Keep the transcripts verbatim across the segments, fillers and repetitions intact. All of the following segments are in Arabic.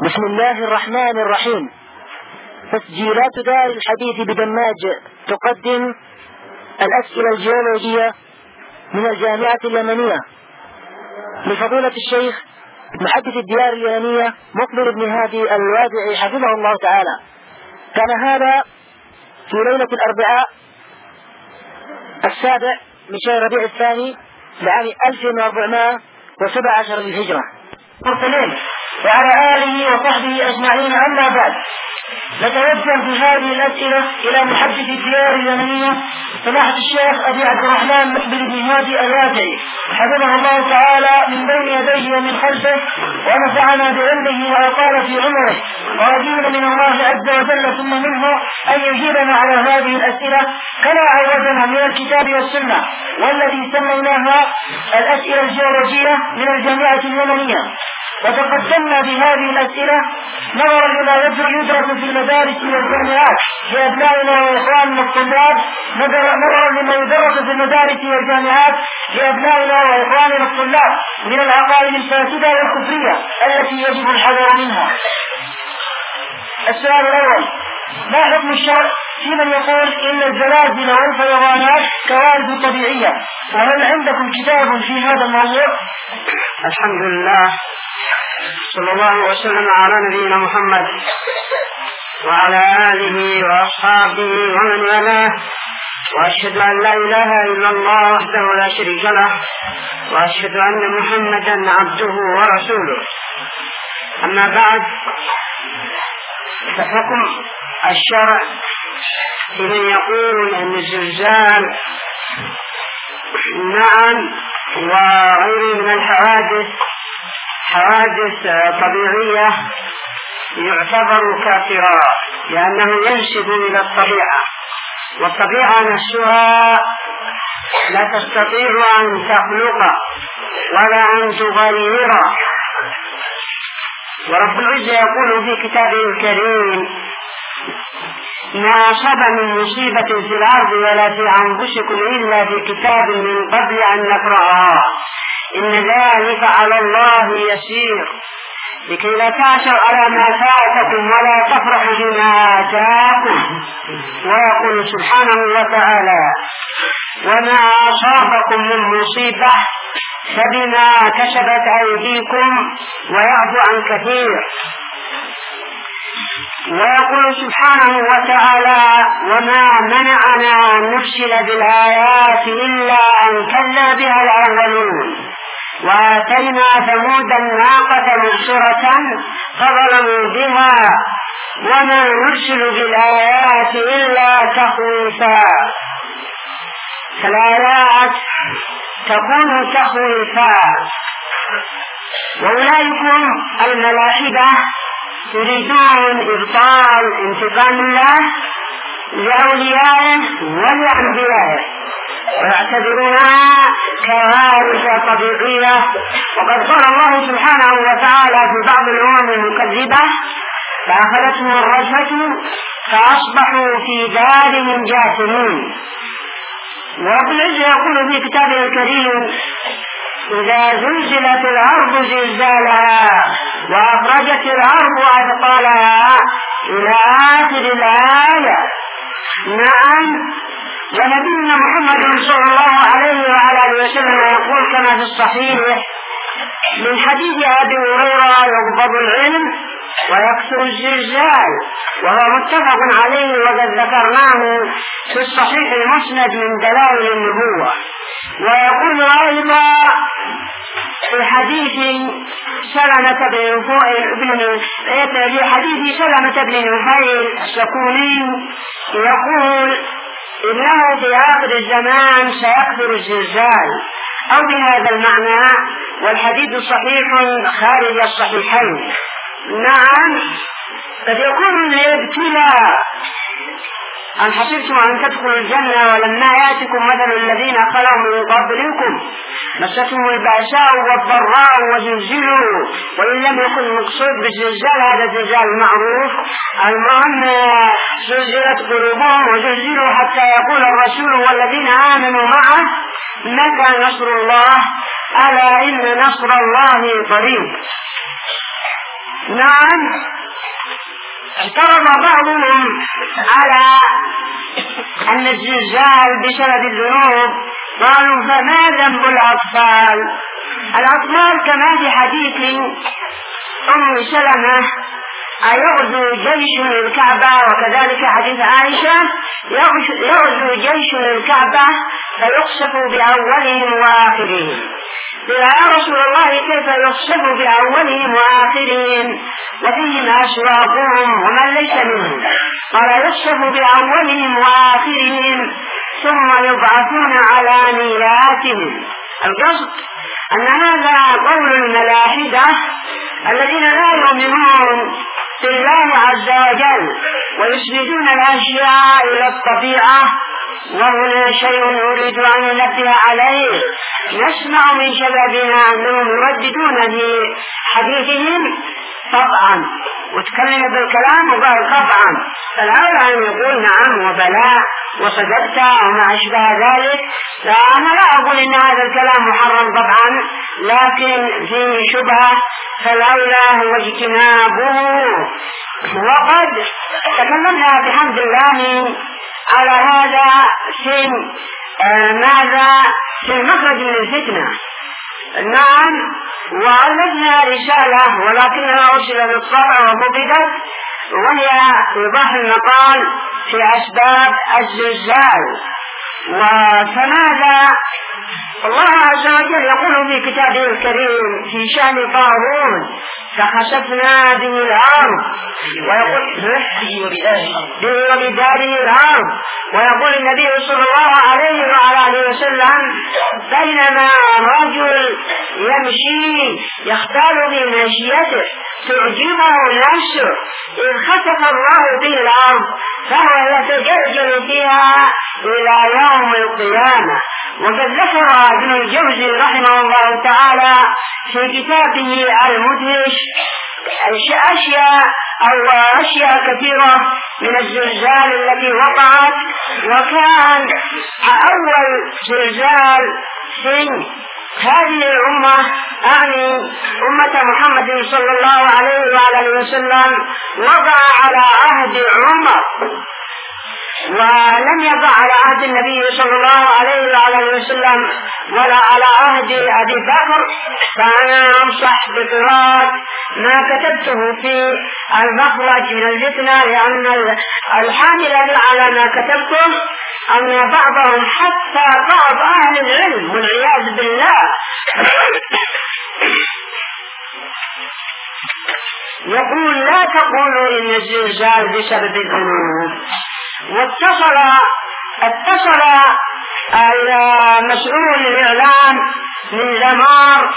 بسم الله الرحمن الرحيم. تسجيلات دار الحديث بدماج تقدم الأسئلة الجيولوجية من الجامعة اليمنية لفضيلة الشيخ محدث الديار اليمنية مقبل بن هادي الوادعي حفظه الله تعالى. كان هذا في ليلة الأربعاء السابع من شهر ربيع الثاني لعام ألف وأربعمائة وسبعة عشر للهجرة مرسلين وعلى آله وصحبه أجمعين. أما بعد، نتوجه في هذه الأسئلة إلى محدث الديار اليمنية سماحة الشيخ أبي عبد الرحمن مقبل بن هادي الوادعي حفظه الله تعالى من بين يديه ومن خلفه، ونفعنا بعلمه وأطال في عمره، ورجينا من الله عز وجل ثم منه أن يجيبنا على هذه الأسئلة كما عودنا من الكتاب والسنة، والذي سميناها الأسئلة الجيولوجية من الجامعة اليمنية. وتقدمنا بهذه الأسئلة نظرا لما يدرس في المدارس والجامعات لأبنائنا وإخواننا الطلاب، نظرا لما يدرس في المدارس والجامعات لأبنائنا وإخواننا الطلاب من العقائد الفاسدة والكفرية التي يجب الحذر منها. السؤال الأول: ما حكم الشرع في من يقول إن الزلازل والفيضانات كوارث طبيعية؟ وهل عندكم كتاب في هذا الموضوع؟ الحمد لله، صلى الله وسلم على نبينا محمد وعلى آله وأصحابه ومن والاه، وأشهد أن لا إله إلا الله وحده لا شريك له، وأشهد أن محمدا عبده ورسوله. أما بعد، فحكم الشرع في من يقول أن الزلزال نعم وغيره من الحوادث حوادث طبيعية يعتبر كافرا لأنه ينسب إلى الطبيعة، والطبيعة نفسها لا تستطيع أن تخلق ولا أن تغير. ورب العزة يقول في كتابه الكريم: ما أصاب من مصيبة في الأرض ولا في أنفسكم إلا في كتاب من قبل أن نقرأها إن ذلك على الله يسير، لكي لا تعسوا على ما فاتكم ولا تفرحوا بما آتاكم. ويقول سبحانه وتعالى: وما أصابكم من مصيبة فبما كسبت أيديكم ويعفو عن كثير. ويقول سبحانه وتعالى: وما منعنا أن نرسل بالآيات إلا أن كذب بها الأولون وآتينا ثمود الناقة مبصرة فظلموا بها وما نرسل بالآيات إلا تخويفا. فالآيات تكون تخويفا. وأولئكم الملاحدة يريدون إبطال انتقام الله لأوليائه ولأنبيائه ويعتبرونها كوارث طبيعية. وقد قال الله سبحانه وتعالى في بعض الأمم المكذبة: فأخذتهم الرجفة فأصبحوا في دارهم جاثمين. ورب العزة يقول في كتابه الكريم: إذا زلزلت الأرض زلزالها وأخرجت الأرض أثقالها إلى آخر الآية. نعم، ونبينا محمد صلى الله عليه وعلى آله وسلم يقول كما في الصحيح من حديث أبي هريرة: يغضب العلم ويكثر الزلزال، وهو متفق عليه وقد ذكرناه في الصحيح المسند من دلائل النبوة. ويقول أيضا في حديث سلمة بن في حديث سلمة بن نفيل السكوني يقول: إنه في آخر الزمان سيكثر الزلزال، أو بهذا المعنى، والحديث صحيح خارج الصحيحين. نعم، قد يكون الابتلاء: أن حسبتم أن تدخلوا الجنة ولما يأتكم مثل الذين خلوا من قبلكم مستهم البأساء والضراء وزلزلوا. وإن لم يكن مقصود بالزلزال هذا الزلزال المعروف، المهم زلزلت قلوبهم وزلزلوا حتى يقول الرسول والذين آمنوا معه متى نصر الله، ألا إن نصر الله قريب. نعم اعترض بعضهم على أن الزلزال بسبب الذنوب، قالوا فما ذنب الأطفال؟ الأطفال كما في حديث أم سلمة يغزو جيش الكعبة، وكذلك حديث عائشة يغزو جيش الكعبة فيخسف بأولهم وآخرهم. قيل يا رسول الله كيف يخسف بأولهم وآخرهم وفيهم أشواقهم ومن ليس منهم؟ قال يخسف بأولهم وآخرهم ثم يبعثون على ميلاتهم. القصد أن هذا قول الملاحدة الذين لا يؤمنون بالله عز وجل ويسندون الأشياء إلى الطبيعة. وهنا شيء أريد أن ننبه عليه. نسمع من شبابنا أنهم يرددون في حديثهم طبعا، وتكلم بالكلام وقال طبعا، فالأولى أن يقول نعم وبلاء وصدقت وما أشبه ذلك. فأنا لا أقول إن هذا الكلام محرم طبعا، لكن فيه شبهة، فالأولى هو اجتنابه. وقد تكلمنا بحمد الله على هذا في آه ماذا في المخرج من الفتنة. نعم وألفنا رسالة ولكنها أرسل للطبع وضبطت، وهي إيضاح المقال في أسباب الزلزال. وفماذا الله عز وجل يقول في كتابه الكريم في شأن قارون فخسفنا به الأرض ويقول به وبداره الأرض. ويقول النبي صلى الله عليه وعلى آله وسلم بينما رجل يمشي يختال بمشيته تعجبه نفسه إذ خسف الله به الأرض فهو يتجلجل فيها إلى يوم القيامة. وقد ذكر ابن الجوزي رحمه الله تعالى في كتابه المدهش أشياء أو أشياء كثيرة من الزلزال التي وقعت. وكان أول زلزال في هذه الأمة أعني أمة محمد صلى الله عليه وعلى وسلم وقع على عهد عمر، ولم يقع على عهد النبي صلى الله عليه وعلى وسلم ولا على عهد أبي بكر. فأنا أنصح بقراءة ما كتبته في المخرج من الفتنة، لأن الحامل على ما كتبته أن بعضهم حتى بعض أهل العلم والعياذ بالله يقول لا تقولوا إن الزلزال بسبب الذنوب. واتصل اتصل المسؤول الإعلام من زمار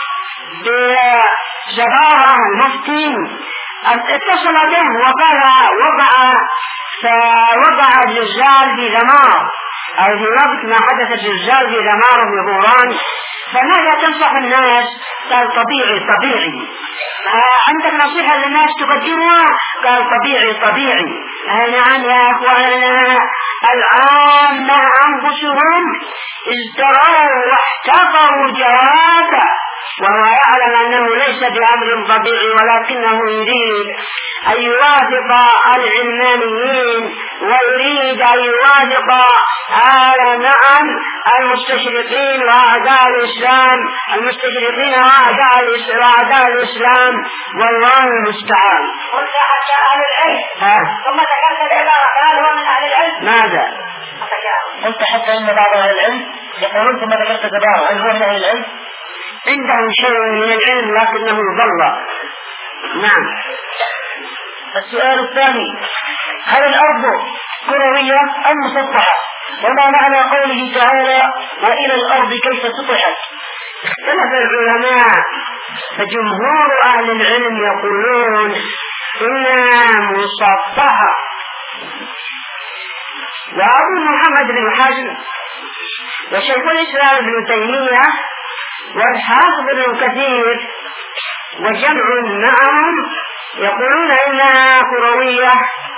بجبارة المفتي، اتصل به وقال وقع فوقع الزلزال في زمار أو في وقت ما حدث الزلزال في زمار في غوران، فماذا تنصح الناس؟ قال طبيعي طبيعي. آه عندك نصيحة للناس تقدمها؟ قال طبيعي طبيعي. آه نعم يا أخوانا العامة أنفسهم ازدروا واحتقروا جوابا وهو يعلم أنه ليس بأمر طبيعي، ولكنه يريد أن يوافق العلمانيين ويريد أن يوافق آل نعم المستشرقين وأعداء الإسلام المستشرقين وأعداء الإسلام والله المستعان. قلت حتى أهل العلم ثم ذكرت العبارة هل هو من أهل العلم؟ ماذا؟ قلت حتى إن بعض أهل العلم يقولون ثم ذكرت العبارة هل هو من أهل العلم؟ عندهم شيء من العلم لكنه ضل. نعم. السؤال الثاني هل الأرض كروية أم مسطحة؟ وما معنى قوله تعالى وإلى الأرض كيف سطحت؟ اختلف العلماء، فجمهور أهل العلم يقولون إنها مسطحة. وأبو محمد بن حزم وشيخ الإسلام ابن تيمية والحافظ ابن كثير وجمع معهم يقولون إنها كروية،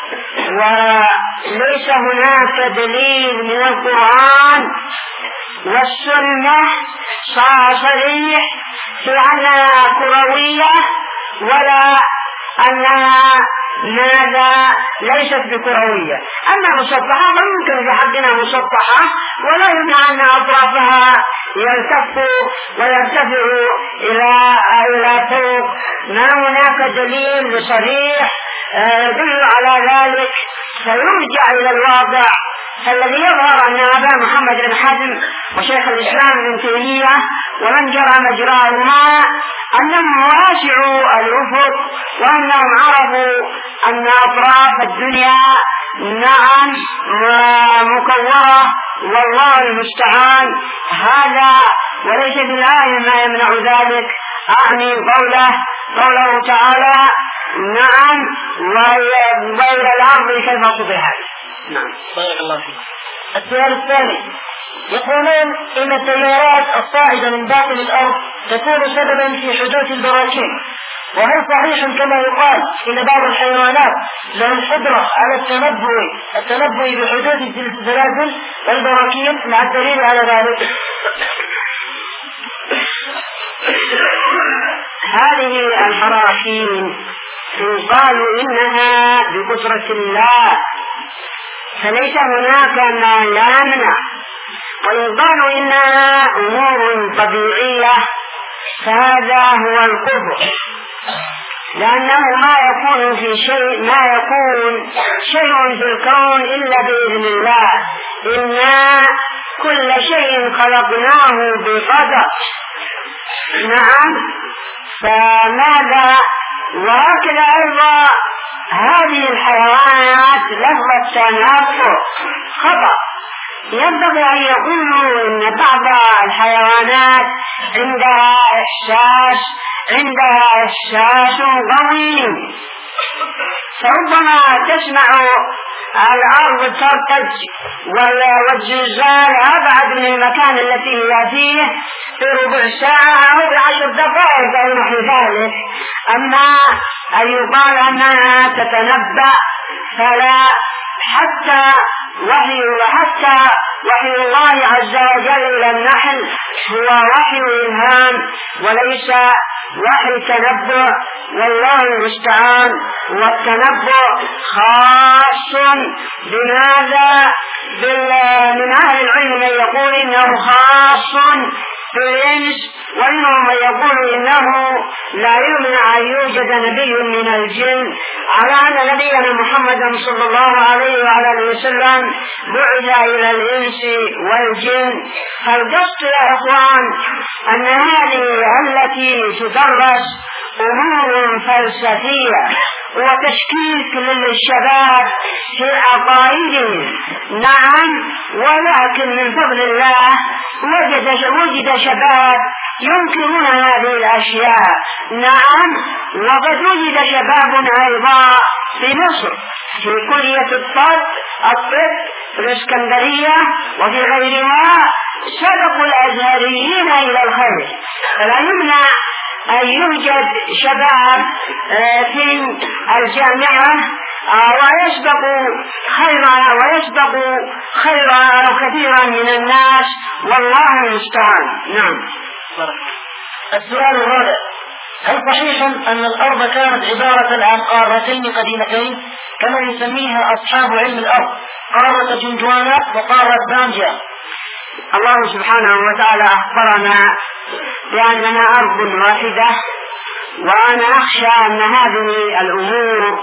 وليس هناك دليل من القرآن والسنة صريح في أنها كروية ولا أنها ماذا ليست بكروية. أما مسطحة فممكن في حقنا مسطحة، ولا يمنع أن أطرافها يلتف ويرتفع إلى إلى فوق. ما هناك دليل صريح يدل على ذلك، فيرجع إلى الواقع. فالذي يظهر أن أبا محمد بن حزم وشيخ الإسلام ابن تيمية ومن جرى مجراهما أنهم واسعوا الأفق، وأنهم عرفوا أن أطراف الدنيا نعم مكورة، والله المستعان. هذا وليس في الآية ما يمنع ذلك، أعني قوله قوله تعالى نعم وإلى الأرض كيف سطحت. نعم. بارك الله فيك. السؤال الثاني، يقولون إن التيارات الصاعدة من داخل الأرض تكون سببا في حدوث البراكين، وهل صحيح كما يقال إن بعض الحيوانات لهم القدرة على التنبؤ التنبؤ بحدوث الزلازل والبراكين مع الدليل على ذلك؟ هذه البراكين قالوا إنها بقدرة الله، فليس هناك ما لا يمنع. وإن قالوا إنها أمور طبيعية فهذا هو الكفر، لأنه ما يكون في شيء ما يكون شيء في الكون إلا بإذن الله. إنا كل شيء خلقناه بقدر. نعم. فماذا؟ وهكذا أيضا هذه الحيوانات لفظ التنافر خطأ. ينبغي أن يقولوا إن بعض الحيوانات عندها إحساس عندها إحساس قوي، فربما تسمع الأرض ترتج والزلزال أبعد من المكان التي هي فيه في ربع ساعة أو بعشر دقائق أو نحو ذلك. أما أن يقال أنها تتنبأ فلا، حتى وحي وحتى وحي الله عز وجل إلى النحل هو وحي إلهام وليس وحي تنبؤ، والله المستعان. والتنبؤ خاص بماذا؟ من أهل العلم من يقول إنه خاص بالإنس، ومنهم من يقول إنه لا يمنع أن يوجد نبي من الجن، على أن نبينا محمد صلى الله عليه وعلى آله وسلم بعث إلى الإنس والجن. فالقصد يا إخوان أن هذه التي تدرس أمور فلسفية وتشكيك للشباب في عقائدهم. نعم. ولكن من فضل الله وجد وجد شباب ينكرون هذه الأشياء. نعم. وقد وجد شباب أيضا في مصر في كلية الطب الطب في الإسكندرية وفي غيرها سبقوا الأزهريين إلى الخير. فلا يمنع أن يوجد شباب في الجامعة ويسبق خيرا ويسبق خيرا أو كثيرا من الناس، والله المستعان. نعم. السؤال الرابع، هل صحيح أن الأرض كانت عبارة عن قارتين قديمتين كما يسميها أصحاب علم الأرض، قارة جندوانا وقارة بانجا؟ الله سبحانه وتعالى أخبرنا بأننا أرض واحدة، وأنا أخشى أن هذه الأمور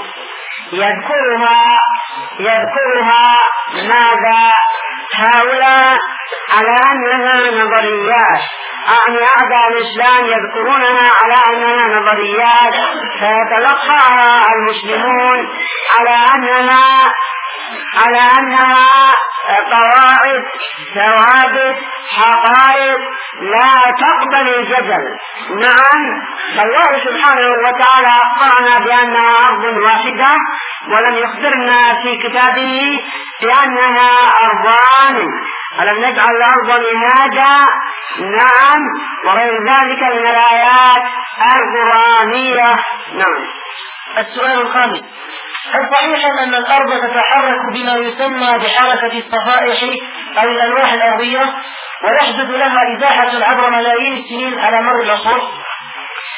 يذكرها يذكرها ماذا هؤلاء على أنها نظريات، أعني أعداء الإسلام يذكرونها على أنها نظريات، فيتلقاها المسلمون على أنها على أنها قواعد ثوابت حقائق لا تقبل الجدل. نعم. الله سبحانه وتعالى أخبرنا بأنها أرض واحدة، ولم يخبرنا في كتابه بأنها أرضان. ألم نجعل الأرض مهادا؟ نعم. وغير ذلك من الآيات القرآنية. نعم. السؤال الخامس، هل صحيح أن الأرض تتحرك بما يسمى بحركة الصفائح أو الألواح الأرضية ويحدث لها إزاحة عبر ملايين السنين على مر العصور؟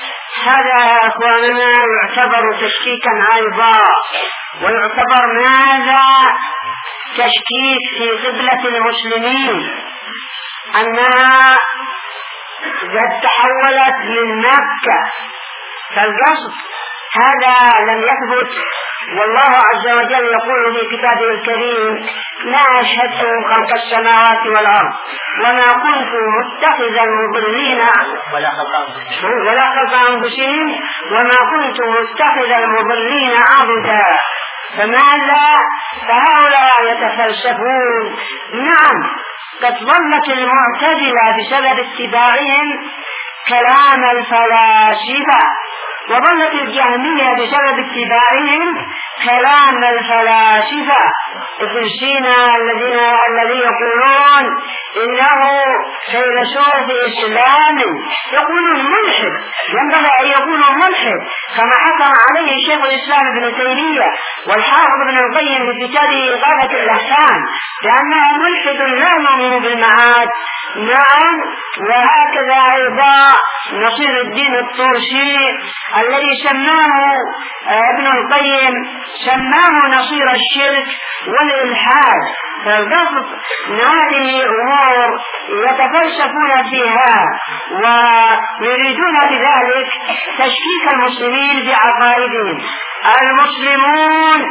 هذا يا أخواننا يعتبر تشكيكا أيضا، ويعتبر ماذا؟ تشكيك في قبلة المسلمين، أنها قد تحولت من مكة. فالقصد هذا لم يثبت، والله عز وجل يقول في كتابه الكريم: ما أشهدتم خلق السماوات والأرض وما كنت متخذ المضلين ولا خلق أنفسهم وما كنت متخذ المضلين عضدا. فماذا؟ فهؤلاء يتفلسفون. نعم، قد ظلت المعتزلة بسبب اتباعهم كلام الفلاسفة، وظلت الجهمية بسبب اتباعهم كلام الفلاسفة. ابن سينا الذين الذي يقولون إنه فيلسوف إسلامي، يقولون ملحد، ينبغي أن يكونوا ملحد كما حكم عليه شيخ الإسلام ابن تيمية والحافظ ابن القيم في كتابه إغاثة الأحكام، لأنه ملحد لا يؤمن بالمعاد. نعم، وهكذا أيضا نصير الدين الطوسي الذي سماه ابن القيم سماه نصير الشرك والإلحاد. فالقصد هذه أمور يتفلسفون فيها ويريدون بذلك تشكيك المسلمين بعقائدهم. المسلمون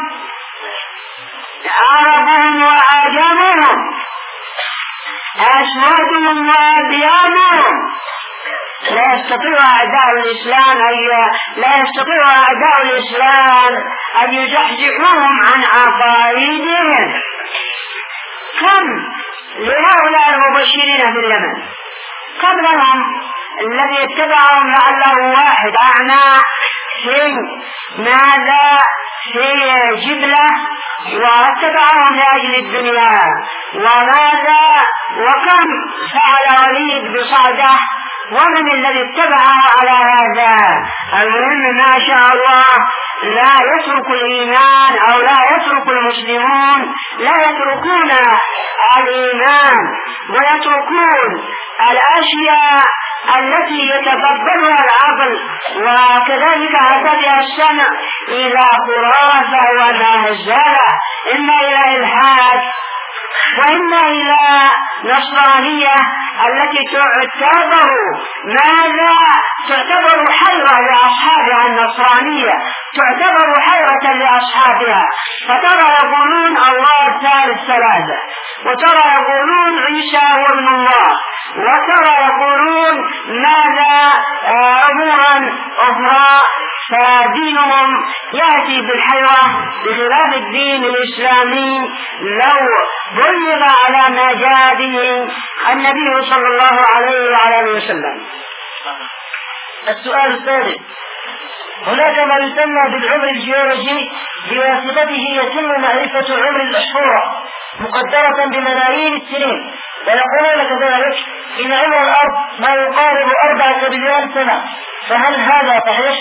عربهم وعجمهم، أسماءهم وأديانهم، لا يستطيع أعداء الإسلام أن لا يستطيع أعداء الإسلام أن يزحزحوهم عن عقائدهم. كم لهؤلاء المبشرين في اليمن قبلهم الذي اتبعهم لعله واحد أعنى في ماذا؟ في جبلة، واتبعهم لأجل الدنيا. وماذا؟ وكم فعل وليد بصعده، ومن الذي اتبعه على هذا؟ المهم ما شاء الله لا يترك الإيمان أو لا يترك المسلمون لا يتركون الإيمان ويتركون الأشياء التي يتقبلها العقل وكذلك يتبع السمع إلى خرافة ومهزلة، إما إلى إلحاد وإما إلى نصرانية التي تعتبر ماذا؟ تعتبر حيرة لأصحابها. النصرانية تعتبر حيرة لأصحابها، فترى يقولون الله ثالث ثلاثة، وترى يقولون عيسى هو ابن الله، وترى يقولون ماذا؟ أمورا أخرى. فدينهم يأتي بالحيرة بخلاف الدين الإسلامي لو بلغ على ما جاء به النبي صلى الله عليه وعلى وسلم. السؤال الثالث: هناك ما يسمى بالعمر الجيولوجي، بواسطته يتم معرفة عمر الأشهر مقدرة بملايين السنين، ويقولون كذلك إن عمر الأرض ما يقارب أربعة مليون سنة، فهل هذا صحيح؟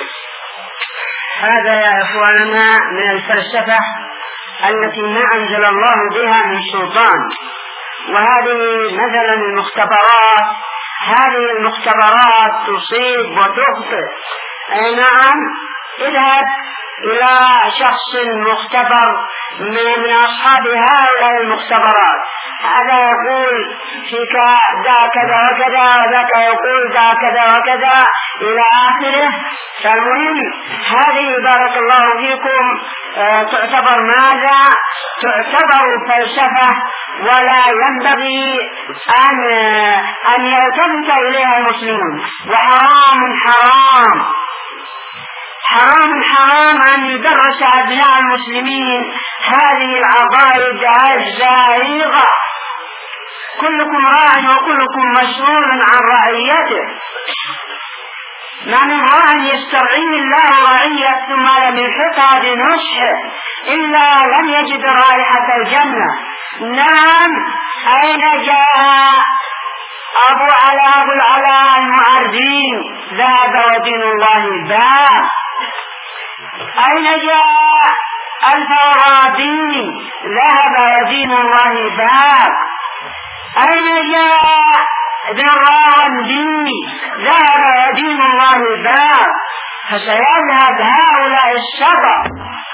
هذا يا إخواننا من الفلسفة التي ما أنزل الله بها من سلطان. وهذه مثلا المختبرات، هذه المختبرات تصيب وتخطئ. أي نعم، اذهب إلى شخص مختبر من أصحاب هؤلاء المختبرات، هذا يقول فيك ذا كذا وكذا، وذاك يقول ذا كذا وكذا إلى آخره. فالمهم هذه بارك الله فيكم تعتبر ماذا؟ تعتبر فلسفة، ولا ينبغي أن أن يلتفت إليها المسلمون. وحرام حرام حرام حرام أن يدرس أبناء المسلمين هذه العقائد الزائغة. كلكم راع وكلكم مسؤول عن رعيته. ما من راع يسترعيه الله رعية ثم لم يلحقها بنصحه إلا لم يجد رائحة الجنة. نعم، أين جاء أبو علاء أبو العلاء المعرضين؟ ذهب ودين الله باق. أين جاء الفارابي؟ ذهب ودين الله باق. أين جاء بالراوندي ذهب ودين الله باق، فسيذهب هؤلاء السبع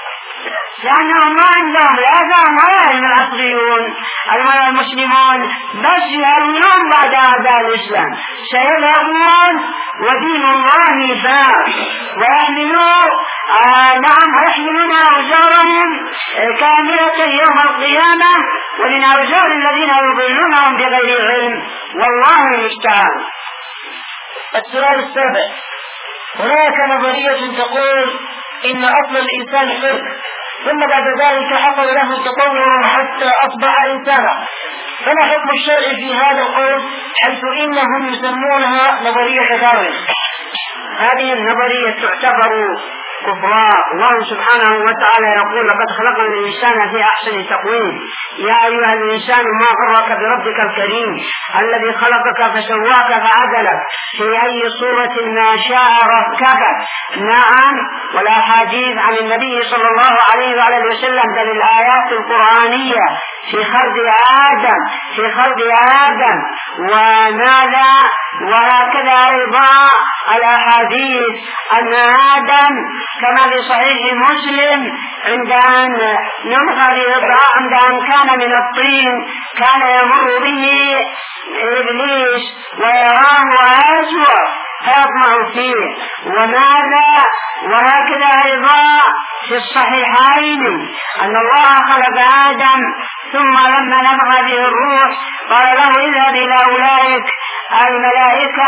لأنهم ما عندهم لا فهم العصريون المسلمون بس يرون بعد أعداء الإسلام، سيذهبون ودين الله باق ويحملون آه نعم يحملون أوزارهم كاملة يوم القيامة ومن أوزار الذين يضلونهم بغير علم، والله المستعان. السؤال السابع: هناك نظرية تقول إن أصل الإنسان حر، ثم بعد ذلك حصل له تطور حتى أصبح إنسانا، فما حكم الشرع في هذا القول حيث إنهم يسمونها نظرية داروين؟ هذه النظرية تعتبر كفراء. الله سبحانه وتعالى يقول: لقد خلقنا الإنسان في أحسن تقويم، يا أيها الإنسان ما غرك بربك الكريم الذي خلقك فسواك فعدلك في أي صورة ما شاء ركبك. نعم، والأحاديث عن النبي صلى الله عليه وآله وسلم بل الآيات القرآنية في خلق آدم في خلق آدم وماذا وهكذا أيضا الأحاديث أن آدم كما في صحيح مسلم عند أن نمخر عند أن كان من الطين كان يمر به إبليس ويراه أسوأ فيطمع فيه. وماذا وهكذا أيضا في الصحيحين أن الله خلق آدم ثم لما نفخ به الروح قال له: اذهب إلى أولئك الملائكة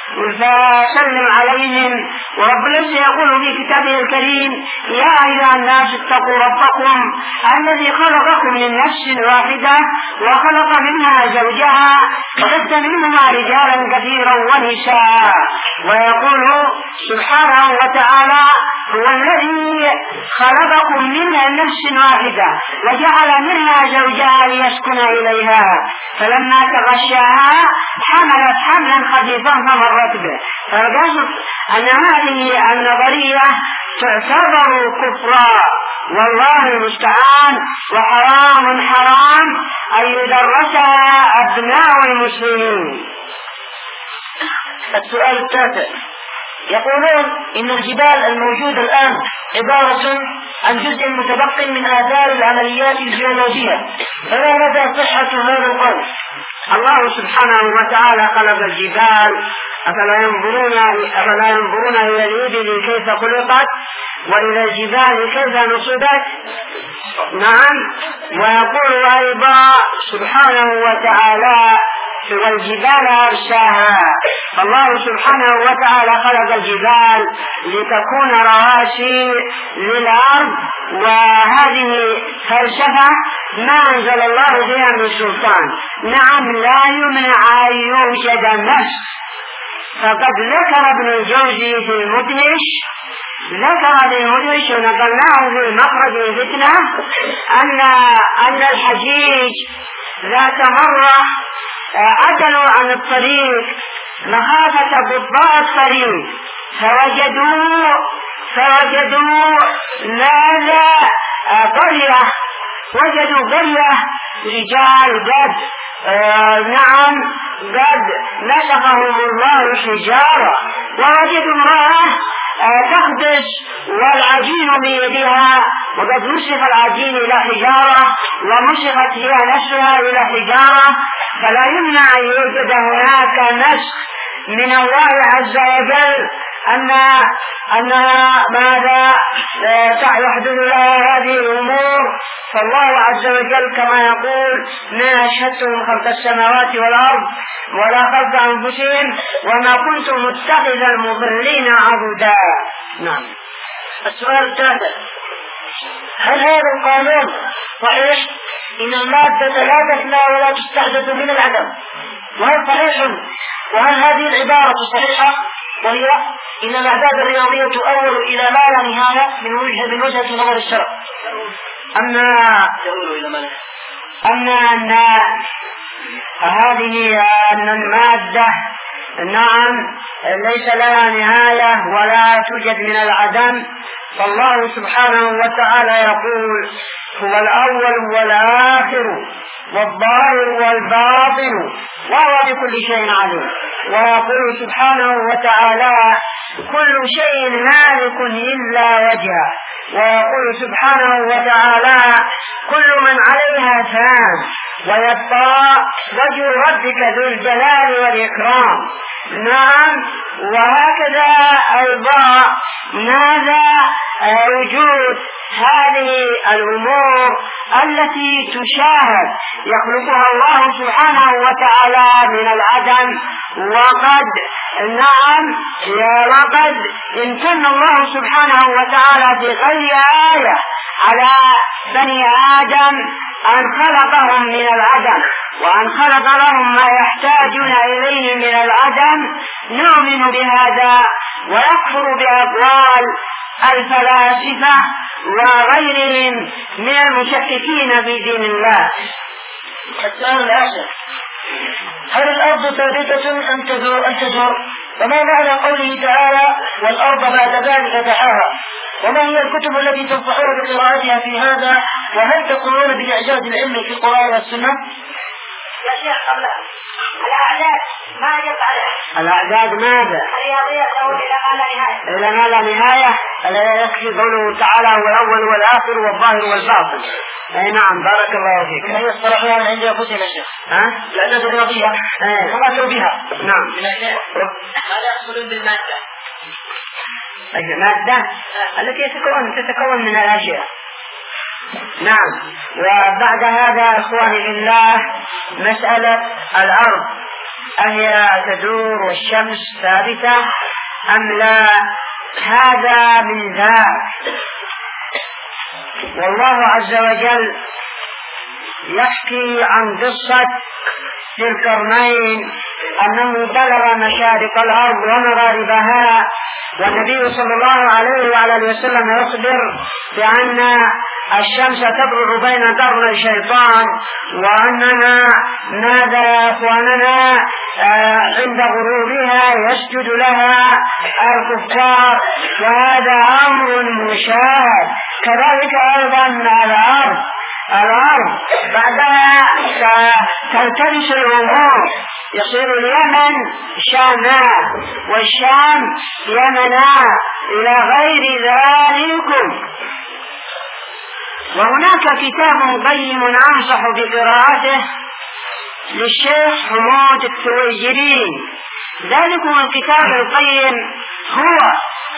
فسلم عليهم. ورب العزة يقول في كتابه الكريم: يا أيها الناس اتقوا ربكم الذي خلقكم من نفس واحدة وخلق منها زوجها وبث منهما رجالا كثيرا ونساء. ويقول سبحانه وتعالى: هو الذي خلقكم من نفس واحدة وجعل منها زوجها ليسكن إليها فلما تغشاها حملت حملا خفيفا فمرت به. فالقصد أن هذه النظرية تعتبر كفرا، والله المستعان، وحرام حرام أن يدرسها أبناء المسلمين. السؤال التاسع: يقولون إن الجبال الموجودة الآن عبارة عن جزء متبقي من آثار العمليات الجيولوجية، فما مدى صحة هذا القول؟ الله سبحانه وتعالى خلق الجبال، أفلا ينظرون أفلا ينظرون إلى الإبل كيف خلقت وإلى الجبال كيف نصبت؟ نعم. ويقول أيضا سبحانه وتعالى: والجبال أرساها. الله سبحانه وتعالى خلق الجبال لتكون رواسي للأرض، وهذه فلسفة ما أنزل الله بها من سلطان. نعم، لا يمنع أن يوجد نفس. فقد ذكر ابن الجوزي في المدهش ذكر ابن المدهش ونقلناه في مخرج الفتنة أن أن الحجيج ذات مرة عدلوا عن الطريق مخافة بطاء الطريق فوجدوا فوجدوا ماذا قرية وجدوا قرية رجال قد آه نعم قد نسخهم الله حجارة، ووجدوا امرأة آه تخبز والعجين بيدها وقد نسخ العجين إلى حجارة ومسخت هي نفسها إلى حجارة. فلا يمنع أن يوجد هناك نسخ من الله عز وجل أن أن ماذا يحدث لها هذه الأمور. فالله عز وجل كما يقول: ما أشهدتهم خلق السماوات والأرض ولا خلق أنفسهم وما كنت متخذ المضلين عضدا. نعم. السؤال التاسع: هل هذا القانون صحيح إن المادة لا تفنى ولا تستحدث من العدم؟ وهل صحيح وهل هذه العبارة صحيحة، وهي إن الأعداد الرياضية تؤول إلى ما لا نهاية من وجهة من وجهة نظر الشرع؟ أما أن أن هذه أن المادة نعم ليس لها نهاية ولا توجد من العدم، فالله سبحانه وتعالى يقول: هو الأول والآخر والظاهر والباطن وهو بكل شيء عليم. ويقول سبحانه وتعالى كل شيء هالك إلا وجهه. ويقول سبحانه وتعالى كل من عليها فان ويبقى وجه ربك ذو الجلال والإكرام. نعم. وهكذا أيضا ماذا وجود هذه الأمور التي تشاهد يخلقها الله سبحانه وتعالى من العدم. وقد نعم وقد امتن الله سبحانه وتعالى في غير آية على بني آدم أن خلقهم من العدم وأن خلق لهم ما يحتاجون إليه من العدم. نؤمن بهذا ويكفر بأقوال الفلاسفة وغيرهم من المشككين في دين الله. السؤال العاشر: هل الأرض ثابتة أم تدور أم تدور؟ وما معنى قوله تعالى والأرض بعد ذلك دحاها؟ وما هي الكتب التي تنصحون بقراءتها في هذا؟ وهل تقولون بإعجاز العلم في القرآن والسنة؟ يا شيخ الله الأعداد ما يفعل الأعداد ماذا؟ الرياضيات تقول إلى ما لا نهاية. إلى ما لا نهاية. ألا يكفي قوله تعالى هو الأول والآخر والظاهر والباطن. أي نعم بارك الله فيك. ما هي الصلاحية من عند أنفسهم يا شيخ؟ ها؟ الأعداد الرياضية وما أتوا بها. نعم. ماذا يقصدون بالمادة؟ المادة التي تتكون تتكون من الأشياء. نعم. وبعد هذا إخواني بالله مسألة الأرض أهي تدور والشمس ثابتة أم لا؟ هذا من ذاك. والله عز وجل يحكي عن قصة ذي القرنين أنه بلغ مشارق الأرض ومغاربها، والنبي صلى الله عليه وعلى وسلم يخبر بأن الشمس تبرع بين قرن الشيطان، وأننا ماذا يا أخواننا عند غروبها يسجد لها الكفار، وهذا أمر مشاهد. كذلك أيضا الأرض الأرض بعدها تلتبس الأمور، يصير اليمن شاما والشام يمنا إلى غير ذلك. وهناك كتاب قيم أنصح بقراءته للشيخ حمود التويجري. ذلك الكتاب القيم هو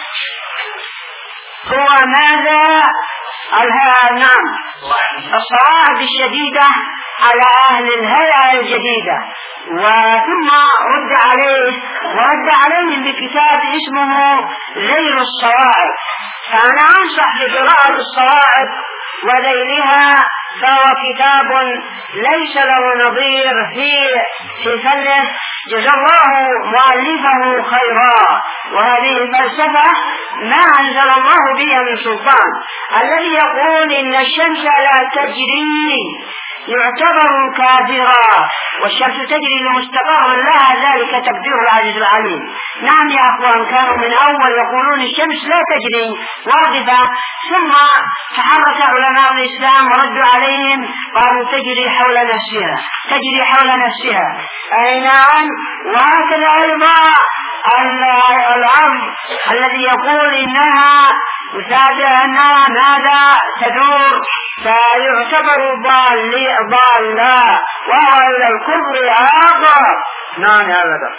هو ماذا؟ نعم الصواعق الشديدة على أهل الهيئة الجديدة. وثم رد عليه ورد عليهم بكتاب اسمه ذيل الصواعق. فأنا أنصح بقراءة الصواعق وذيلها، فهو كتاب ليس له نظير في في فنه، جزا الله مؤلفه خيرا. وهذه الفلسفة ما أنزل الله بها من سلطان. الذي يقول إن الشمس لا تجري يعتبر كافرا، والشمس تجري لمستقر لها، ذلك تقدير العزيز العليم. نعم يا أخوان، كانوا من أول يقولون الشمس لا تجري واقفة، ثم تحرك علماء الإسلام وردوا عليهم قالوا تجري حول نفسها تجري حول نفسها أي نعم. وهكذا أيضا الأرض الذي يقول إنها يساعدها أنها ماذا تدور فيعتبر ضالا وهو إلى الكفر آخر. نعم يا أبدا.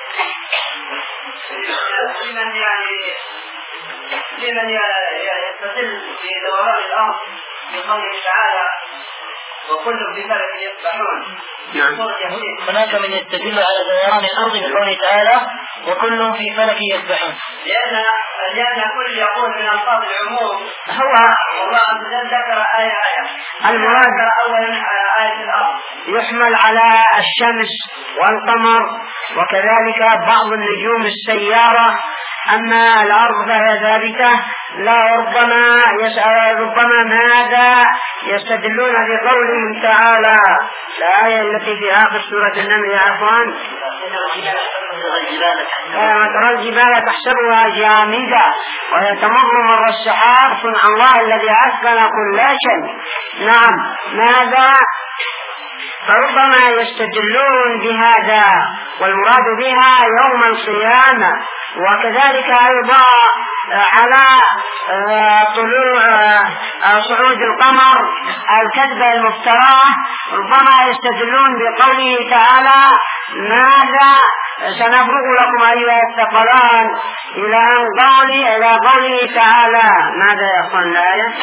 لمن يعني لمن يستدل في دوران الأرض بقوله تعالى وكل بفلك يسبحون. هناك من يستدل على دوران الأرض بقوله تعالى وكل في فلك يسبحون، لأن لأن كل يقول من ألفاظ العموم هو الله عز وجل ذكر آية آية. المراد أولا آية الأرض يحمل على الشمس والقمر وكذلك بعض النجوم السيارة. أما الأرض فهي ثابتة. لا ربما يسأل ربما ماذا يستدلون بقولهم تعالى الآية التي في آخر سورة النمل يا أخوان ترى الجبال تحسبها جامدة وهي تمر مر السحاب صنع الله الذي أسكن كل شيء. نعم. ماذا؟ فربما يستدلون بهذا والمراد بها يوم القيامة، وكذلك أيضا على طلوع صعود القمر الكذبة المفتراه ربما يستدلون بقوله تعالى ماذا سنفرغ لكم أيها الثقلان إلى أن قولي إلى قوله تعالى ماذا يقول الآية؟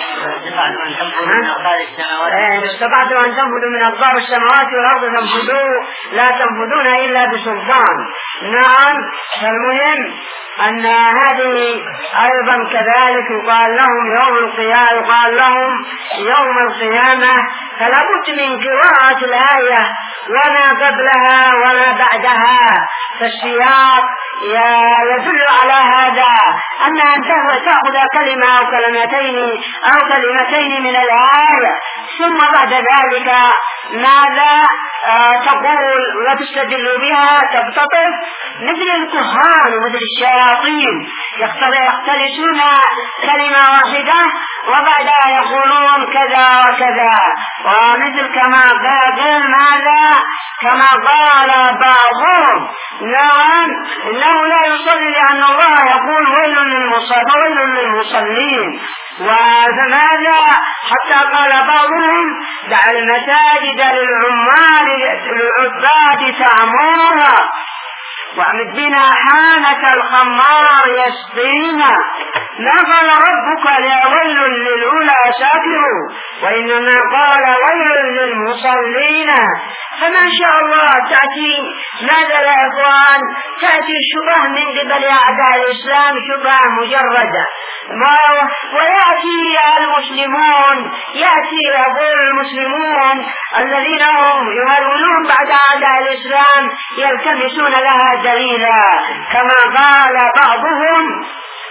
إن استطعتم أن تنفذوا من أقطار السماوات والأرض تنفذوا لا تنفذون إلا بسلطان. نعم. فالمهم أن هذه أيضا كذلك يقال لهم يوم القيامة يقال لهم يوم القيامة، فلا بد من قراءة الآية وما قبلها وما بعدها، فالسياق يدل على هذا أن أن تأخذ كلمة أو كلمتين أو كلمتين من الآية ثم بعد ذلك ماذا آه تقول وتستدل بها تبتطف مثل الكهان ومثل الشياطين يختلسون كلمة واحدة وبعدها يقولون كذا وكذا، ومثل كما قال ماذا كما قال بعضهم نعم إنه لا يصلي لأن الله يقول ويل للمصلين. وماذا حتى قال بعضهم دع المساجد للعمال للعباد تعمرها وأمد بنا حانة الخمار يسقينا. ما قال ربك ويل للأولى ساكروا وإنما قال ويل للمصلين. فما شاء الله تأتي ماذا يا إخوان تأتي الشبه من قبل أعداء الإسلام شبه مجردة، ويأتي المسلمون يأتي يقول المسلمون الذين هم يهرولون بعد أعداء الإسلام يلتمسون لها دليلا كما قال بعضهم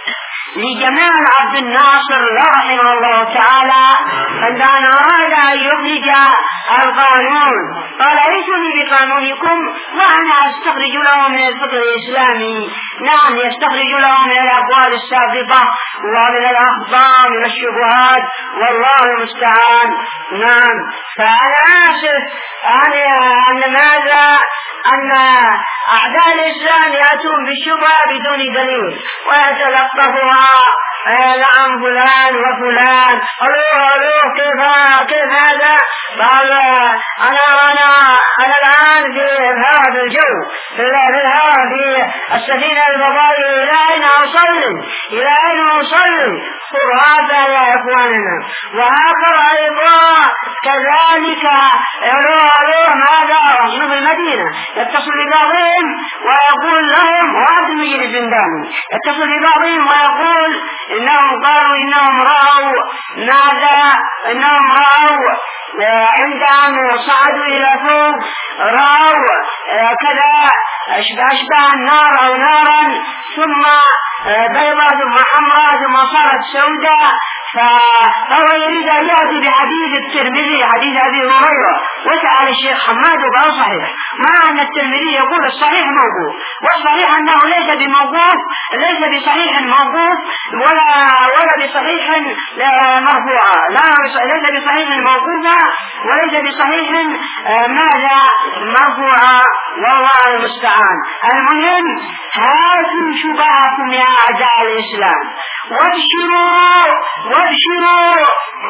لجمال عبد الناصر رحمه الله تعالى عندما أراد أن يخرج القانون قال ليسني بقانونكم وأنا أستخرج له من الفقه الإسلامي. نعم يستخرج له من الأقوال السابقة ومن الأخبار من الشبهات والله المستعان. نعم. فأنا آسف أن ماذا أن أعداء الإسلام يأتون بالشبهة بدون دليل ويتلطفها نعم فلان وفلان ألوه ألوه كيف كيف هذا قال أنا أنا أنا الآن في هذا الجو في الهواء في السفينة الفضائية إلى أين أصلي إلى أين أصلي هذا يا إخواننا. وآخر أيضا كذلك ألوه ألوه ماذا رجل في المدينة يتصل ببعضهم ويقول لهم وعبد المجيد الزنداني يتصل ببعضهم ويقول إنهم قالوا إنهم رأوا ماذا إنهم رأوا عندما صعدوا إلى فوق رأوا كذا أشبه النار أو نارا ثم بيضاء ثم حمراء ثم صارت سوداء. فهو يريد أن يأتي بحديث الترمذي حديث أبي هريرة وسأل الشيخ حماد وقال صحيح مع أن الترمذي يقول الصحيح موقوف والصحيح أنه ليس بموقوف ليس بصحيح موقوف ولا ولا بصحيح مرفوعة لا ليس بصحيح موقوفة وليس بصحيح ماذا مرفوعة والله المستعان. المهم هاتوا شبهكم يا أعداء الإسلام وابشروا وابشروا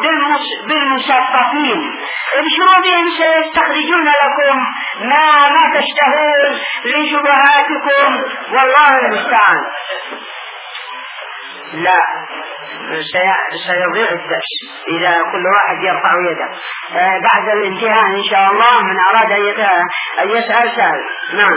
بالمثقفين ابشروا بهم سيستخرجون لكم ما ما تشتهون من شبهاتكم والله المستعان. لا سيضيع الدرس إذا كل واحد يرفع يده آه بعد الانتهاء إن شاء الله من أراد أن يسأل سأل. نعم.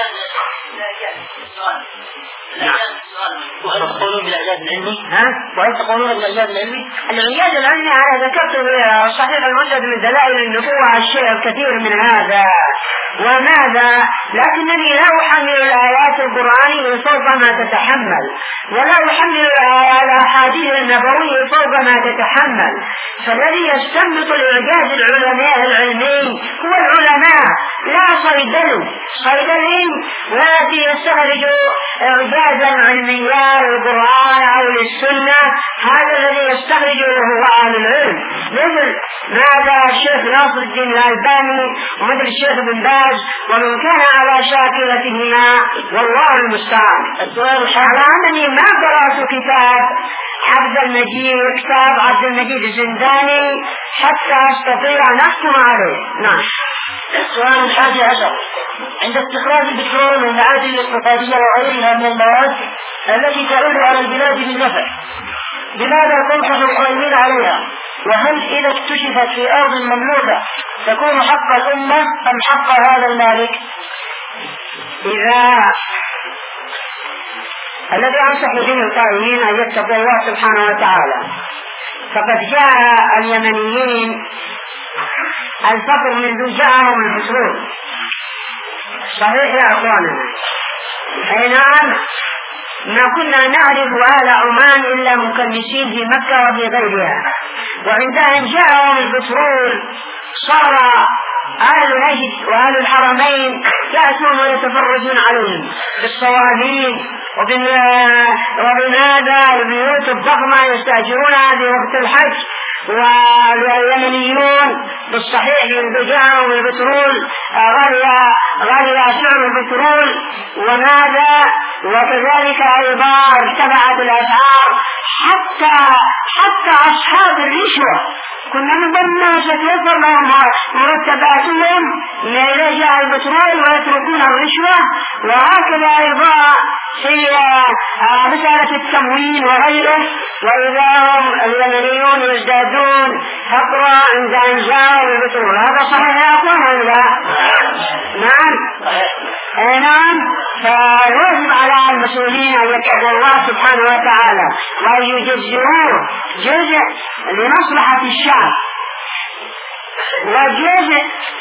وتقولون بالإعجاز العلمي ها؟ وتقولون بالإعجاز العلمي الإعجاز العلمي أنا ذكرت صحيح الموجد من دلائل النبوة الشيء الكثير من هذا وماذا لكنني لا أحمل الآيات القرآنية فوق ما تتحمل ولا أحمل الأحاديث النبوية فوق ما تتحمل. فالذي يستنبط الإعجاز العلماء العلمي هو العلماء لا صيدل صيدلين ويأتي يستخرج إعجازا علميا للقرآن أو للسنة هذا الذي يستخرج هو أهل العلم، مثل ماذا الشيخ ناصر الدين الألباني ومثل الشيخ بن باز ومن كان على شاكلتهما والله المستعان. السؤال على أنني ما قرأت كتاب عبد المجيد كتاب عبد المجيد الزنداني حتى أستطيع أن أحكم عليه. نعم. السؤال الحادي عشر: عند استخراج البترول من المعادن الاقتصادية وغيرها من المواد التي تعود على البلاد بالنفع، بماذا تنصح القائمين عليها؟ وهل إذا اكتشفت في أرض مملوكة تكون حق الأمة أم حق هذا المالك؟ إذا الذي أنصح به القائمين أن يتقوا الله سبحانه وتعالى، فقد جاء اليمنيين الفقر منذ جاءهم البترول. صحيح يا أخواننا؟ أي نعم، ما كنا نعرف أهل عمان إلا مكنسين في مكة وفي غيرها، وعندهم جاءهم البترول صار أهل نجد وأهل الحرمين يأتون ويتفرجون عليهم بالصواميل وبماذا البيوت الضخمة يستأجرونها في وقت الحج. واليمنيون بالصحيح ينبجعهم البترول غلي غلي سعر البترول وماذا، وكذلك أيضا ارتفعت الأسعار حتى حتى أصحاب الرشوة كنا نظن ستوفر لهم مرتباتهم إذا جاء البترول ويتركون الرشوة. وهكذا أيضا في مسألة التموين وغيره، وإذا هم اليمنيون يزدادون فقرا عند أن جاءوا البترول. هذا صحيح يا أخوان ولا لا؟ نعم. نعم. فيجب على المسؤولين أن يتقوا الله سبحانه وتعالى وأن يجزئوه جزء لمصلحة الشعب وجزء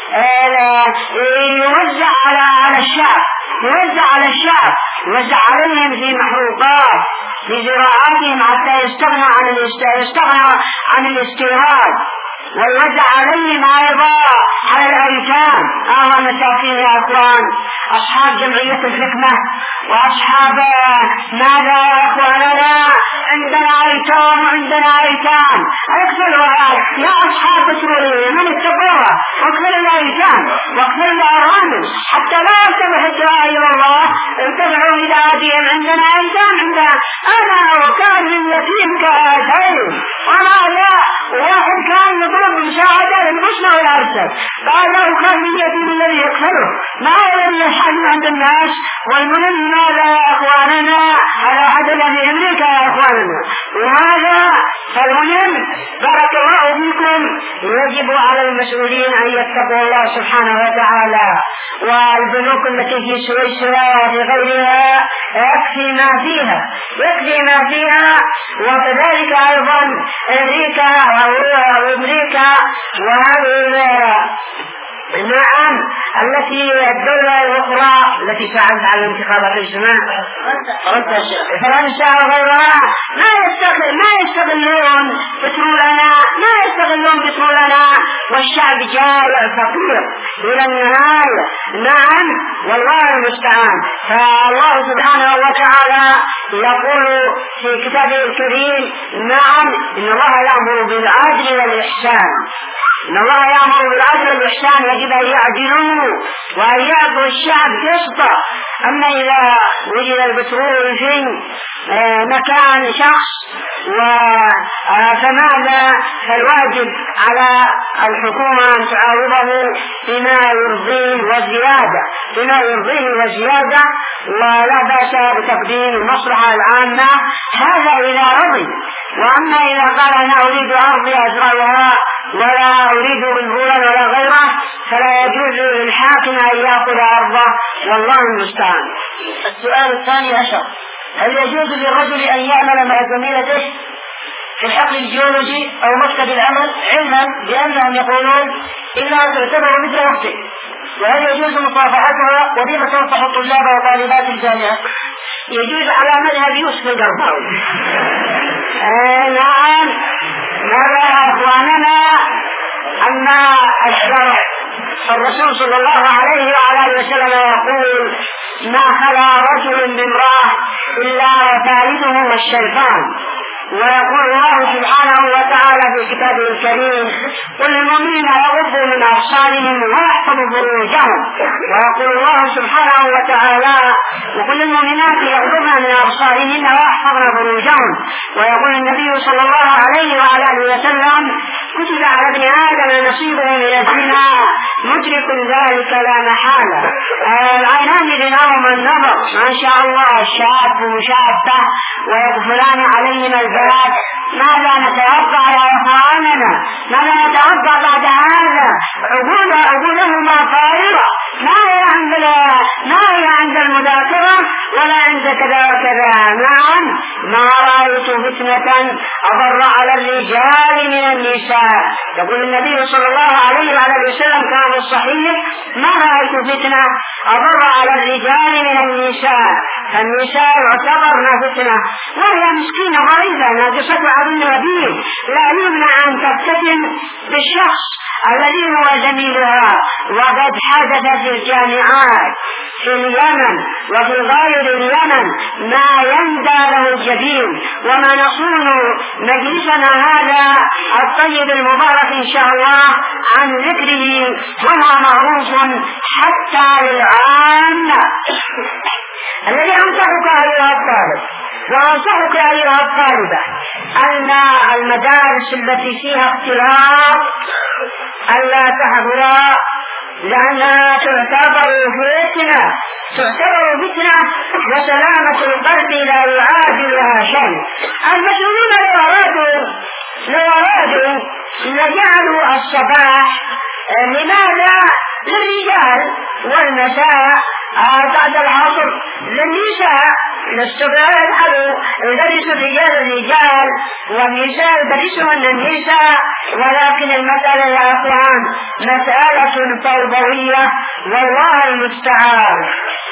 يوزع على الشعب يوزع على الشعب يوزع عليهم في محروقات في زراعاتهم حتى يستغنوا عن يستغنوا عن الاستيراد، ويوزع عليهم أيضا على الأيتام. أهل المساكين يا أخوان، أصحاب جمعية الحكمة وأصحاب ماذا يا أخواننا، عندنا أيتام وعندنا أيتام، اكفلوا يا أصحاب بترولية من التقوى، واكفلوا الأيتام واكفلوا الأرامل حتى لا ينتبه الدعاء إلى الله. انتبهوا إلى آتيهم، عندنا أيتام، عندنا أنا وكان من يتيم كآتين وماذا، واحد كان يطلب مساعدة للمسلم والأرسل قال له كان من يتيم الذي يكفله ما الذي يحل عند الناس. والمهم ماذا يا أخواننا على عدل في أمريكا يا أخواننا. وهذا فالمهم بارك الله فيكم، يجب على المسؤولين أن يتقوا الله سبحانه وتعالى. والبنوك التي في سويسرا وفي غيرها يكفي ما فيها يكفي ما فيها وكذلك أيضا أمريكا وأمريكا وهذه نعم التي الدولة الأخرى التي فعلت على الانتخابات الجماع فرنسا وغيرها ما يستغل ما يستغلون بترولنا ما يستغلون بترولنا والشعب جائع فقير إلى النهاية. نعم والله المستعان. فالله سبحانه وتعالى يقول في كتابه الكريم نعم إن الله يأمر بالعدل والإحسان إن الله يأمر بالعدل والإحسان يجب أن يعدلوا وأن يعطوا الشعب قسطا. أما إذا وجد البترول في مكان شخص فماذا، فالواجب على الحكومة أن تعاوضه بما يرضيه وزيادة بما يرضيه وزيادة ولا بأس بتقديم المصلحة العامة. هذا إذا رضي. وأما إذا قال أنا أريد أرضي أزرعها ولا أريد منهولا ولا غيره فلا يجوز للحاكم أن يأخذ أرضه والله المستعان. السؤال الثاني عشر: هل يجوز للرجل أن يعمل مع زميلته في الحقل الجيولوجي أو مكتب العمل علما بأنهم يقولون إنها تعتبر مثل أخته، وهل يجوز مصافحتها وبما تنصح الطلاب وطالبات الجامعة؟ يجوز على مذهب يوسف القرضاوي. نعم. ماذا يا أخواننا، أما الشرع الرسول صلى الله عليه وعلى اله وسلم يقول: ما خلا رجل بامرأة إلا وثالثه الشيطان. ويقول الله سبحانه وتعالى في كتابه الكريم: قل للمؤمنين يغضوا من أبصارهم ويحفظوا فروجهم. ويقول الله سبحانه وتعالى: وقل للمؤمنات يغضبن من أبصارهن ويحفظن فروجهم. ويقول النبي صلى الله عليه وعلى اله وسلم: كتب على ابن آدم نصيبه من الزنا مدرك ذلك لا محالة. العينان بينهما النظر، ما شاء الله الشاب وشابته ويغفلان عليهما الباب. ماذا نتوقع يا إخواننا؟ ماذا نتوقع بعد هذا؟ عقول عقولهما طائرة، ما هي عند ما هي عند المذاكرة ولا عند كذا وكذا. نعم، ما رأيت فتنة أضر على الرجال من النساء. يقول النبي صلى الله عليه وعلى وسلم كان الصحيح: ما رأيت فتنة أضر على الرجال من النساء. فالنساء يعتبرن فتنة، وهي مسكينة ضعيفة ناقصة عن النبي، لا يمنع أن تفتتن بالشخص الذي هو زميلها. وقد حدث في الجامعات في اليمن وفي غير اليمن ما يندى له الجبين. وما نصون مجلسنا هذا الطيب المبارك إن شاء الله عن ذكره، وهو معروف حتى للعامة. الذي أنصحك أيها الطالب وأنصحك أيها الطالبة أن المدارس التي فيها اختلاط ألا تحضرا، لأنها تعتبر فتنة تعتبر فتنة وسلامة القلب لا يعادلها شيء. المسؤولون لو أرادوا لو أرادوا لجعلوا الصباح لماذا للرجال والمساء بعد العصر للنساء. نستطيع أن يدرس الرجال الرجال والنساء يدرسهن النساء، ولكن المسألة يا أخوان مسألة فوضوية والله المستعان.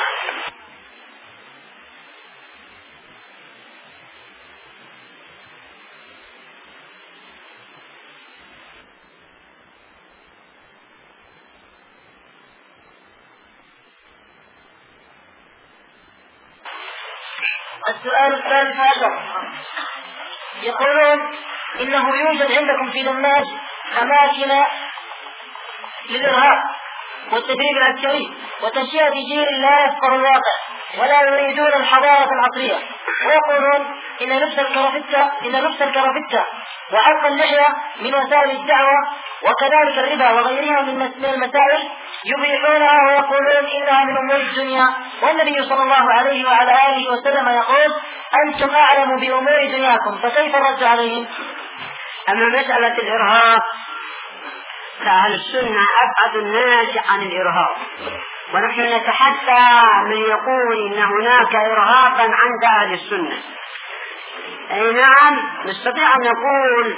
السؤال الثالث عشر يقولون: إنه يوجد عندكم في دماج أماكن للإرهاب والتدريب العسكري وتنشئة جيل لا يفقه الواقع ولا يريدون الحضارة العصرية، ويقولون إن لبس الكرافتة إن لبس الكرافتة وحلق اللحية من وسائل الدعوة وكذلك الربا وغيرها من المسائل يبيحونها ويقولون إنها من أمور الدنيا، والنبي صلى الله عليه وعلى آله وسلم يقول: أنتم أعلم بأمور دنياكم، فكيف الرد عليهم؟ أما مسألة الإرهاب فأهل السنة أبعد الناس عن الإرهاب، ونحن نتحدى من يقول إن هناك إرهابا عند أهل السنة. أي نعم، نستطيع أن نقول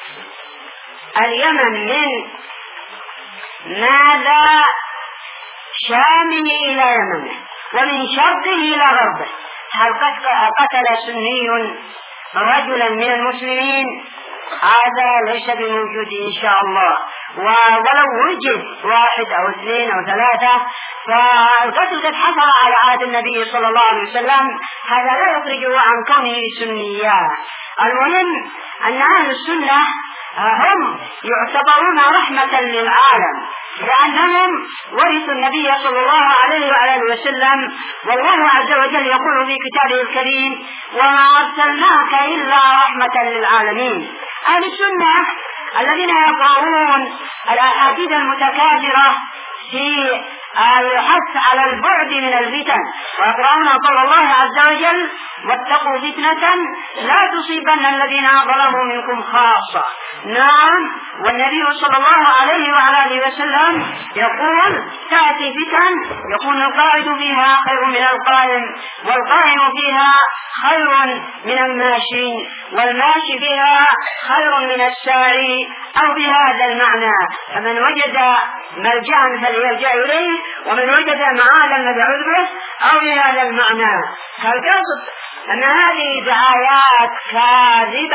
اليمن من ماذا شامه إلى يمنه ومن شرقه إلى غربه. هل قتل سني رجلا من المسلمين؟ هذا ليس بموجود إن شاء الله، ولو وجد واحد أو اثنين أو ثلاثة فالقتل قد حصل على عهد النبي صلى الله عليه وسلم، هذا لا يخرجه عن كونه سنيا. المهم أن أهل السنة هم يعتبرون رحمة للعالم، لأنهم ورثوا النبي صلى الله عليه وعلى وسلم، والله عز وجل يقول في كتابه الكريم: وما أرسلناك إلا رحمة للعالمين. أهل السنة الذين يقرؤون الأحاديث المتكاثرة في الحث على البعد من الفتن، ويقرؤون قول الله عز وجل: واتقوا فتنة لا تصيبن الذين ظلموا منكم خاصة. نعم، والنبي صلى الله عليه وعلى اله وسلم يقول: تأتي فتن يكون القاعد فيها خير من القائم، والقائم فيها خير من الماشي، والماشي فيها خير من الساري، أو بهذا المعنى. فمن وجد ملجأ فليلجأ إليه، ومن وجد معادا فليعوذ به، أو بهذا المعنى. فالقصد أن هذه دعايات كاذبة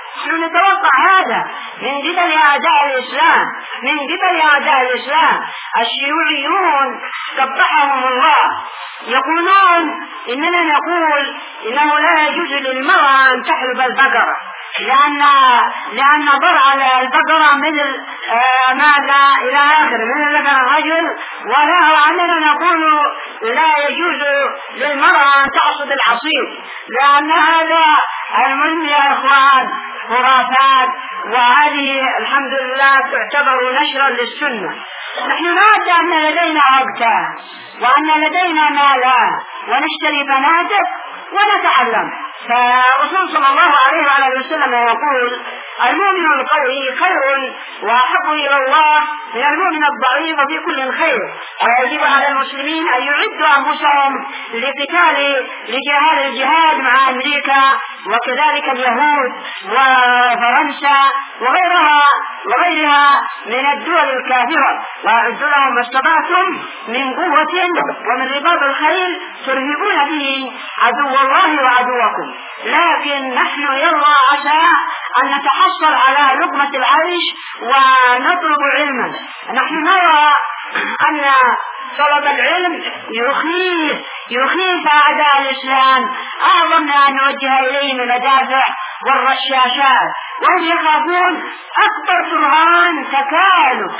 نحن نتوقع هذا من قبل أعداء الإسلام من قبل أعداء الإسلام. الشيوعيون قبحهم الله يقولون إننا نقول إنه لا يجوز للمرأة أن تحلب البقرة لأن لأن ضرع البقرة مثل آه ماذا إلى آخر من ذكر الرجل، وأننا نقول لا يجوز للمرأة أن تعصد العصير لأن هذا المهم يا إخوان خرافات، وهذه الحمد لله تعتبر نشرا للسنة. نحن نعد أن لدينا وقتا وأن لدينا مالا ونشتري بناتك ونتعلم. فالرسول صلى الله عليه وعلى وسلم يقول المؤمن القوي خير وأحب إلى الله من المؤمن الضعيف في كل خير، ويجب على المسلمين أن يعدوا أنفسهم لقتال لجهاد الجهاد مع أمريكا وكذلك اليهود وفرنسا وغيرها وغيرها من الدول الكافرة، وأعدوا لهم ما استطعتم من قوة ومن رباط الخيل ترهبون به عدو الله وعدوكم. لكن نحن يلا عسى أن نتحصل على لقمة العيش ونطلب علما. نحن نرى أن طلب العلم يخيف يخيف أعداء الإسلام أعظم من أن نوجه إليهم المدافع والرشاشات، وهم يخافون أكبر برهان تكالب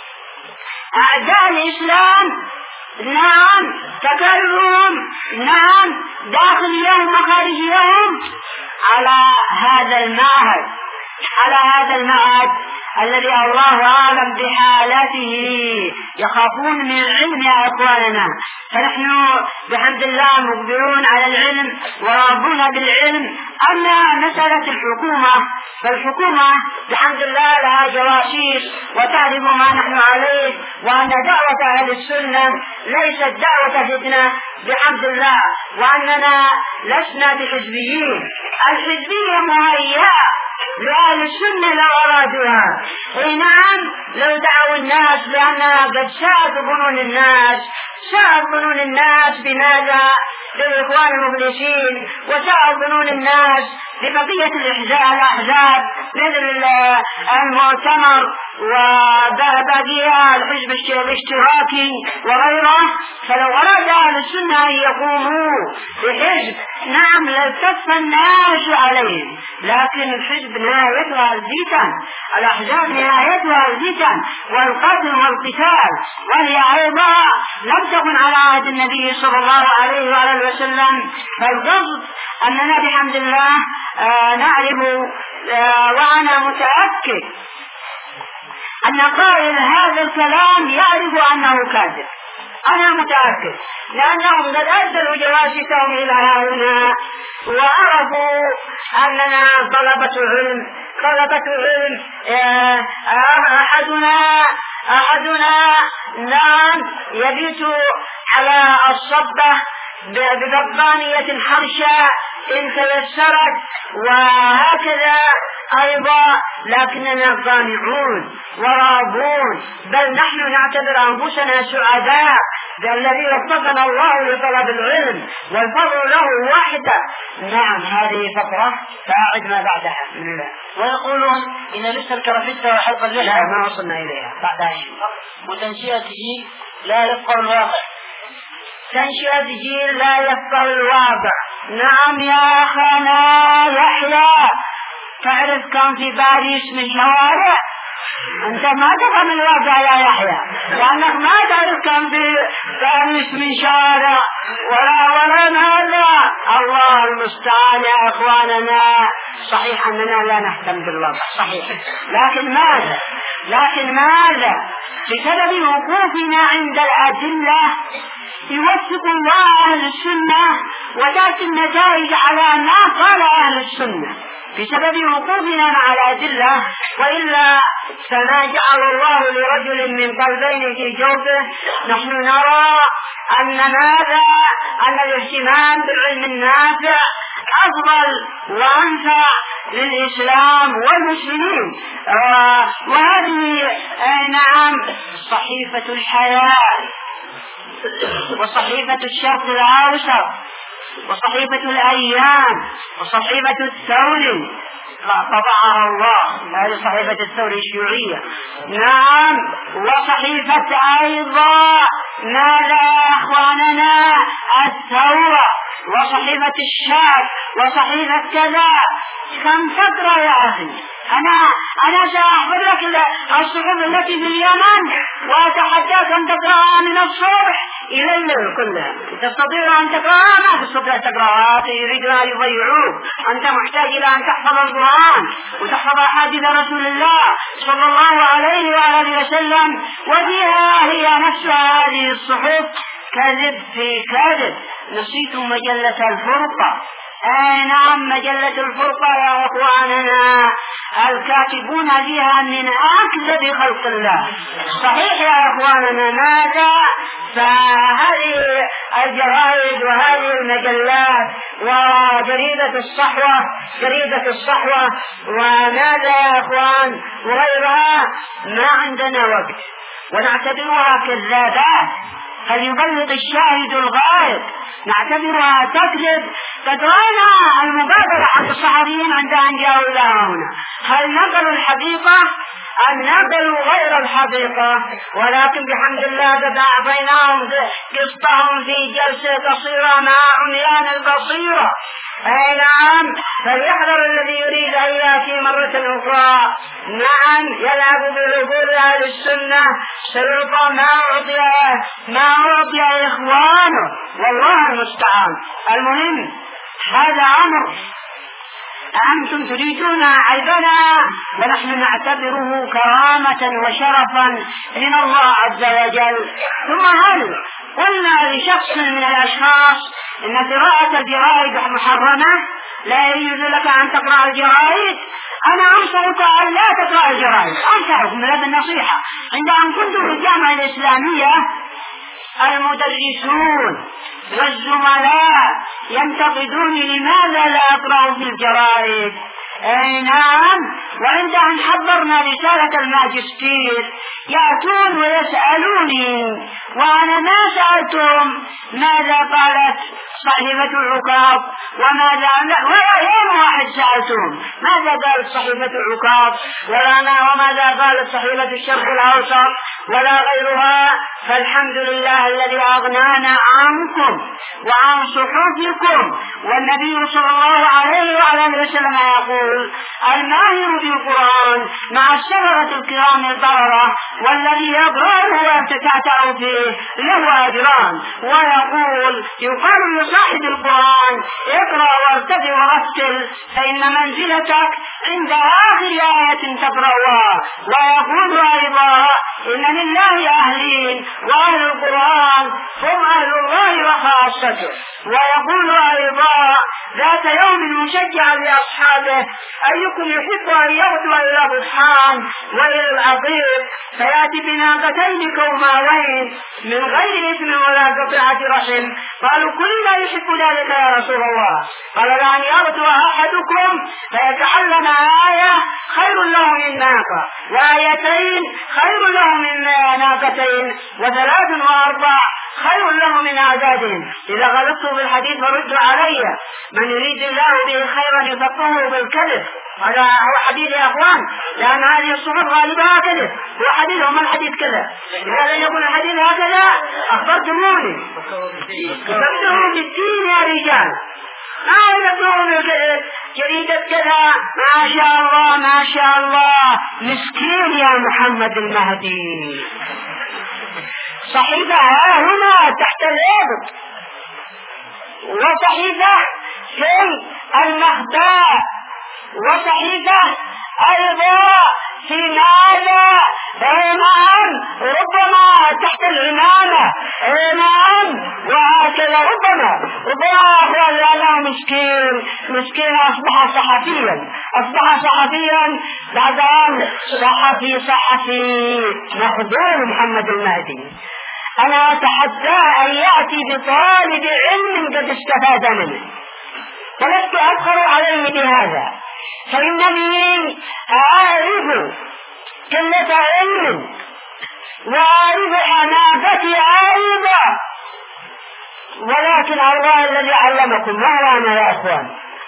أعداء الإسلام. نعم تكلم نعم داخليهم وخارجيهم على هذا المعهد على هذا المعهد الذي الله أعلم بحالته. يخافون من العلم يا أخواننا، فنحن بحمد الله مقبلون على العلم وراضون بالعلم. أما مسألة الحكومة فالحكومة بحمد الله لها جواشير وتعرف ما نحن عليه، وأن دعوة أهل السنة ليست دعوة فتنة بحمد الله، وأننا لسنا بحزبيين. الحزبية مهيئة لأهل السنة لو أرادوها، نعم لو دعوا الناس لأنها قد ساءت ظنون الناس ساءت ظنون الناس بماذا؟ للإخوان المفلسين، وساءت ظنون الناس ببقية الأحزاب مثل المؤتمر وباقي الحزب الاشتراكي وغيره. فلو أراد أهل السنة أن يقوموا بحزب نعم لالتف الناس عليهم، لكن الحزب نهايتها الفتن، الأحزاب نهايتها الفتن والقتل والقتال، وهي أيضا لم تكن على عهد النبي صلى الله عليه وآله وسلم. فالقصد أننا بحمد الله آه نعرف آه وأنا متأكد أن قائل هذا الكلام يعرف أنه كاذب. أنا متأكد لأنهم قد أرسلوا جواسيسهم إلى هؤلاء وعرفوا أننا طلبة علم طلبة علم آه أحدنا أحدنا نعم يبيت على الصبة ببطانية حرشة إن تيسرت، وهكذا أيضا، لكننا قانعون وراضون، بل نحن نعتبر أنفسنا سعداء بالذي وفقنا الله لطلب العلم والفضل له وحده. نعم هذه فقرة فأعد ما بعدها من الله. ويقولون إن لبس الكرافته وحلق اللحى ما وصلنا إليها بعدها وتنشئته لا يفقه الواقع. تنشئة جيل لا يفقه الواقع. نعم يا أخانا يحيى، تعرف كم في باريس من شوارع؟ أنت ما تفهم الواقع يا يحيى، لأنك ما تعرف كم في باريس من شوارع ولا ولا ماذا. الله المستعان يا أخواننا. صحيح أننا لا نهتم بالواقع صحيح، لكن ماذا لكن ماذا بسبب وقوفنا عند الأدلة يوفق الله أهل السنة وتأتي النتائج على ما قال أهل السنة بسبب وقوفنا مع الأدلة، وإلا فما جعل الله لرجل من قلبين في جوفه. نحن نرى أن ماذا أن الاهتمام بالعلم النافع أفضل وأنفع للإسلام والمسلمين. آه وهذه آه نعم صحيفة الحياة وصحيفة الشرق الأوسط وصحيفة الأيام وصحيفة الثور طبعها الله، هذه صحيفة الثورة الشيوعية. نعم، وصحيفة أيضا ماذا يا أخواننا؟ الثورة، وصحيفة الشاب، وصحيفة كذا. كم فترة يا أخي؟ أنا أنا سأحفظ لك الصحف التي في اليمن وأتحداك أن تقرأها من الصبح إلى الليل كلها. تستطيع أن تقرأها؟ ما تستطيع تقرأها، يريدون أن يضيعوك. أنت محتاج إلى أن تحفظ القرآن وتحفظ أحاديث رسول الله صلى الله عليه وآله وسلم، وفيها هي نفسها هذه الصحف كذب في كذب. نسيتم مجلة الفرقة؟ أي نعم، مجلة الفرقة يا أخواننا الكاتبون فيها من أكذب خلق الله. صحيح يا أخواننا، ماذا؟ فهذه الجرائد وهذه المجلات وجريدة الصحوة جريدة الصحوة وماذا يا أخوان وغيرها ما عندنا وقت، ونعتبرها كذابات. هل يبلغ الشاهد الغائب؟ نعتبرها تكذب. قد رأينا المبادرة عند الصحفيين عند أن جاءوا إلى هنا. هل نقلوا الحقيقة أم نقلوا غير الحقيقة؟ ولكن بحمد الله قد أعطيناهم قسطهم في جلسة قصيرة مع عميان البصيرة. أي نعم، فليحذر الذي يريد أن يأتي مرة أخرى. نعم، يلعب بعقول أهل السنة، سيعطى ما أعطي ما أعطي إخوانه، والله المستعان. المهم هذا أمر أنتم تريدون عيبنا ونحن نعتبره كرامة وشرفا من الله عز وجل. ثم هل قلنا لشخص من الأشخاص إن قراءة الجرائد محرمة؟ لا يجوز لك أن تقرأ الجرائد. أنا أنصحك أن لا تقرأ الجرائد، أنصحكم بهذه النصيحة. عند أن كنت في الجامعة الإسلامية المدرسون والزملاء ينتقدوني لماذا لا أقرأ في الجرائد. أي نعم، وعند أن حضرنا رسالة الماجستير يأتون ويسألوني وأنا ما سألتهم ماذا قالت صحيفة العكاظ وماذا ولا يوم واحد سألتهم ماذا قالت صحيفة العكاظ ولا وماذا قالت صحيفة الشرق الأوسط ولا غيرها. فالحمد لله الذي أغنانا عنكم وعن صحفكم. والنبي صلى الله عليه وعلى وسلم يقول: الماهر بالقرآن مع السفرة الكرام البررة والذي يقرأه ويتتعتع فيه له أجران. ويقول يقال لصاحب القرآن: اقرأ وارتدي ورتل فإن منزلتك عند آخر آية تقرأها. ويقول أيضا: إن لله أهلين وأهل القرآن هم أهل الله وخاصته. ويقول أيضا ذات يوم مشجع لأصحابه: أيكم يحب أن يغدو إلى بطحان وإلى العظيم فيأتي بناقتين كوماوين من غير إثم ولا قطيعة رحم. قالوا: كلنا يحب ذلك يا رسول الله. قال: لأن يغدو أحدكم فيتعلم آية خير له من ناقة، وآيتين خير له من ناقتين، وثلاث وأربع خير له من أعدادهم. إذا غلطت بالحديث فردوا علي. من يريد الله به خيرا يفقهه بالكذب. هذا هو حديث يا أخوان، لأن هذه الصحف غالبها كذب. هو حديث وما الحديث كذا. إذا لم يكن الحديث هكذا أخبرتموني. تبدأوا بالدين يا رجال، ما يبدأوا جريدة كذا. ما شاء الله ما شاء الله، مسكين يا محمد المهدي. صحيفة ها هنا تحت الإبط، وصحيفة في المخبأ، وصحيفة أيضا في ماذا؟ نعم، ربما تحت العمامة. نعم، وهكذا ربما ربما أخوان لأنه مسكين مسكين أصبح صحفيا أصبح صحفيا بعد أن صحفي صحفي مخدوم محمد المهدي. أنا أتحدى أن يأتي بطالب علم قد استفاد منه، فلست أفخر عليه بهذا، فإنني أعرف قلة علم وأعرف حماقتي أيضا، ولكن الله الذي علمكم ما هو أنا يا أخوان.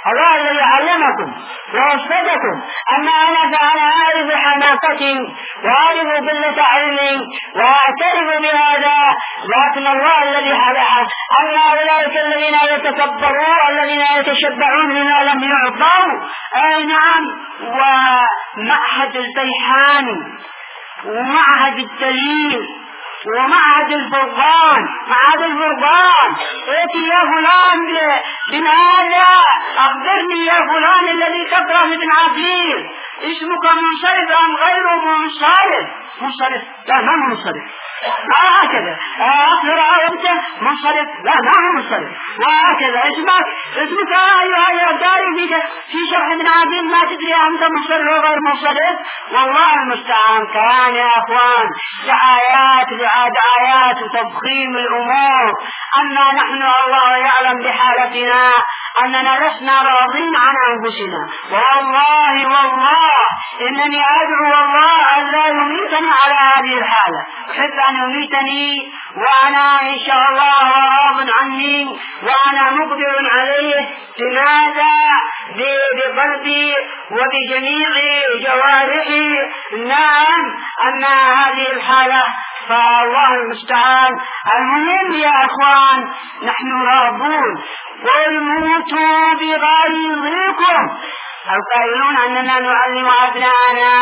الله الذي علمكم ووفقكم. أما أنا فأنا أعرف حماقتي وأعرف قلة علمي وأعترف بهذا، لكن الله الذي حلها. أما أولئك الذين يتكبرون الذين يتشبعون بما لم يعطوا، أي نعم، ومعهد البيحاني ومعهد الدليل ومعهد الفرقان، معهد الفرقان، ائتي يا فلان بماذا؟ أخبرني يا فلان الذي تقرأ ابن عقيل، اسمك منصرف أم غير منصرف؟ منصرف؟ لا ما منصرف. وهكذا أخبر أنت منصرف؟ لا ما هو منصرف. وهكذا اسمك اسمك أيها يا داري في شرح ابن عقيل ما تدري أنت منصرف أو غير منصرف. والله المستعان. كان يا أخوان دعايات دعايات وتضخيم الأمور، أننا نحن الله يعلم بحالتنا أننا لسنا راضين عن أنفسنا. والله والله إنني أدعو الله أن لا يميتني على هذه الحالة، أحب أن يميتني وأنا إن شاء الله راض عني وأنا مقدر عليه. لماذا؟ بقلبي وبجميع جوارحي. نعم، أما هذه الحالة فالله المستعان. المهم يا أخوان نحن راضون. قل موتوا بغيظكم. القائلون أننا نعلم أبنائنا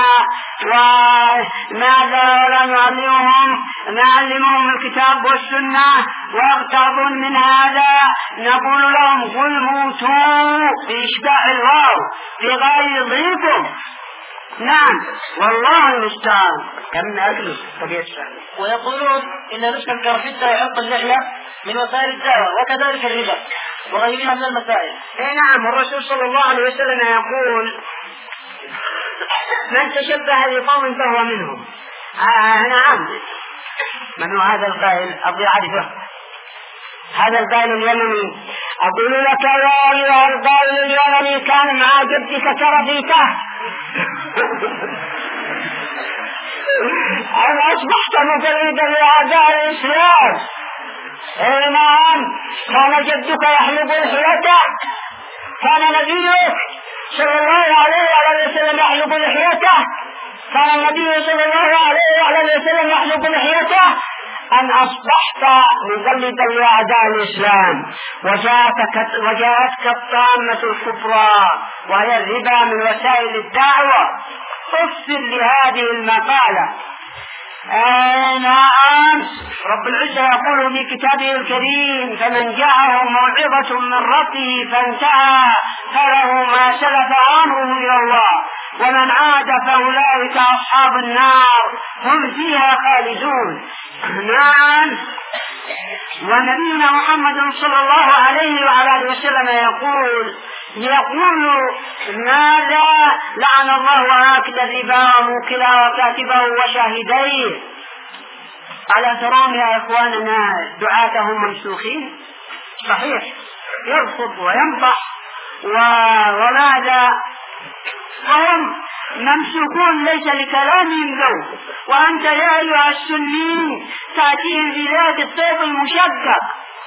وماذا ولا نعلمهم نعلمهم الكتاب والسنة ويغتابون من هذا، نقول لهم قل موتوا بإشباع الواو بغيظكم. نعم والله المستعان. كم أكل طبيعة. ويقولون إن نسك الكرفتة وعق اللحية من وسائل الدعوة وكذلك الربا وغيرها من المسائل. إيه نعم، الرسول صلى الله عليه وسلم يقول من تشبه بقوم فهو منهم. آه نعم. من هو هذا القائل؟ أبو عارفه هذا القائل اليمني. أقول لك يا أيها القائل اليمني كان مع جدك كرفيته أن أصبحت مقلدا لأعداء الإسلام. إيه نعم، كان جدك يحلب لحيته، كان نبيك صلى الله عليه وعلى وسلم يحلب لحيته، كان النبي صلى الله عليه وعلى وسلم يحلب لحيته. أن أصبحت مقلدا لأعداء الإسلام وجاءتك وجاءتك الطامة الكبرى وهي الربا من وسائل الدعوة. أفسر لهذه المقالة. آه نعم، رب العزة يقول في كتابه الكريم فمن جاءه موعظة من ربه فانتهى فله ما سلف أمره إلى الله ومن عاد فأولئك أصحاب النار هم فيها خالدون. نعم، ونبينا محمد صلى الله عليه وعلى وسلم يقول يقول ماذا؟ لعن الله آكل الربا وموكله وكاتبه وشاهديه. ألا ترون يا إخواننا دعاتهم ممسوخين؟ صحيح، يرفض وينطح وماذا؟ وهم ممسوكون ليس لكلامهم ذو. وأنت يا أيها السنين تأتيهم بذات الطيب المشقق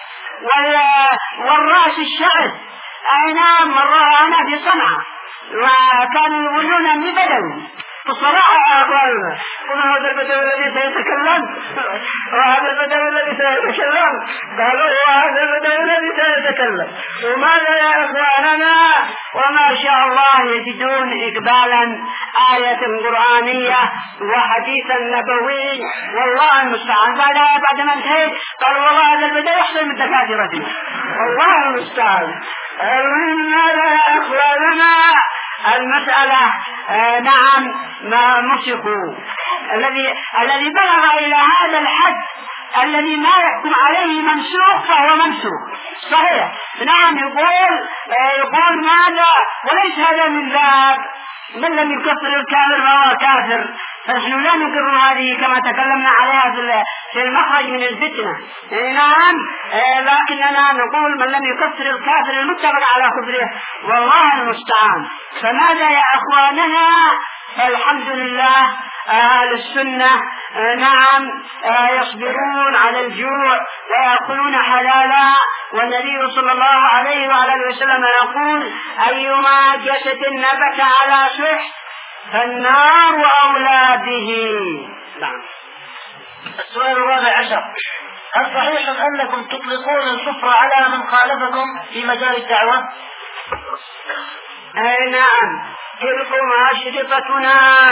والرأس الشعث. أي نعم، مرة أنا في صنعاء وكانوا يقولون أني بدوي بصراحة يا أخواننا، وهذا البدوي الذي سيتكلم وهذا البدوي الذي سيتكلم قالوا وهذا البدوي الذي سيتكلم. وماذا يا أخواننا؟ وما شاء الله يجدون إقبالا آية قرآنية وحديثا نبوي. والله المستعان. بعد ما انتهيت قالوا والله هذا البدوي أحسن من دكاترتنا. والله المستعان. المهم ماذا يا أخواننا؟ المسألة آه نعم ما مسكوا الذي الذي بلغ إلى هذا الحد الذي ما يحكم عليه منسوخ فهو منسوخ. صحيح. نعم، يقول آه يقول ماذا؟ وليس هذا من باب من لم يكفر الكافر فهو كافر. فنحن لا نقر هذه كما تكلمنا عليها في المخرج من الفتنة. نعم، لكننا نقول من لم يكفر الكافر المتفق على كفره والله المستعان. فماذا يا أخواننا؟ فالحمد لله أهل السنة نعم يصبرون على الجوع ويأكلون حلالا، والنبي صلى الله عليه وعلى وسلم يقول أيما جسد نبت على شح فالنار أولى به. نعم. السؤال الرابع عشر: هل صحيح أنكم تطلقون الكفر على من خالفكم في مجال الدعوة؟ أي نعم، تلكم أشرطتنا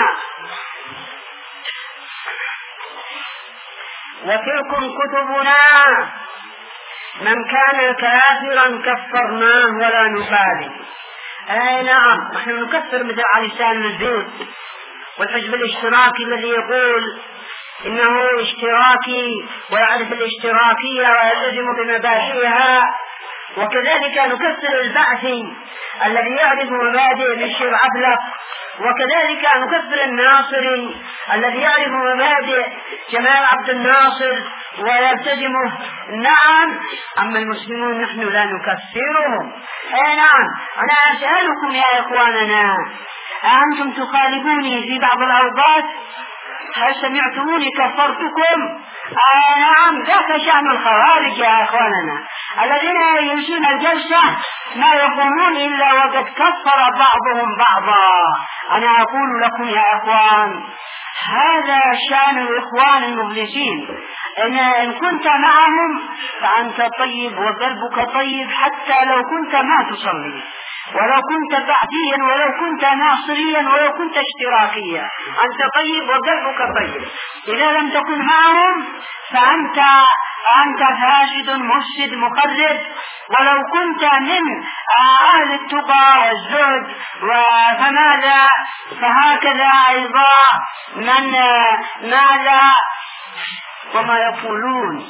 وتلكم كتبنا، من كان كافرا كفرناه ولا نبالي. أي نعم، نحن نكفر مثل علي لسان الزيت والحزب الاشتراكي الذي يقول إنه اشتراكي ويعرف الاشتراكية ويلتزم بمبادئها، وكذلك نكفر البعثي الذي يعرف مبادئ بشير عفلق، وكذلك نكفر الناصري الذي يعرف مبادئ جمال عبد الناصر ويلتزمه. نعم، أما المسلمون نحن لا نكفرهم. أي نعم، أنا أسألكم يا إخواننا، أنتم تخالفوني في بعض الأوقات؟ هل سمعتموني كفرتكم؟ آه نعم، ذاك شأن الخوارج يا إخواننا الذين يجلسون الجلسة ما يقومون إلا وقد كفر بعضهم بعضا. أنا أقول لكم يا إخوان، هذا شأن الإخوان المفلسين، إن, إن كنت معهم فأنت طيب وقلبك طيب حتى لو كنت ما تصلي، ولو كنت بعثيا ولو كنت ناصريا ولو كنت اشتراكيا، أنت طيب وقلبك طيب. إذا لم تكن معهم فأنت أنت فاسد مفسد مخرب، ولو كنت من أهل التقى والزهد فماذا؟ فهكذا أيضا من ماذا؟ وما يقولون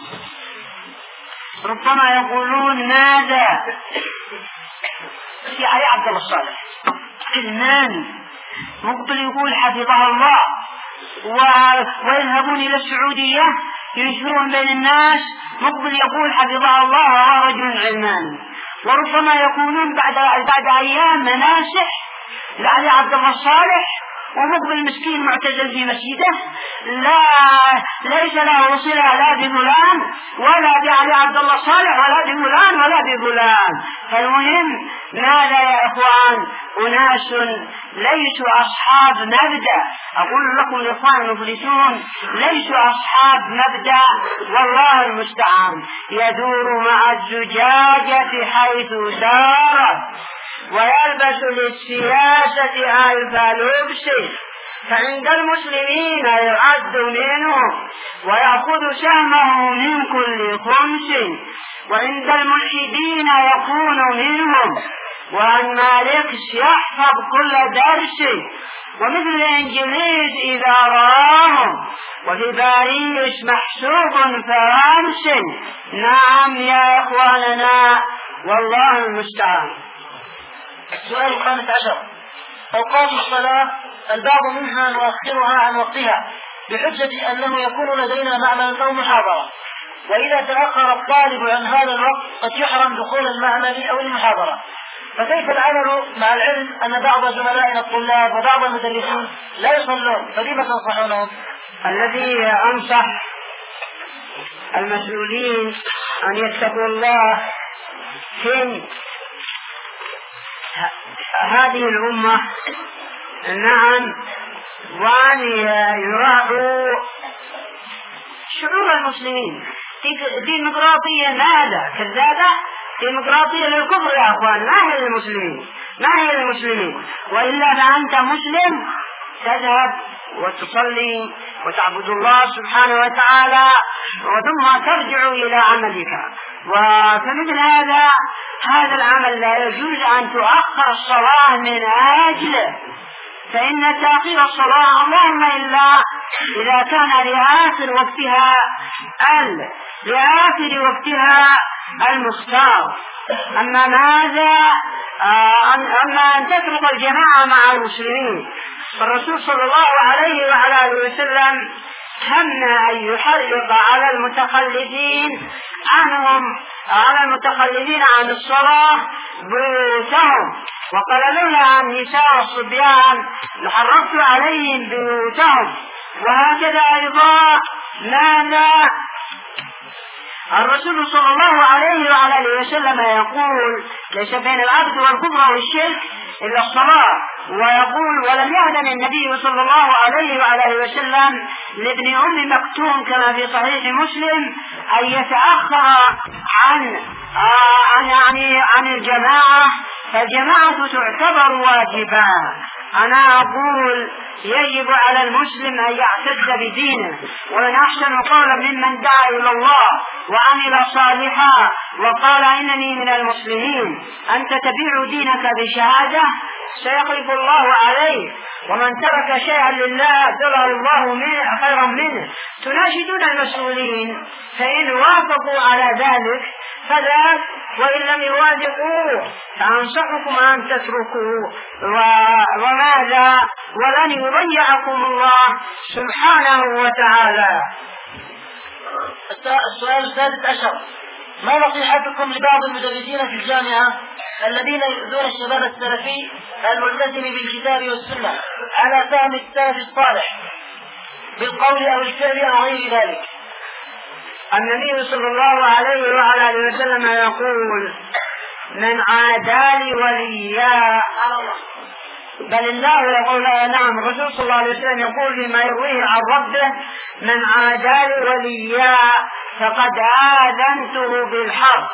ربما يقولون ماذا يا علي عبد الله الصالح كلمان مقبل يقول حفظه الله ويذهبون إلى السعودية ينشرون بين الناس، مقبل يقول حفظه الله وهو رجل علماني، وربما يكونون بعد بعد أيام مناسح لعلي عبد الله الصالح ومقبل مسكين معتزل في مسجده، لا ليس له صلة لا بفلان ولا بعلي عبد الله صالح ولا بفلان ولا بفلان. فالمهم ماذا يا إخوان؟ أناس ليسوا أصحاب مبدأ. أقول لكم الإخوان المفلسون ليسوا أصحاب مبدأ والله المستعان، يدور مع الزجاجة حيث دارت ويلبس للسياسة ألف لبس، فعند المسلمين يعد منهم ويأخذ سهمه من كل خمس، وعند الملحدين يكون منهم، وعن مالكس يحفظ كل درس، ومثل الإنجليز إذا رآهم، وفي باريس محسوب فرنس. نعم يا إخواننا والله المستعان. السؤال الخامس عشر: أوقات الصلاة البعض منها نؤخرها عن وقتها بحجة أنه يكون لدينا معمل أو محاضرة، وإذا تأخر الطالب عن هذا الوقت قد يحرم دخول المعمل أو المحاضرة، فكيف العمل مع العلم أن بعض زملائنا الطلاب وبعض المدرسين لا يصلون، فلما تنصحونهم؟ الذي أنصح المسؤولين أن يتقوا الله في هذه الأمة، نعم، وأن يراعوا شعور المسلمين. ديمقراطية ماذا؟ كذابة؟ ديمقراطية للكفر يا أخوان، ما هي للمسلمين، ما هي للمسلمين. وإلا فأنت مسلم تذهب وتصلي وتعبد الله سبحانه وتعالى وثم ترجع إلى عملك. وفمثل هذا هذا العمل لا يجوز أن تؤخر الصلاة من أجله، فإن تأخير الصلاة اللهم إلا إذا كان لآخر وقتها ال لآخر وقتها المختار. أما ماذا أما أن تترك الجماعة مع المسلمين، فالرسول صلى الله عليه وعلى وسلم هم أن يحرض على المتخلفين عنهم على المتخلفين عن الصلاة بيوتهم، وقال لولا النساء والصبيان لحرضت عليهم بيوتهم. وهكذا أيضا ماذا الرسول صلى الله عليه وعلى اله وسلم يقول ليس بين العبد والكفر والشرك إلا الصلاة، ويقول ولم يأذن النبي صلى الله عليه وعلى اله وسلم لابن أم مكتوم كما في صحيح مسلم أن يتأخر عن عن يعني عن الجماعة، فالجماعة تعتبر واجبا. أنا أقول يجب على المسلم أن يعتز بدينه، ومن أحسن قولا ممن دعا إلى الله وعمل صالحا وقال إنني من المسلمين. أنت تبيع دينك بشهادة سيخلف الله عليه، ومن ترك شيئا لله ابتلاه الله منه خيرا منه. تناشدون المسؤولين فإن وافقوا على ذلك فذاك، وإن لم يوافقوا فأنصحكم أن تتركوا وماذا ولن يضيعكم الله سبحانه وتعالى. السؤال الثالث عشر: ما نصيحتكم لبعض المدرسين في الجامعة الذين يؤذون الشباب السلفي الملتزم بالكتاب والسنة على فهم السلف الصالح بالقول أو الفعل أو غير ذلك؟ النبي صلى الله عليه وعلى اله وسلم يقول: من عادى لي وليا بل الله يقول. نعم، الرسول صلى الله عليه وسلم يقول فيما يرويه عن ربه: من عادى لي وليا فقد آذنته بالحرب.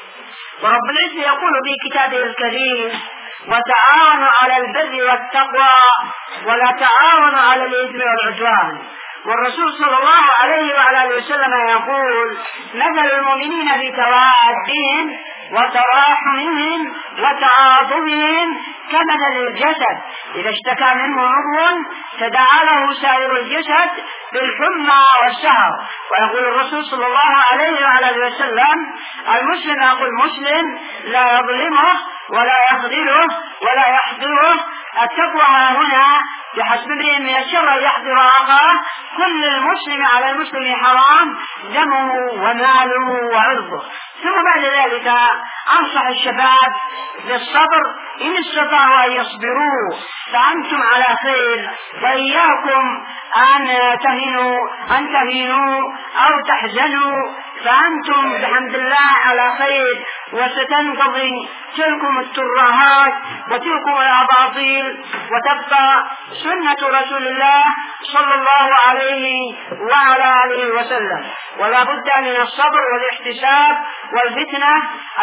ورب العزة يقول في كتابه الكريم: وتعاونوا على البر والتقوى ولا تعاونوا على الإثم والعدوان. والرسول صلى الله عليه وعلى اله وسلم يقول: مثل المؤمنين في توادهم وتراحمهم وتعاطفهم كمثل الجسد إذا اشتكى منه عضو تداعى له سائر الجسد بالحمى والسهر. ويقول الرسول صلى الله عليه وعلى اله وسلم: المسلم يقول مسلم لا يظلمه ولا يخذله ولا يحضره. التقوى هنا بحسب امرئ من الشر أن يحضر أخاه. كل المسلم على المسلم حرام دمه وماله وعرضه. ثم بعد ذلك أنصح الشباب بالصبر إن استطاعوا أن يصبروا فأنتم على خير، وإياكم أن تهنوا أن تهنوا أو تحزنوا فأنتم بحمد الله على خير، وستنقضي تلكم الترهات وتلكم الأباطيل وتبقى سنة رسول الله صلى الله عليه وعلى آله وسلم. ولا بد من الصبر والاحتساب والفتنة.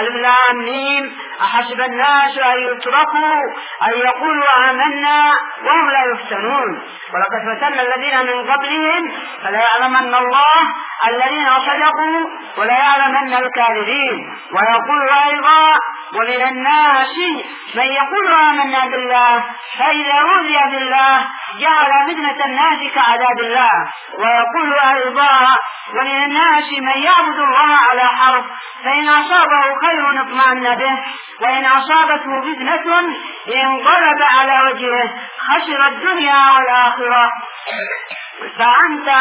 الآمنين أحسب الناس أن يتركوا أن يقولوا آمنا وهم لا يفتنون، ولقد فتنا الذين من قبلهم فلا يعلمن الله الذين صدقوا ولا يعلمن الكاذبين. ويقول أيضا: ومن الناس من يقول آمنا بالله فإذا أوذي بالله جعل فتنة الناس كعذاب الله. ويقول أيضا: ومن الناس من يعبد الله على حرف فإن أصابه خير اطمأن به وإن أصابته فتنة انقلب على وجهه خسر الدنيا والآخرة. فأنت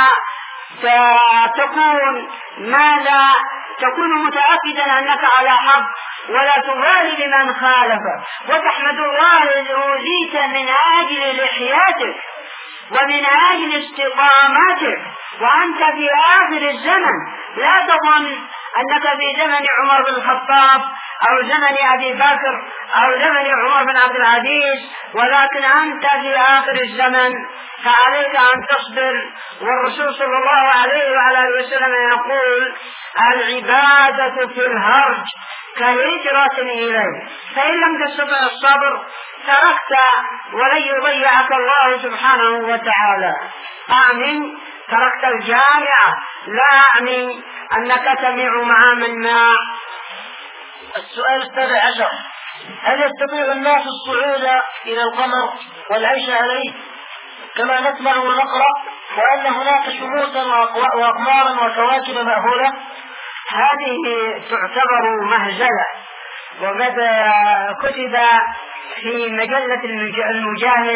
تكون ماذا تكون متأكدا أنك على حق ولا تبالي بمن خالفك، وتحمد الله إذ أوذيت من أجل لحياتك ومن أجل استقامتك وأنت في آخر الزمن. لا تظن أنك في زمن عمر بن الخطاب أو زمن أبي بكر أو زمن عمر بن عبد العزيز، ولكن أنت في آخر الزمن، فعليك أن تصبر. والرسول صلى الله عليه وعلى اله وسلم يقول: العبادة في الهرج كهجرة إليه، فإن لم تستطع الصبر تركت ولن يضيعك الله سبحانه وتعالى. أعني تركت الجامعة، لا أعني أنك تمع مع من مع. السؤال السابع عشر: هل يستطيع الناس الصعود إلى القمر والعيش عليه كما نسمع ونقرأ، وأن هناك شموسا وأقمارا وكواكب مأهولة؟ هذه تعتبر مهزلة، وقد كتب في مجلة المجاهد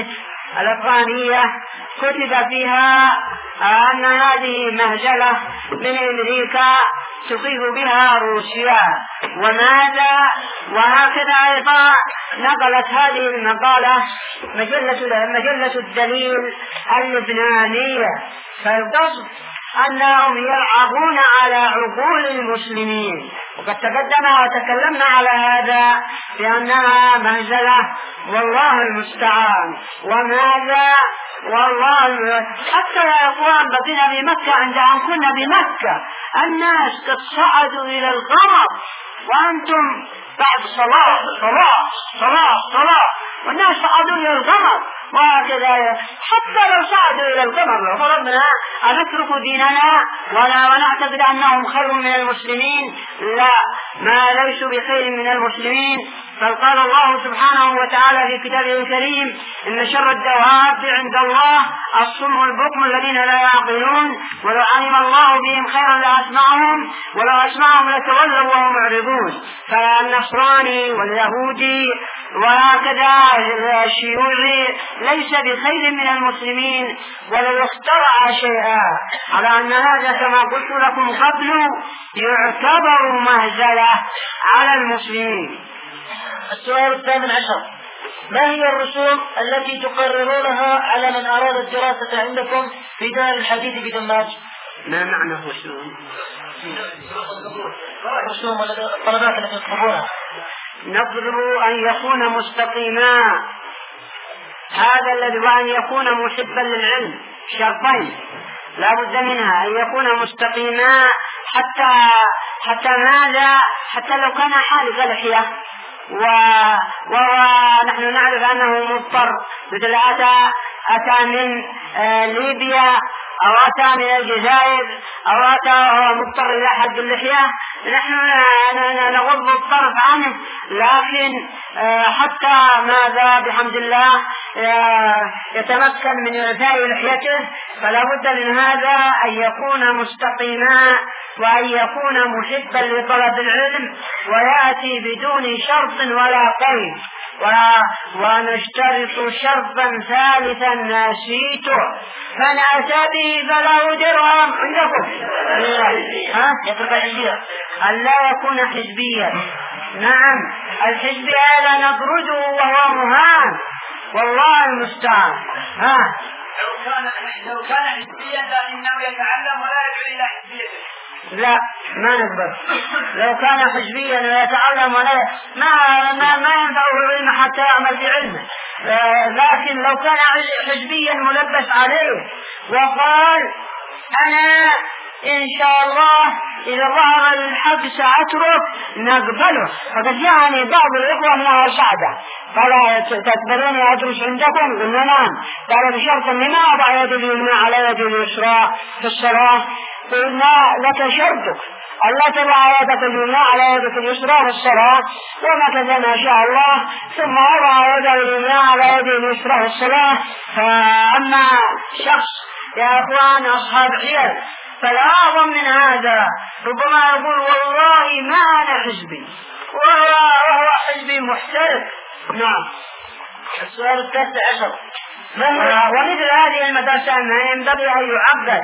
الأفغانية كتب فيها أن هذه مهزلة من أمريكا تفيد بها روسيا وماذا. وهكذا أيضا نقلت هذه المقالة مجلة, مجلة الدليل اللبنانية. فالقصد أنهم يلعبون على عقول المسلمين، وقد تقدم وتكلمنا على هذا بأنها مهزلة والله المستعان. وماذا والله حتى يا إخوان بقينا بمكة، عند أن كنا بمكة الناس قد صعدوا إلى الغرب وأنتم بعد صلاة صلاة صلاة صلاة والناس صعدوا إلى الغرب. وهكذا حتى لو صعدوا إلى القمر لو فرضنا أن نترك ديننا ولا ونعتقد أنهم خير من المسلمين، لا، ما ليسوا بخير من المسلمين. بل قال الله سبحانه وتعالى في كتابه الكريم إن شر الدواب عند الله الصم البكم الذين لا يعقلون ولو علم الله بهم خيرا لأسمعهم ولو أسمعهم لتولوا وهم معرضون. فالنصراني واليهودي وهكذا الشيوعي ليس بخير من المسلمين ولو اخترع شيئا، على أن هذا كما قلت لكم قبل يعتبر مهزلة على المسلمين. السؤال الثامن عشر: ما هي الرسوم التي تقررونها على من أراد الدراسة عندكم في دار الحديث بدماج؟ ما معنى الرسوم؟ الرسوم الطلبات التي تطلبونها. نطلب أن يكون مستقيما، هذا الذي وأن يكون محبا للعلم، شرطين لا بد منها، أن يكون مستقيما حتى حتى ماذا؟ حتى لو كان حالق لحية ونحن نعرف أنه مضطر، مثل أتى أتى من ليبيا أو أتى من الجزائر أو أتى مضطر إلى حد اللحية، نحن نغض الطرف عنه، لكن حتى ماذا بحمد الله يتمكن من إعفاء لحيته، فلا بد من هذا أن يكون مستقيما وأن يكون محبا لطلب العلم ويأتي بدون شرط ولا قيد. ونشترط شرطا ثالثا نسيته فنأتى به فله درهم عندكم، ها؟ أن لا يكون حزبيا. نعم، الحزب هذا نطرده وهو مهان والله المستعان. ها؟ لو كان لو كان حزبيا لكنه يتعلم ولا يدعو إلى حزبيته. لا، ما نقبل. لو كان حزبيا ويتعلم ولا ما ما ما ينفعه العلم حتى يعمل بعلمه، لكن لو كان حزبيا ملبس عليه وقال أنا إن شاء الله إذا ظهر الحق سأترك، نقبله. فقد يعني بعض الإخوة من أهل سعدة قال تقبلوني أدرس عندكم؟ قلنا نعم. قال بشرط أني ما أضع يدي اليمنى على يدي اليسرى في الصلاة. قلنا لك شرطك ألا تضع يدك اليمنى على يدك اليسرى في الصلاة، ومكث ما شاء الله ثم وضع يده اليمنى على يده اليسرى في الصلاة. فأما شخص يا أخوان أصحاب عيال فالأعظم من هذا ربما يقول والله ما أنا حزبي وهو, وهو حزبي محترف. نعم. السؤال التاسع عشر: ومثل هذه المدرسة ما ينبغي أن يعقد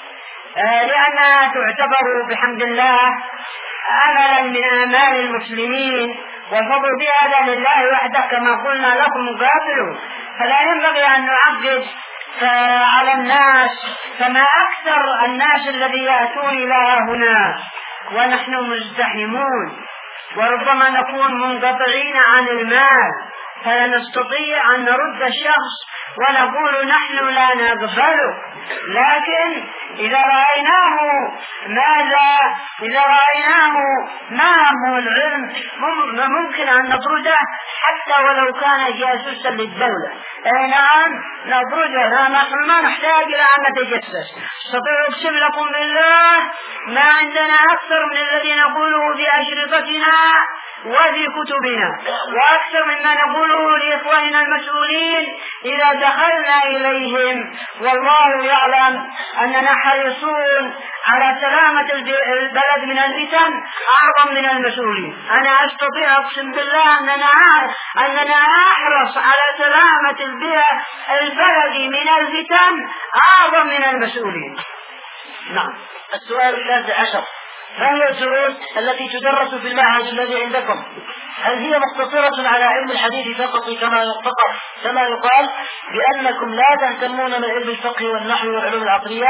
لأنها تعتبر بحمد الله أملا من آمال المسلمين، والفضل بهذا لله وحده كما قلنا لكم قابلوا، فلا ينبغي أن نعقد على الناس. فما أكثر الناس الذي يأتون إلى هنا ونحن مزدحمون وربما نكون منقطعين عن المال، فلا نستطيع أن نرد الشخص ونقول نحن لا نقبله. لكن إذا رأيناه ماذا إذا رأيناه ما همه العلم ممكن أن نطرده حتى ولو كان جاسوسا للدولة. نعم نطرده، نحن ما نحتاج إلى أن نتجسس. استطيع أقسم لكم بالله ما عندنا أكثر من الذي نقوله في أشرطتنا وفي كتبنا، وأكثر مما نقوله لإخواننا المسؤولين إذا ودخلنا إليهم، والله يعلم أننا حريصون على سلامة البلد من الفتن أعظم من المسؤولين. أنا أستطيع أقسم بالله أننا أننا أحرص على سلامة البلد من الفتن أعظم من المسؤولين. نعم. السؤال الثالث عشر: ما هي الدروس التي تدرس في المعهد الذي عندكم؟ هل هي مقتصرة على علم الحديث فقط كما فقط كما يقال بأنكم لا تهتمون من علم الفقه والنحو والعلوم العصرية؟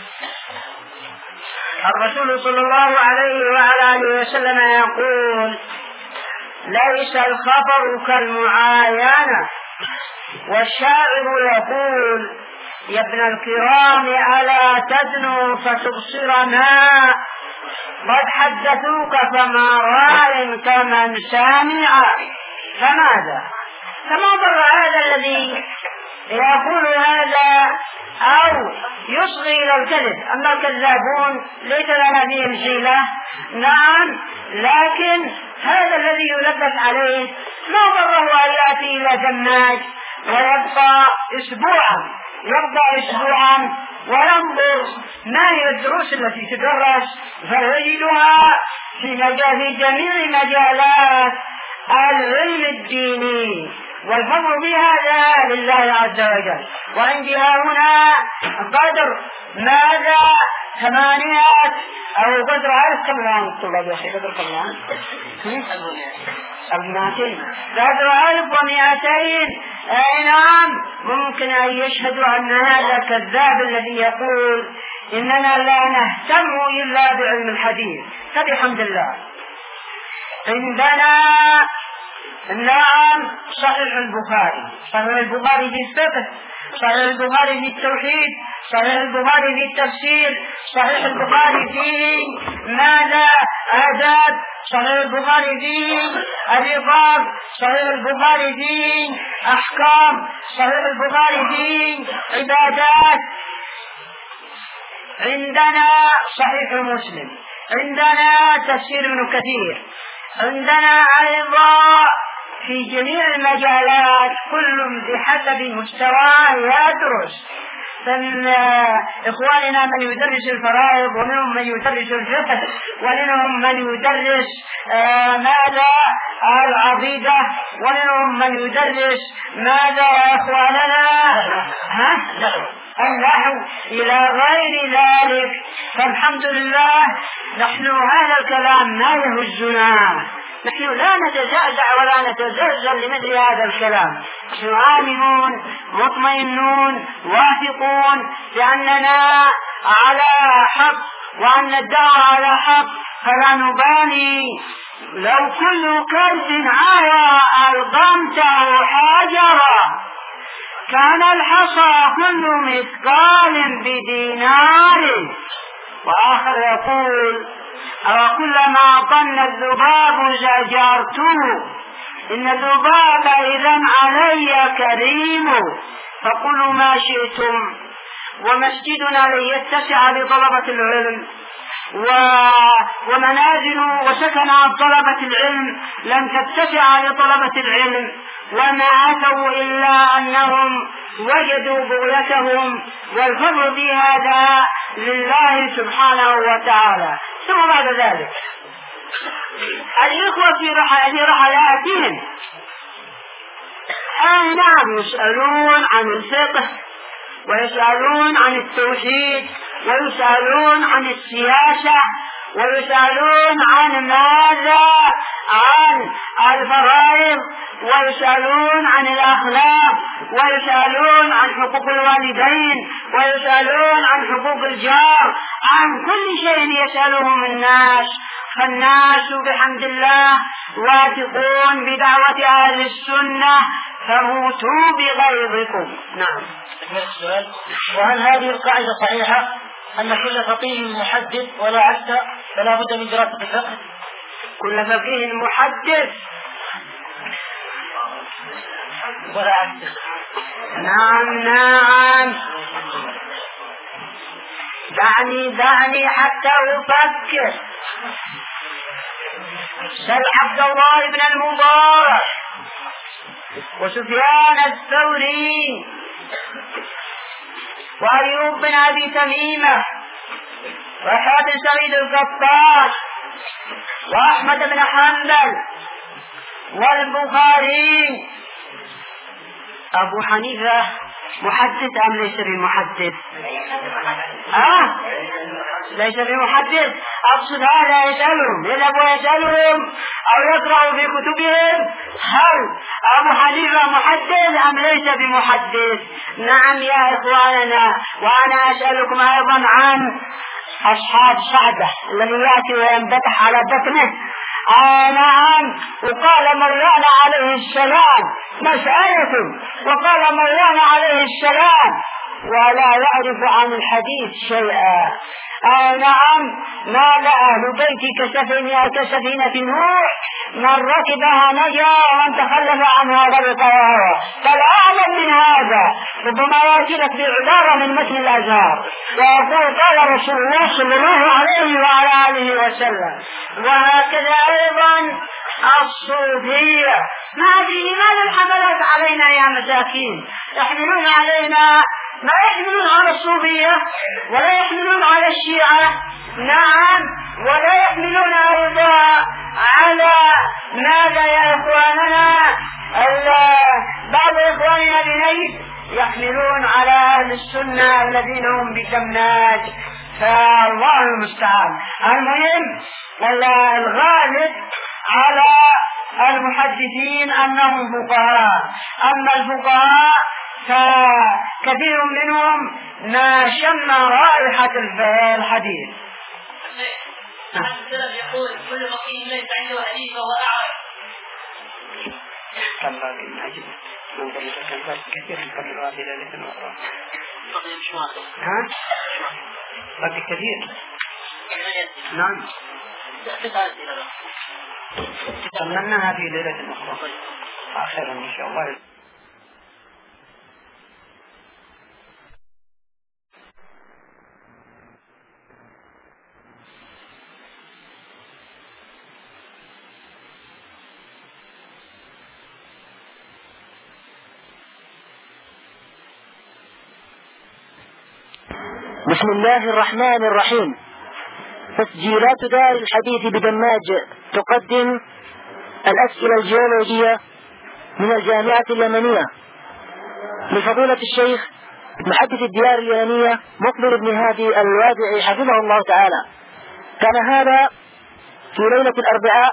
الرسول صلى الله عليه وعلى آله وسلم يقول: ليس الخبر كالمعاينة. والشاعر يقول: يا ابن الكرام ألا تدنو فتبصرنا، قد حدثوك فما راع كمن سامع. فماذا؟ فما ضر هذا الذي يقول هذا أو يصغي إلى الكذب؟ أما الكذابون ليس لنا فيهم حيلة. نعم، لكن هذا الذي يلبس عليه ما ضره أن يأتي إلى جماج ويبقى أسبوعا يبقى أسبوعا وينظر ما هي الدروس التي تدرس فيجدها في مجال جميع مجالات العلم الديني، والفضل بهذا لله عز وجل. وعندي هنا قدر ماذا ثمانية أو قدر ألف كمان الطلاب يا أخي قدر كمان المئتين قدر ألف ومئتين. أي نعم، ممكن أن يشهدوا أن هذا الكذاب الذي يقول إننا لا نهتم إلا بعلم الحديث. فبحمد الله عندنا نعم صحيح البخاري، صحيح البخاري في الفقه، صحيح البخاري في التوحيد، صحيح البخاري في التفسير، صحيح البخاري في ماذا آداب، صحيح البخاري في الرقاب، صحيح البخاري في أحكام، صحيح البخاري في عبادات. عندنا صحيح مسلم، عندنا تفسير ابن كثير، عندنا أيضا في جميع المجالات كل بحسب مستواه يدرس. إخواننا من يدرس الفرائض، ومنهم من يدرس الفقه، ومنهم من يدرس آه ماذا العقيدة، ومنهم من يدرس ماذا يا إخواننا ها النحو إلى غير ذلك. فالحمد لله نحن هذا الكلام ما يهزنا، نحن لا نتزعزع ولا نتزلزل لمثل هذا الكلام. نحن آمنون مطمئنون واثقون بأننا على حق وأن الدعوة على حق، فلا نبالي لو كل كلب عاوى ألقمته حجرا كان الحصى كل مثقال بدينار. وآخر يقول: أو كلما طن الذباب زجرته إن الذباب إذا علي كريم فقلوا ما شئتم. ومسجدنا لن يتسع لطلبة العلم، ومنازل وسكن طلبة العلم لن تتسع لطلبة العلم، وما أتوا إلا أنهم وجدوا بغيتهم، والفضل في هذا لله سبحانه وتعالى. ثم بعد ذلك الإخوة في رحلاتهم أي نعم يسألون عن الفقه، ويسألون عن التوحيد، ويسألون عن السياسة، ويسألون عن ماذا عن الفرائض، ويسألون عن الأخلاق، ويسألون عن حقوق الوالدين، ويسألون عن حقوق الجار، عن كل شيء يسألهم الناس. فالناس بحمد الله واثقون بدعوة أهل السنة، فموتوا بغيظكم. نعم. السؤال: وهل هذه القاعدة صحيحة أن كل فقيه محدث ولا عكس فلا بد من دراسة الفقه؟ كل فقيه محدث ولا عكس. نعم نعم دعني دعني حتى أفكر. سل عبد الله بن المبارك وسفيان الثوري وأيوب بن أبي تميمة وحاد سعيد القطان وأحمد بن حنبل والبخاري. أبو حنيفة محدث أم ليس بمحدث؟ آه ليس بمحدث. أقصد هذا يسألهم يذهب ويسألهم أو يقرأ في كتبهم هل أبو حنيفة محدث أم ليس بمحدث؟ نعم يا إخواننا. وأنا أسألكم أيضا عن أصحاب سعدة الذي يأتي وينبتح على بطنه. آه نعم. وقال مولانا عليه السلام مسألة وقال مولانا عليه السلام ولا يعرف عن الحديث شيئا. آه نعم. مال أهل بيتي كسفينة كسفينة نوح من ركبها نجا ومن تخلف عنها غرق وهوى. فالأعلم من هذا ربما يأتي لك بعبارة من متن الأزهار ويقول قال رسول الله صلى الله عليه وعلى آله وسلم. وهكذا أيضا الصوفية. ما هذه لماذا الحملات علينا يا مساكين؟ يحملون علينا ما يحملون على الصوفية ولا يحملون على الشيعة. نعم. ولا يحملون أيضا على ماذا يا إخواننا بعض إخواننا بنيت يحملون على أهل السنة الذين هم بكمناج. فالله المستعان. المهم الغالب على المحدثين أنهم فقهاء. أما الفقهاء فكثير منهم ما شم رائحة الحديث. السلف يقول كل فقيه ليس عنده حديث وهو أعرف. كم باقي من أجل من ذلك كم باقي كثير من قبل الواحدة ليس الأخرى. ها؟ باقي كثير. نعم. تمناها في ليلة أخرى. آخرا إن شاء الله. بسم الله الرحمن الرحيم. تسجيلات دار الحديث بدماج تقدم الأسئلة الجيولوجية من الجامعة اليمنية لفضيلة الشيخ محدث الديار اليمنية مقبل بن هادي الوادعي حفظه الله تعالى. كان هذا في ليلة الأربعاء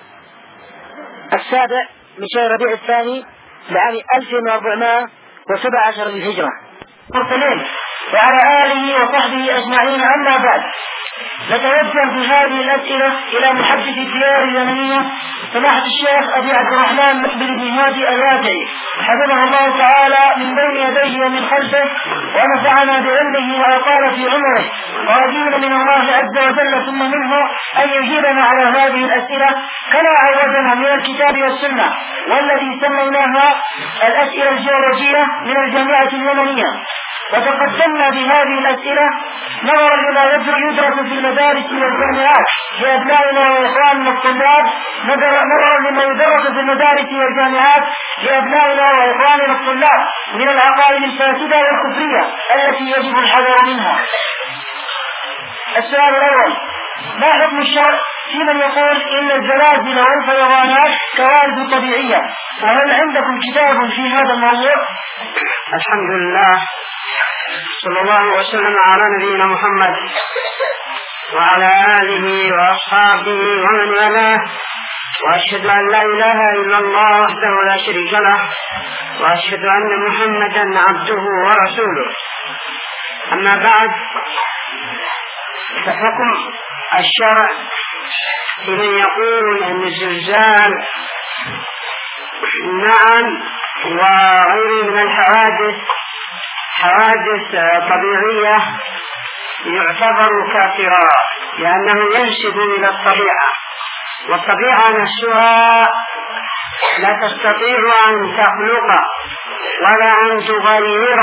السابع من شهر ربيع الثاني لعام ألف وأربعمائة وسبعة عشر للهجرة مرسلين وعلى آله وصحبه أجمعين. أما بعد نتوجه في هذه الأسئلة إلى محدث الديار اليمنية سماحة الشيخ أبي عبد الرحمن مقبل بن هادي الوادعي حفظه الله تعالى من بين يديه ومن خلفه ونفعنا بعلمه وأطال في عمره. ورجونا من الله عز وجل ثم منه أن يجيبنا على هذه الأسئلة كما عودنا من الكتاب والسنة والذي سميناها الأسئلة الجيولوجية من الجامعة اليمنية. وتقدمنا بهذه الأسئلة نظرا لما يدرس في المدارس والجامعات لأبنائنا وإخواننا الطلاب نظرا لما يدرس في المدارس والجامعات لأبنائنا وإخواننا الطلاب من العقائد الفاسدة والكفرية التي يجب الحذر منها. السؤال الأول: ما حكم الشرع في من يقول إن الزلازل والفيضانات كوارث طبيعية؟ وهل عندكم كتاب في هذا الموضوع؟ الحمد لله، صلى الله وسلم على نبينا محمد وعلى آله وأصحابه ومن والاه، وأشهد أن لا إله إلا الله وحده لا شريك له، وأشهد أن محمدا عبده ورسوله. أما بعد، فحكم الشرع في من يقول أن الزلزال نعم وغيره من الحوادث حوادث طبيعية يعتبر كافرا لأنه ينسب إلى الطبيعة، والطبيعة نفسها لا تستطيع أن تخلق ولا أن تغير.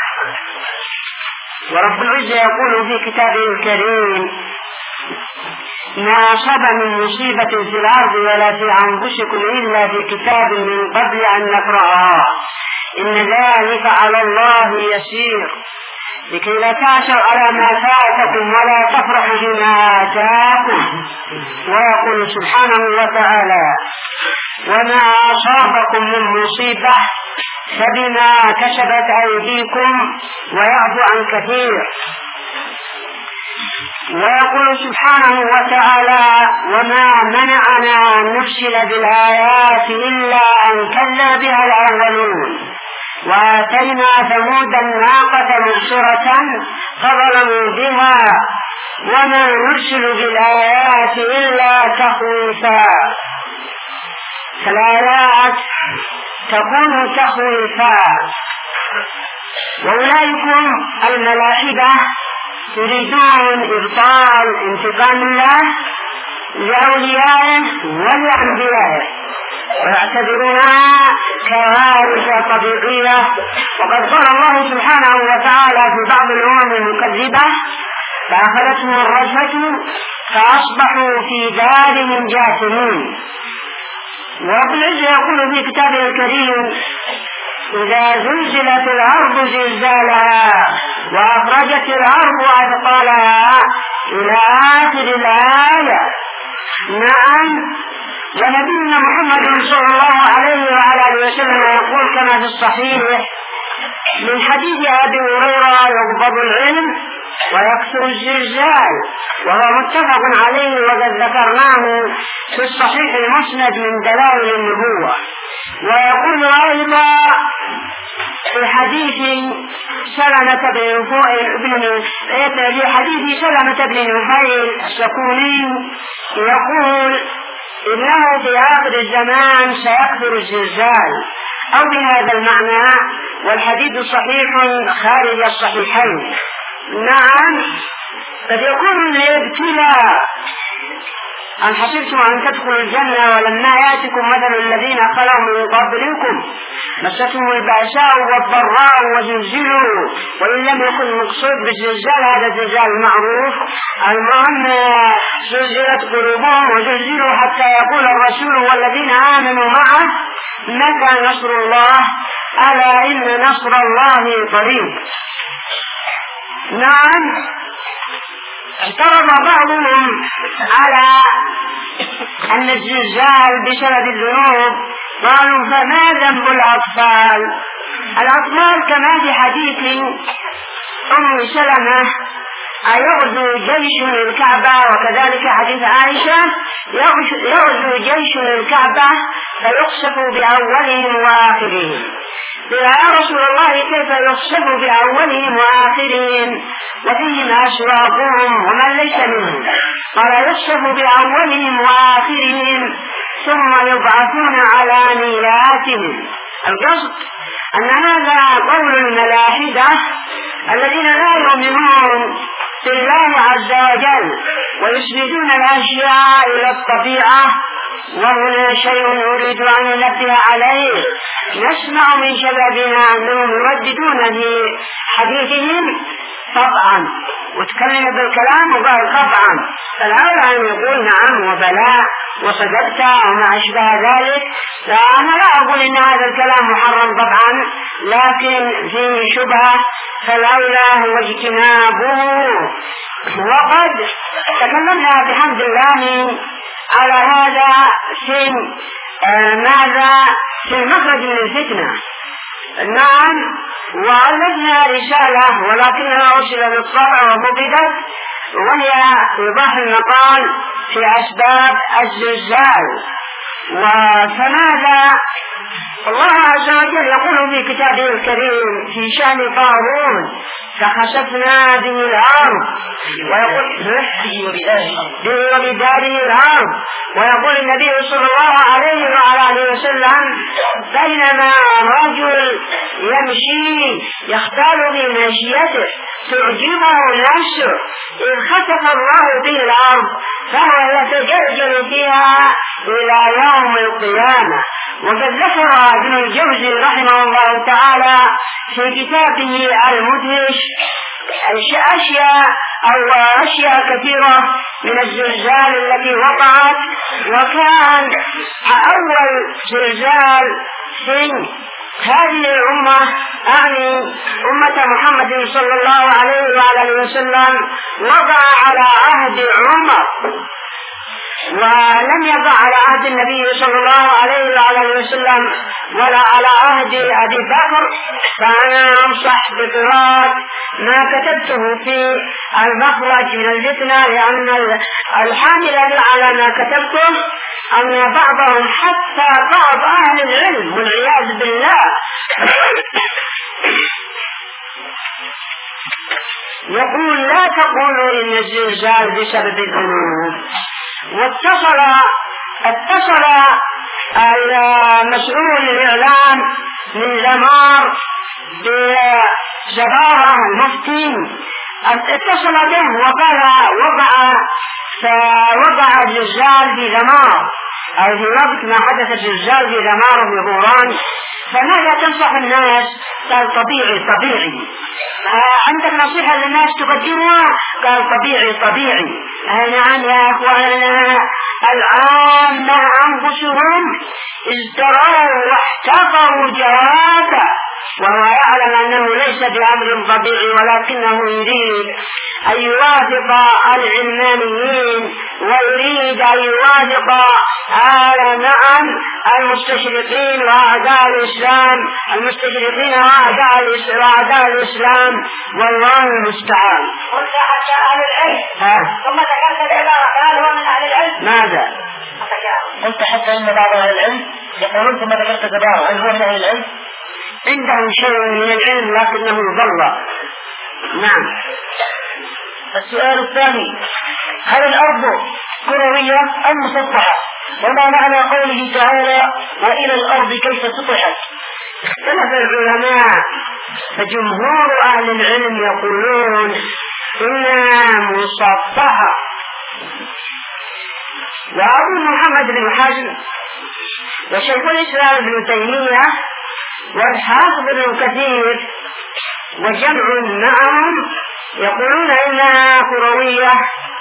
ورب العزة يقول في كتابه الكريم: ما أصاب من مصيبة في الأرض ولا في أنفسكم إلا في كتاب من قبل أن نقرأها. إن ذلك على الله يسير لكي لا تعشوا على ما فاتكم ولا تفرحوا بما آتاكم. ويقول سبحانه وتعالى وما أصابكم من مصيبة فبما كسبت أيديكم ويعفو عن كثير. ويقول سبحانه وتعالى وما منعنا أن نرسل بالآيات إلا أن كذب بها الأولون وآتينا ثمود الناقة مبصرة فظلموا بها وما نرسل بالآيات إلا تخويفا. فالآيات تكون تخويفا. وأولئكم الملاحدة يريدون إبطال انتقام الله لأوليائه ولأنبيائه ويعتبرونها كوارث طبيعية. وقد قال الله سبحانه وتعالى في بعض الأمم المكذبة فأخذتهم الرجفة فأصبحوا في دارهم جاثمين. ورب العزة يقول في كتابه الكريم إذا زلزلت الأرض زلزالها وأخرجت الأرض أثقالها إلى آخر الآية. نعم. ونبينا محمد صلى الله عليه وعلى آله وسلم يقول كما في الصحيح من حديث أبي هريرة يقبض العلم ويكثر الزلزال وهو متفق عليه وقد ذكرناه في الصحيح المسند من دلائل النبوة. ويقول أيضا في حديث سلمة بن في حديث سلمة بن نفيل السكوني يقول إنه في آخر الزمان سيكثر الزلزال أو بهذا المعنى. والحديث صحيح خارج الصحيحين. نعم. قد يكون الابتلاء أم حسبتم أن تدخلوا الجنة ولما يأتكم مثل الذين خلوا من قبلكم مستهم البأساء والضراء وزلزلوا. وإن لم يكن مقصود بالزلزال هذا الزلزال المعروف المهم زلزلت قلوبهم وزلزلوا حتى يقول الرسول والذين آمنوا معه متى نصر الله ألا إن نصر الله قريب. نعم. اعترض بعضهم على أن الزلزال بسبب الذنوب قالوا فما ذنب الأطفال؟ الأطفال كما في حديث أم سلمة يغزو جيش للكعبة وكذلك حديث عائشة يغزو جيش للكعبة فيخسف بأولهم وآخرهم. يا رسول الله كيف يخسف بأولهم وآخرهم وفيهم أشراقهم ومن ليس منهم؟ قال يخسف بأولهم وآخرهم ثم يبعثون على ميلاتهم. القصد أن هذا قول الملاحدة الذين لا يؤمنون بالله عز وجل ويسندون الأشياء إلى الطبيعة. وهنا شيء أريد أن ننبه عليه. نسمع من شبابنا أنهم يرددون في حديثهم طبعا وتكلم بالكلام وقال طبعا. فالأولى أن يقول نعم وبلاء وصدقت وما أشبه ذلك. فأنا لا أقول إن هذا الكلام محرم طبعا لكن فيه شبهة فالأولى هو اجتنابه. وقد تكلمنا بحمد الله على هذا في آه ماذا في المخرج من الفتنة. نعم. وألفنا رسالة ولكنها أرسل بالطبع وضبطت وهي إيضاح المقال في أسباب الزلزال. وفماذا الله عز وجل يقول في كتابه الكريم في شأن قارون فخسفنا به الأرض ويقول به وبداره الأرض. ويقول النبي صلى الله عليه وعلى آله وسلم بينما رجل يمشي يختار بمشيته تعجبه نفسه إذ خسف الله به الأرض فهو يتجلجل فيها إلى يوم القيامة. وقد ذكر ابن الجوزي رحمه الله تعالى في كتابه المدهش أشياء أو أشياء كثيرة من الزلزال التي وقعت. وكان أول زلزال في هذه الأمة أعني أمة محمد صلى الله عليه وعلى وسلم وضع على عهد عمر ولم يضع على عهد النبي صلى الله عليه وعلى وسلم ولا على عهد أبي بكر. فأنا أنصح بقراءة ما كتبته في المخرج من الفتنة، لأن الحامل على ما كتبته أن بعضهم حتى بعض أهل العلم والعياذ بالله يقول لا تقولوا إن الزلزال بسبب الذنوب. واتصل اتصل المسؤول الإعلام من زمار بجبارة المفتي، اتصل به وقال وضع فوضع الزلزال في زمار أو في وقت ما حدث الزلزال في زمار بغوران. فماذا تنصح الناس؟ قال طبيعي طبيعي. عندك نصيحة للناس تقدمها؟ قال طبيعي طبيعي. نعم يا أخوانا، العامة أنفسهم ازدروا واحتقروا جوابا وهو يعلم أنه ليس بأمر طبيعي، ولكنه يريد أن يوافق العلمانيين ويريد أن يوافق على نعم المستشرقين وأعداء الإسلام المستشرقين وأعداء الإسلام والله المستعان. قلت حتى أهل العلم ثم ذكرت العبارة هل هو من أهل العلم؟ ماذا؟ قلت حتى إن بعض أهل العلم يقولون ثم ذكرت العبارة هل هو من أهل العلم؟ عندهم شيء من العلم لكنه ضل. نعم. السؤال الثاني: هل الأرض كروية أم مسطحة؟ وما معنى قوله تعالى وإلى الأرض كيف سطحت؟ اختلف العلماء، فجمهور أهل العلم يقولون إنها مسطحة، وأبو محمد بن حزم وشيخ الإسلام ابن تيمية والحافظ ابن كثير وجمع معهم يقولون إنها كروية،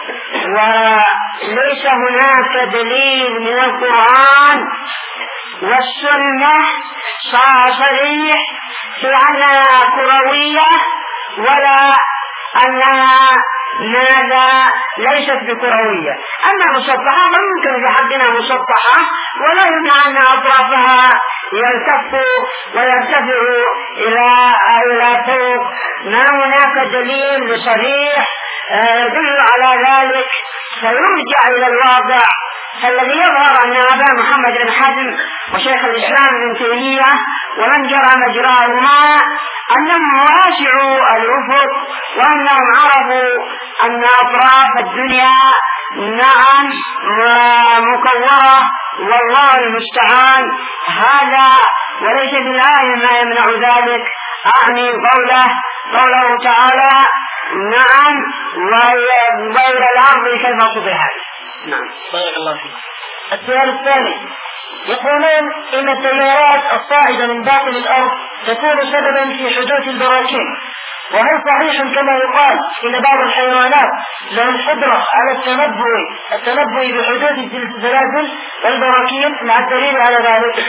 وليس هناك دليل من القرآن والسنة صريح في أنها كروية ولا أنها ماذا ليست بكروية. أما مسطحة فممكن في حقنا مسطحة، ولا يمنع أن أطرافها يلتف ويرتفع إلى إلى فوق. ما هناك دليل صريح يدل على ذلك، فيرجع إلى الواقع. فالذي يظهر أن أبا محمد بن حزم وشيخ الإسلام ابن تيمية ومن جرى مجراهما أنهم واسعوا الأفق، وأنهم عرفوا أن أطراف الدنيا نعم مكورة والله المستعان. هذا وليس بالآية ما يمنع ذلك، أعني قوله قوله تعالى نعم وإلى الأرض كيف سطحت. نعم. بارك الله فيك. السؤال الثاني: يقولون إن التيارات الصاعدة من باطن الأرض تكون سببا في حدوث البراكين، وهل صحيح كما يقال إن بعض الحيوانات لهم قدرة على التنبؤ التنبؤ بحدوث الزلازل والبراكين مع الدليل على ذلك؟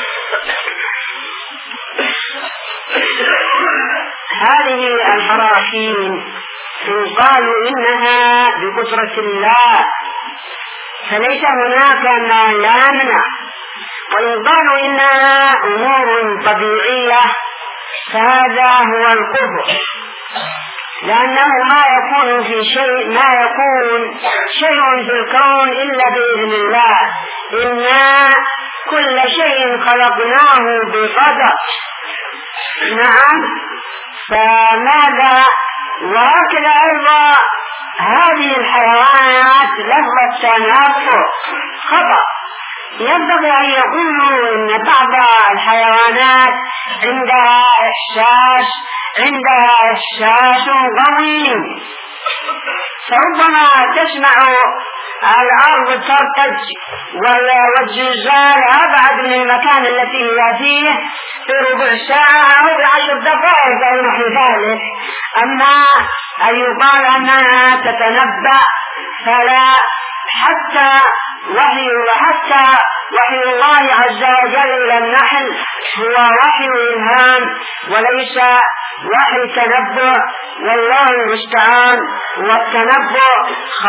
هذه البراكين إن قالوا إنها بقدرة الله فليس هناك ما لا يمنع، وإن قالوا إنها أمور طبيعية فهذا هو الكفر، لأنه ما يكون في شيء ما يكون شيء في الكون إلا بإذن الله. إنا كل شيء خلقناه بقدر. نعم. فماذا؟ وهكذا أيضا هذه الحيوانات لفظ التنافر خطأ. ينبغي أن يقولوا إن بعض الحيوانات عندها إحساس عندها إحساس قوي، فربما تسمع الأرض ترتج والزلزال أبعد من المكان التي هي فيه في ربع ساعة أو بعشر دقائق أو نحو ذلك. أما أن يقال أنها تتنبأ فلا، حتى وحي وحتى وحي الله عز وجل إلى النحل هو وحي إلهام وليس وحي تنبؤ، والله المستعان. والتنبؤ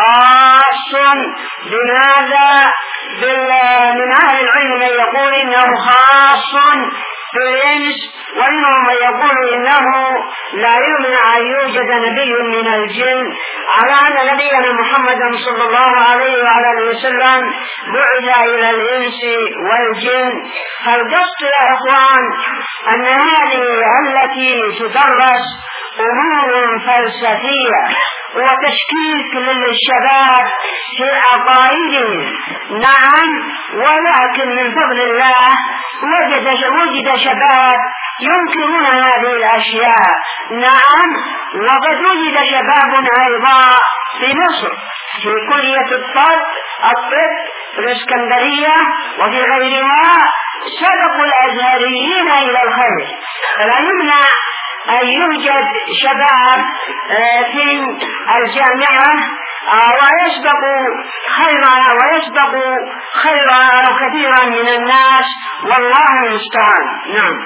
خاص بماذا؟ من أهل العلم من يقول إنه خاص بالإنس، ومنهم من يقول إنه لا يمنع أن يوجد نبي من الجن، على أن نبينا محمد صلى الله عليه وعلى اله وسلم بعث إلى الإنس والجن. فالقصد يا إخوان أن هذه التي تدرس أمور فلسفية وتشكيك للشباب في عقائدهم، نعم، ولكن من فضل الله وجد وجد شباب ينكرون هذه الأشياء، نعم. وقد وجد شباب أيضا في مصر في كلية الطب الطب في الإسكندرية وفي غيرها سبقوا الأزهريين إلى الخير. فلا يمنع أن يوجد شباب في الجامعة ويسبق خيرا ويسبق خيرا أو كثيرا من الناس، والله المستعان. نعم.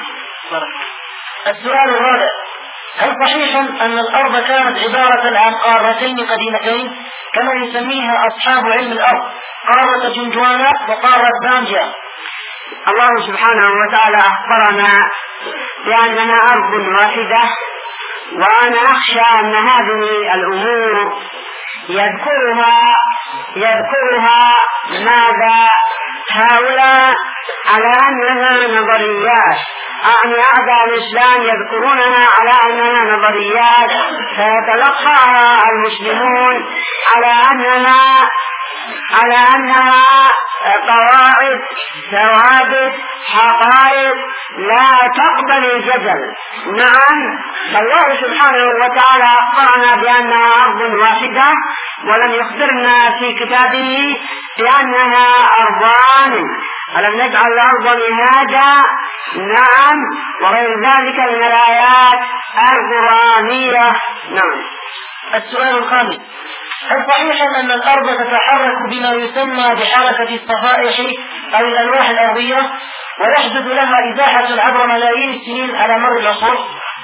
السؤال الرابع: هل صحيح أن الأرض كانت عبارة عن قارتين قديمتين كما يسميها أصحاب علم الأرض، قارة جندوانا وقارة بانجا؟ الله سبحانه وتعالى أخبرنا بأننا أرض واحدة، وأنا أخشى أن هذه الأمور يذكرها يذكرها ماذا هؤلاء على أنها نظريات، أعني أعداء الإسلام يذكرونها على أنها نظريات، فيتلقاها المسلمون على أنها على أنها قواعد ثوابت حقائق لا تقبل الجدل. نعم، فالله سبحانه وتعالى أخبرنا بأنها أرض واحدة، ولم يخبرنا في كتابه بأنها أرضان. ألم نجعل الأرض مهادا؟ نعم، وغير ذلك من الآيات القرآنية. نعم. السؤال الخامس: هل صحيح أن الأرض تتحرك بما يسمى بحركة الصفائح أو الألواح الأرضية، ويحدث لها إزاحة عبر ملايين السنين على مر العصور؟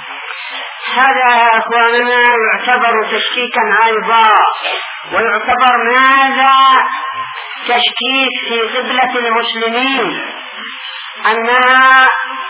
هذا يا أخواننا يعتبر تشكيكا أيضا، ويعتبر ماذا؟ تشكيك في قبلة المسلمين، أنها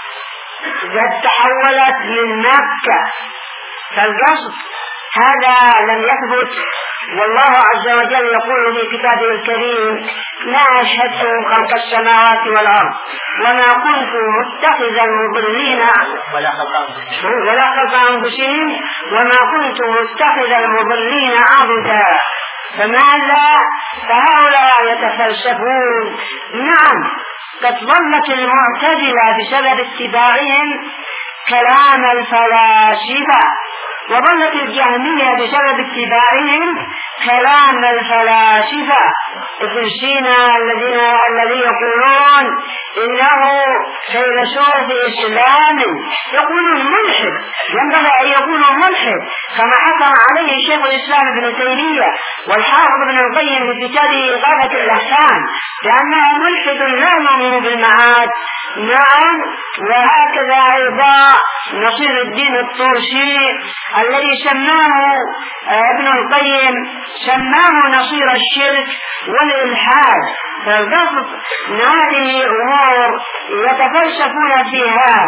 قد تحولت من مكة. فالقصد هذا لم يثبت، والله عز وجل يقول في كتابه الكريم: ما أشهدتم خلق السماوات والأرض وما كنت متخذ المضلين ولا خلق أنفسهم وما كنت متخذ المضلين عضدا. فماذا؟ فهؤلاء يتفلسفون. نعم، قد ظلت المعتزلة بسبب اتباعهم كلام الفلاسفة، وظلت الجهمية بسبب اتباعهم كلام الفلاسفة. ابن سينا الذين الذي يقولون إنه فيلسوف إسلامي، يقولون ملحد، ينبغي أن يقولوا ملحد كما حكم عليه شيخ الإسلام ابن تيمية والحافظ ابن القيم في كتابه إغاثة الأحكام، لأنه ملحد لا يؤمن بالمعاد. نعم، وهكذا أيضا نصير الدين الطوسي الذي سماه ابن القيم سماه نصير الشرك والإلحاد. فالقصد هذه أمور يتفلسفون فيها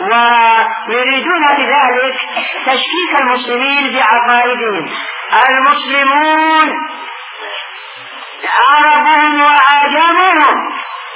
ويريدون بذلك تشكيك المسلمين بعقائدهم. المسلمون عربهم وعجمهم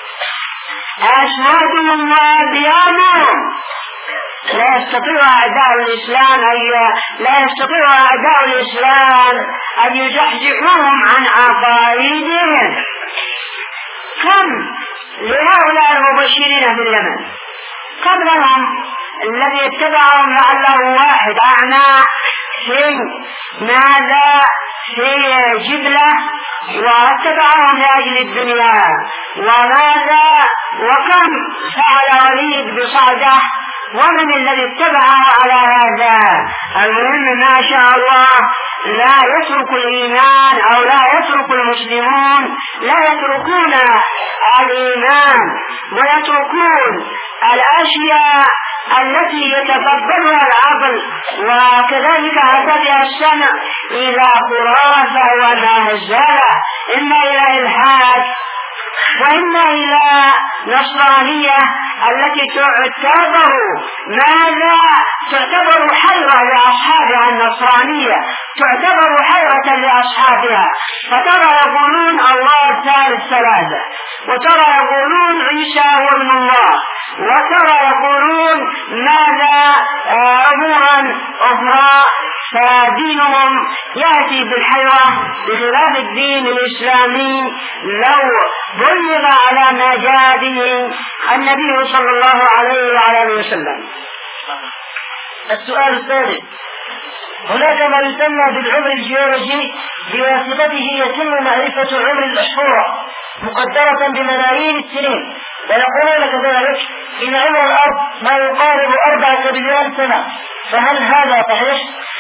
أسودهم وأبيضهم، لا يستطيع أعداء الإسلام أن لا يستطيع أعداء الإسلام أن يزحزحوهم عن عقائدهم. كم لهؤلاء المبشرين في اليمن قبلهم الذي اتبعهم لعله واحد أعنى في ماذا؟ في جبلة، واتبعهم لأجل الدنيا، وماذا؟ وكم فعل وليد بصعده، ومن الذي اتبعه على هذا؟ المهم ما شاء الله لا يترك الإيمان أو لا يترك المسلمون لا يتركون الإيمان ويتركون الأشياء التي يتقبلها العقل وكذلك هتبع السمع إلى خرافة ومهزلة، إما إلى إلحاد وإما إلى نصرانية التي تعتبر ماذا تعتبر حيرة لأصحابها، النصرانية تعتبر حيرة لأصحابها، فترى يقولون الله ثالث ثلاثة، وترى يقولون عيسى هو ابن الله، وترى يقولون ماذا أمورا أخرى، فدينهم يأتي بالحيرة بخلاف الدين الإسلامي لو بلغ على ما جاء به النبي صلى الله عليه وعلى اله وسلم. السؤال الثالث: هناك ما يسمى بالعمر الجيولوجي، بواسطته يتم معرفة عمر الأشهر مقدرة بملايين السنين، ويقولون كذلك إن عمر الأرض ما يقارب أربعة مليون سنة، فهل هذا صحيح؟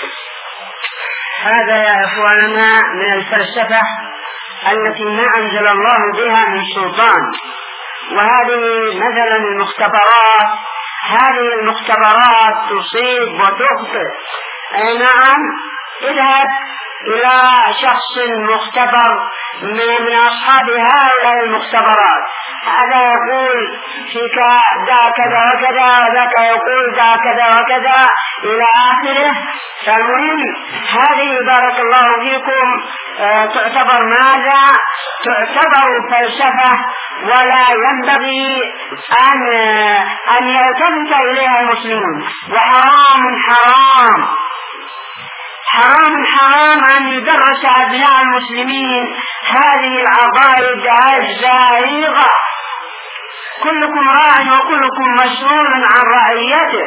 هذا يا إخواننا من الفلسفة التي ما أنزل الله بها من سلطان، وهذه مثلا المختبرات، هذه المختبرات تصيب وتخطئ. أي نعم، اذهب إلى شخص مختبر من أصحاب هؤلاء المختبرات، هذا يقول فيك ذا كذا وكذا، وذاك يقول ذا كذا وكذا إلى آخره. فالمهم هذه بارك الله فيكم آه تعتبر ماذا؟ تعتبر فلسفة، ولا ينبغي أن آه أن يلتفت إليها المسلمون، وحرام حرام حرام حرام أن يدرس أبناء المسلمين هذه العقائد الزائغة. كلكم راع وكلكم مسؤول عن رعيته.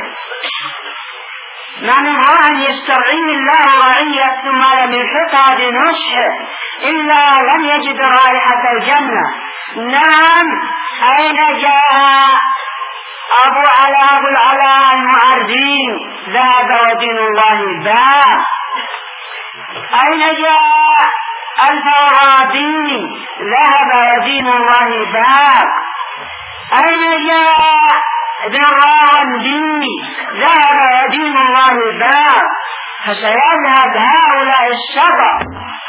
ما من راع يسترعيه الله رعية ثم لم يلحقها بنصحه إلا لم يجد رائحة الجنة. نعم، أين جاء أبو علاء أبو العلاء المعرضين؟ ذهب ودين الله باق. أين جاء الفارابي؟ ذهب ودين الله باق. أين جاء ابن الراوندي؟ ذهب ودين الله باق. فسيذهب هؤلاء الشطر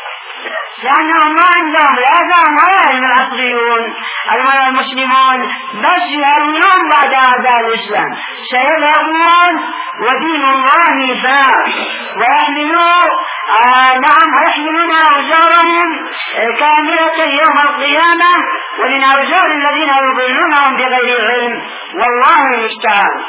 لأنهم ما عندهم لا فهم علم العصريون المسلمون، بس يهرون بعد أعداء الإسلام سيذهبون ودين الله باق، ويحملون آه نعم ويحملون أوزارهم كاملة يوم القيامة، ومن أوزار الذين يضلونهم بغير علم، والله المستعان.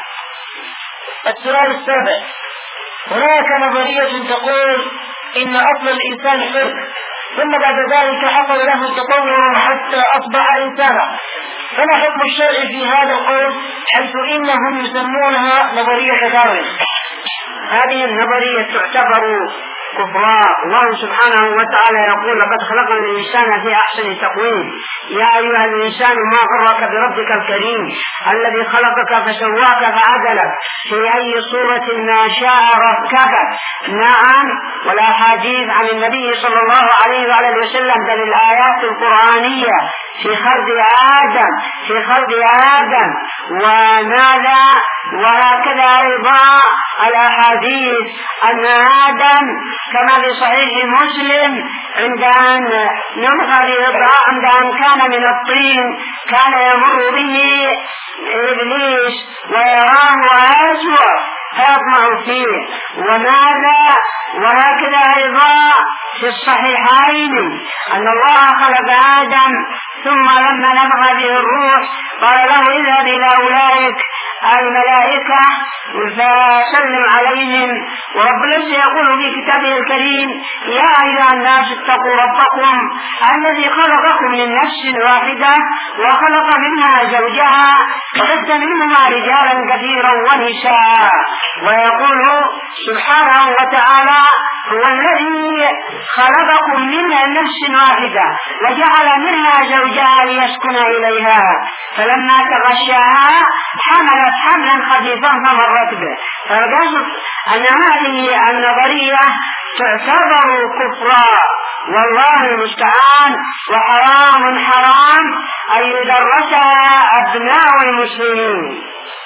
السؤال السابع: هناك نظرية تقول إن أصل الإنسان حر، ثم بعد ذلك حصل له تطور حتى أصبح إنسانا، فما حكم الشرع في هذا القول، حيث إنهم يسمونها نظرية داروين؟ هذه النظرية تعتبر كفراء. الله سبحانه وتعالى يقول: لقد خلقنا الإنسان في أحسن تقويم، يا أيها الإنسان ما غرك بربك الكريم الذي خلقك فسواك فعدلك في أي صورة ما شاء ركبك. نعم، والأحاديث عن النبي صلى الله عليه وعلى وسلم، بل الآيات القرآنية في خلق آدم في خلق آدم وماذا، وهكذا أيضا الأحاديث أن آدم كما في صحيح مسلم عند أن نفخ عند أن كان من الطين كان يمر به إبليس ويراه أسود فيطمع فيه. وماذا، وهكذا أيضا في الصحيحين أن الله خلق آدم ثم لما نفخ به الروح قال له: اذهب إلى أولئك الملائكة فسلم عليهم. ورب العزة يقول في كتابه الكريم: يا أيها الناس اتقوا ربكم الذي خلقكم من نفس واحدة وخلق منها زوجها وبث منهما رجالا كثيرا ونساء. ويقول سبحانه وتعالى: هو الذي خلقكم من نفس واحدة وجعل منها زوجها ليسكن إليها فلما تغشاها حملت حملا خفيفا فمرت به. فالقصد أن هذه النظرية تعتبر كفرا، والله المستعان. وحرام حرام أن يدرسها أبناء المسلمين.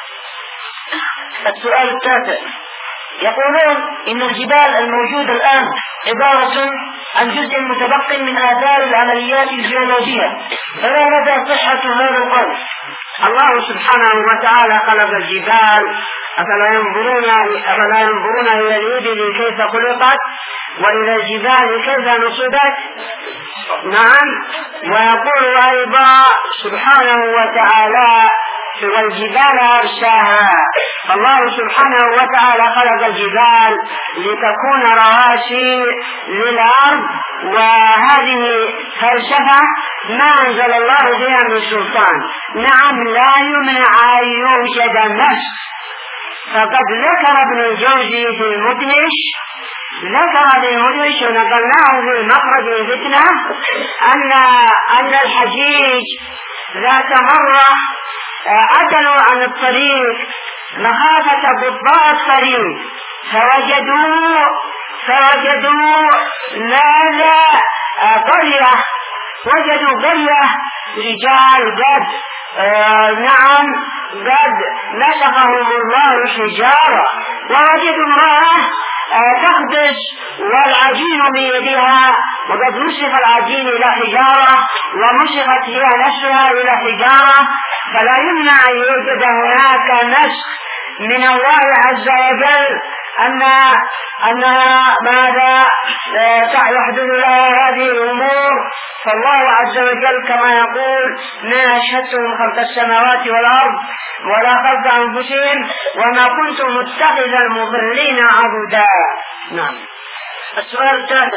السؤال التاسع، يقولون إن الجبال الموجودة الآن عبارة عن جزء متبق من آثار العمليات الجيولوجية، فما مدى صحة هذا القول؟ الله سبحانه وتعالى خلق الجبال، أفلا ينظرون أفلا ينظرون إلى الإبل كيف خلقت وإلى الجبال كيف نصبت؟ نعم. ويقول أيضا سبحانه وتعالى والجبال أرساها. الله سبحانه وتعالى خلق الجبال لتكون رواسي للأرض، وهذه فلسفة ما أنزل الله بها من سلطان. نعم، لا يمنع أن يوجد نسخ، فقد ذكر ابن الجوزي في المدهش ذكر في المدهش ونقلناه في مخرج الفتنة أن أن الحجيج ذات مرة عدلوا عن الطريق مخافة قطاع الطريق، فوجدوا فوجدوا ماذا قرية وجدوا قرية رجال قد آه نعم قد نسخهم الله حجارة، ووجدوا امرأة تخبز والعجين بيدها، وقد نسخ العجين إلى حجارة ونسخت هي نفسها إلى حجارة. فلا يمنع أن يوجد هناك نسخ من الله عز وجل أن أنها ماذا يحدث لها هذه الأمور. فالله عز وجل كما يقول ما أشهدتهم خلق السماوات والأرض ولا خلق أنفسهم وما كنت متخذ المضلين عضدا. نعم. السؤال الثالث،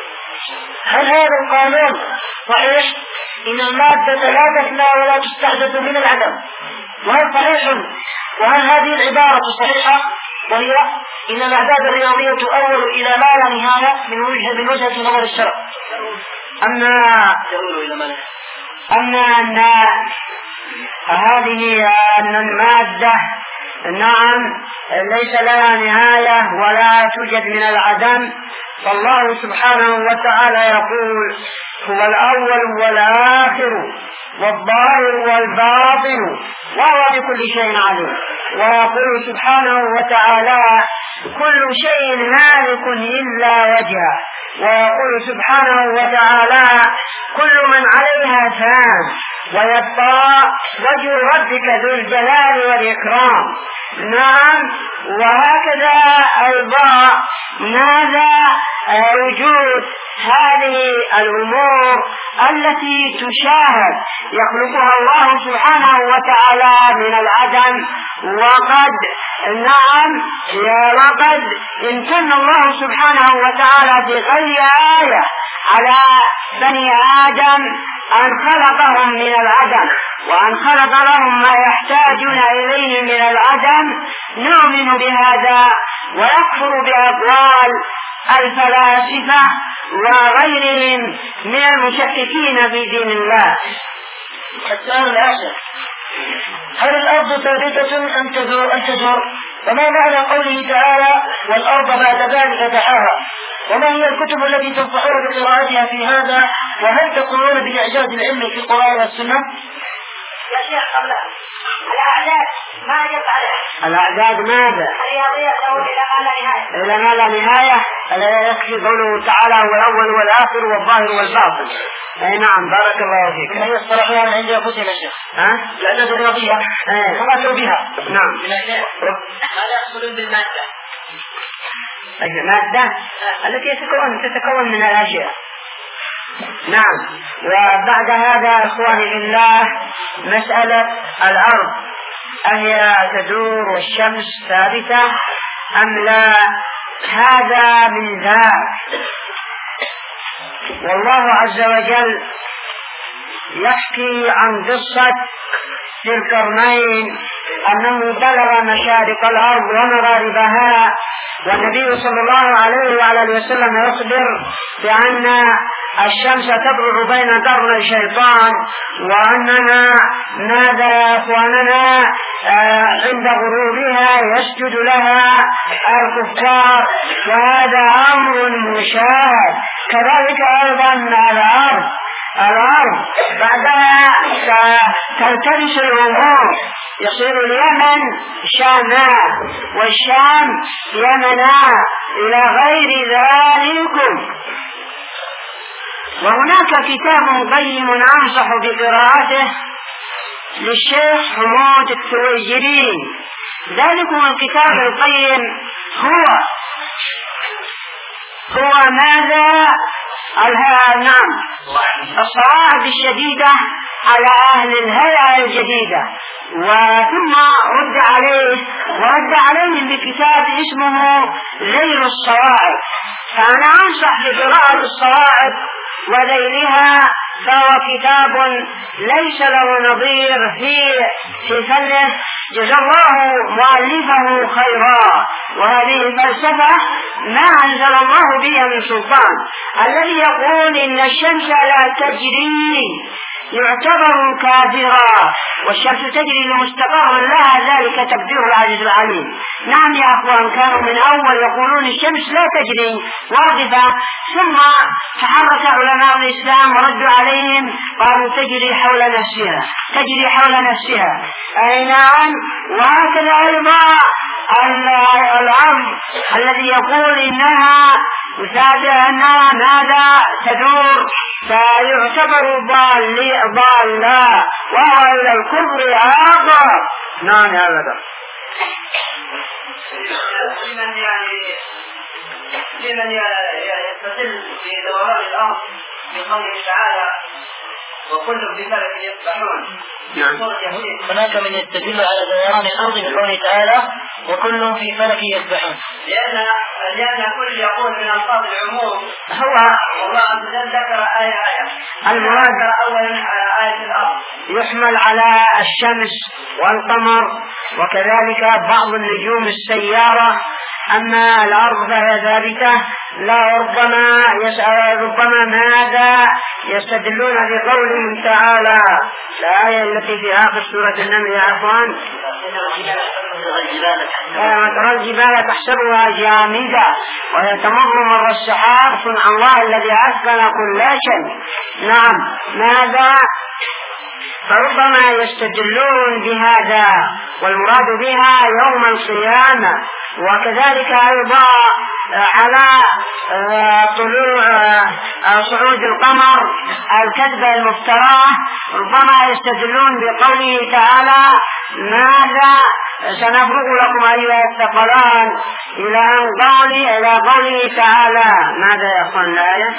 هل هذا القانون صحيح إن المادة لا تفنى ولا تستحدث من العدم؟ وهل صحيح وهل هذه العبارة صحيحة، وهي إن الأعداد الرياضية تؤول إلى ما لا نهاية من وجهة من وجهة نظر الشرع؟ أما أن أن هذه أن المادة نعم ليس لها نهاية ولا توجد من العدم، فالله سبحانه وتعالى يقول هو الأول والآخر والظاهر والباطن وهو بكل شيء عليم. ويقول سبحانه وتعالى كل شيء هالك إلا وجهه. ويقول سبحانه وتعالى كل من عليها فان ويبقى وجه ربك ذو الجلال والإكرام. نعم. وهكذا أيضا ماذا وجود هذه الأمور التي تشاهد يخلقها الله سبحانه وتعالى من العدم، وقد نعم وقد امتن الله سبحانه وتعالى بغير آية على بني آدم أن خلقهم من العدم وأن خلق لهم ما يحتاجون إليه من العدم. نؤمن بهذا ويكفر بأقوال الفلاسفة وغيرهم من المشككين في دين الله. السؤال العاشر، هل الأرض ثابتة أم تدور أم تدور؟ وما معنى قوله تعالى والأرض بعد ذلك دحاها؟ وما هي الكتب التي تنصحون بقراءتها في هذا؟ وهل تقولون بإعجاز العلم في القرآن والسنة؟ يا شيخ قبل الأعداد ما يفعلها الأعداد ماذا؟ الرياضية تقول إلى ما لا نهاية إلى ما لا نهاية. ألا يكفي قوله تعالى هو الأول والآخر والظاهر والباطن. أي نعم بارك الله فيك. هي الصراحة من عند أنفسهم يا شيخ. ها؟ الأعداد الرياضية وما بها. نعم. ماذا يقصدون بالمادة؟ المادة التي تتكون تتكون من الأشياء. نعم. وبعد هذا إخواني بالله مسألة الأرض أهي تدور والشمس ثابتة أم لا؟ هذا من ذاك. والله عز وجل يحكي عن قصة ذي القرنين أنه بلغ مشارق الأرض ومغاربها، والنبي صلى الله عليه وعلى وسلم يخبر بأن الشمس تطلع بين قرن الشيطان، وأننا ماذا يا أخواننا عند غروبها يسجد لها الكفار، وهذا أمر مشاهد. كذلك أيضا الأرض الأرض بعدها تلتبس الأمور، يصير اليمن شامات والشام يمنا إلى غير ذلك. وهناك كتاب قيم أنصح بقراءته للشيخ حمود التويجري. ذلك الكتاب القيم هو هو ماذا؟ نعم الصواعق الشديدة على أهل الهيئة الجديدة، وثم رد عليه ورد عليهم بكتاب اسمه ليل الصواعق. فأنا أنصح بقراءة الصواعق وليلها، فهو كتاب ليس له نظير في في فنه، جزا الله مؤلفه خيرا. وهذه الفلسفة ما أنزل الله بها من سلطان. الذي يقول إن الشمس لا تجري يعتبر كافرا، والشمس تجري لمستقر لها، ذلك تقدير العزيز العليم. نعم يا أخوان، كانوا من أول يقولون الشمس لا تجري واقفة، ثم تحرك علماء الإسلام وردوا عليهم قالوا تجري حول نفسها تجري حول نفسها أي نعم. وهكذا أيضا الأرض الذي يقول إنها أنها ماذا تدور فيعتبر ضالا وهو إلى الكفر آخر. نعم يا ولد. لمن يعني لمن يستدل بدوران الأرض بقوله تعالى وكل بفلك يسبحون. هناك من يستدل على دوران الأرض بقوله تعالى وكل في فلك يسبحون، لأن لأن كل يقول من ألفاظ العموم هو والله عز وجل ذكر آية آية. المراد أولا آية الأرض يحمل على الشمس والقمر وكذلك بعض النجوم السيارة. أما الأرض فهي ثابتة، لا ربما يسأل ربما ماذا يستدلون بقوله تعالى الآية التي في آخر سورة النمل يا أخوان ترى الجبال تحسبها جامدة وهي تمر مر السحاب صنع الله الذي أتقن كل شيء. نعم ماذا؟ فربما يستدلون بهذا والمراد بها يوم القيامة، وكذلك أيضا على طلوع صعود القمر الكذبة المفتراه ربما يستدلون بقوله تعالى ماذا سنفرغ لكم أيها الثقلان إلى أن قال إلى قوله تعالى ماذا يا أخوان الآية؟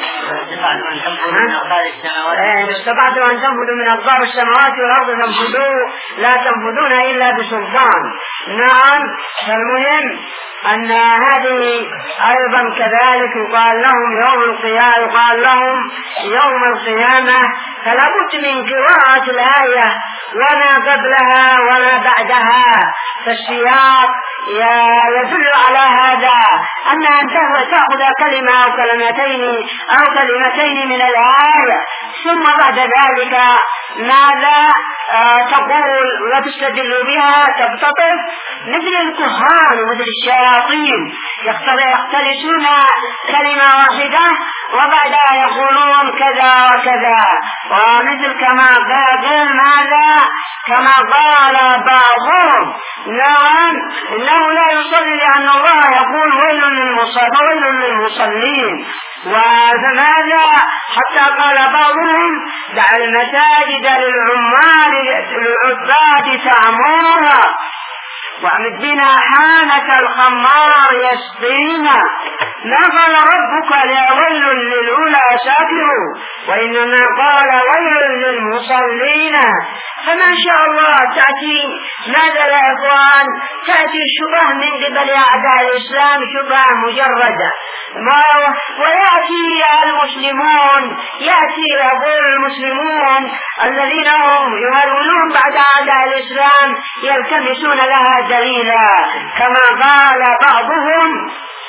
إن استطعتم أن تنفذوا من أقطار السماوات والأرض تنفذوا لا تنفذون إلا بسلطان. نعم. فالمهم أن هذه أيضا كذلك يقال لهم يوم القيامة يقال لهم يوم القيامة فلا بد من قراءة الآية وما قبلها وما بعدها، فالسياق يدل على هذا أن أن تأخذ كلمة أو كلمتين أو كلمتين من الآية ثم بعد ذلك ماذا تقول وتستدل بها تبتطف مثل الكهان ومثل الشياطين يختلسون كلمة واحدة وبعدها يقولون كذا وكذا، ومثل كما قال ماذا كما قال بعضهم نعم إنه لا يصلي لأن الله يقول ويل للمصلين ويل للمصلين. وماذا حتى قال بعضهم دع المساجد للعمال للعباد تعمرها واعمد بنا حانة الخمار يسقينا. ما قال ربك لا ويل للأولى سافروا وإنما قال ويل للمصلين. فما شاء الله تأتي ماذا يا إخوان تأتي الشبه من قبل أعداء الإسلام شبه مجردة ويأتي المسلمون يأتي يقول المسلمون الذين هم يهرولون بعد أعداء الإسلام يلتمسون لها دليلا كما قال بعضهم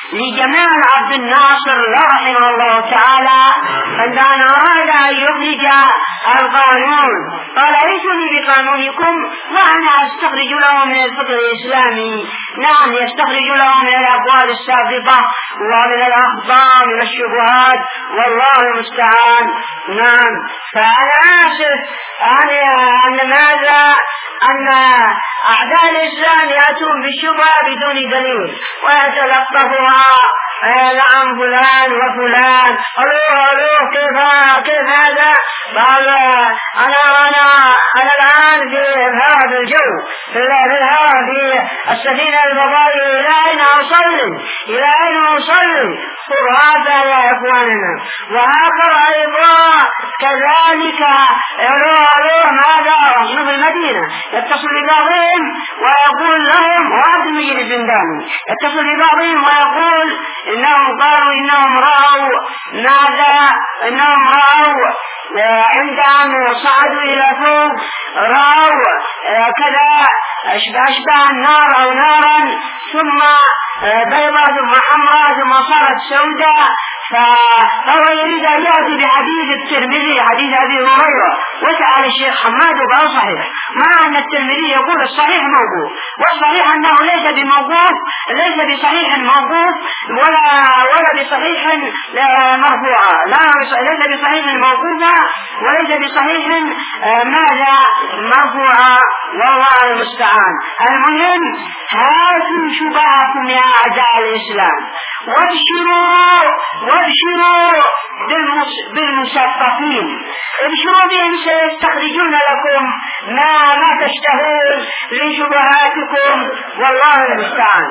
لجمال عبد الناصر رحمه الله تعالى عندما أراد أن يخرج القانون قال ليسني بقانونكم وأنا أستخرج له من الفقه الإسلامي. نعم يستخرج له من الأقوال السابقة ومن الأخطاء من الشبهات والله المستعان. نعم فأنا آسف أن ماذا أن أعداء الإسلام يأتون بالشبهة بدون دليل ويتلقفها نعم فلان وفلان ألوه ألوه كيف كيف هذا قال أنا أنا أنا الآن في هذا الجو في الهواء في السفينة الفضائية إلى أين أصلي إلى أين أصلي هذا يا إخواننا. وآخر أيضا كذلك ألوه ألوه ماذا رحمه المدينة يتصل ببعضهم ويقول لهم وهذا المجيد الزنداني يتصل ببعضهم ويقول إنهم قالوا إنهم رأوا ماذا إنهم رأوا عندما صعدوا إلى فوق رأوا كذا أشبه النار أو نارا ثم بيضاء ثم حمراء ثم صارت سوداء. فهو يريد أن يأتي بحديث الترمذي حديث أبي هريرة وسأل الشيخ حماد وقال صحيح مع أن الترمذي يقول الصحيح موقوف والصحيح أنه ليس بموقوف ليس بصحيح موقوف ولا ولا بصحيح مرفوع لا ليس بصحيح موقوفا وليس بصحيح ماذا مرفوعا والله المستعان. المهم هاتوا شبهكم يا أعداء الإسلام وابشروا وابشروا بالمثقفين ابشروا بهم سيستخرجون لكم ما ما تشتهون لشبهاتكم والله المستعان.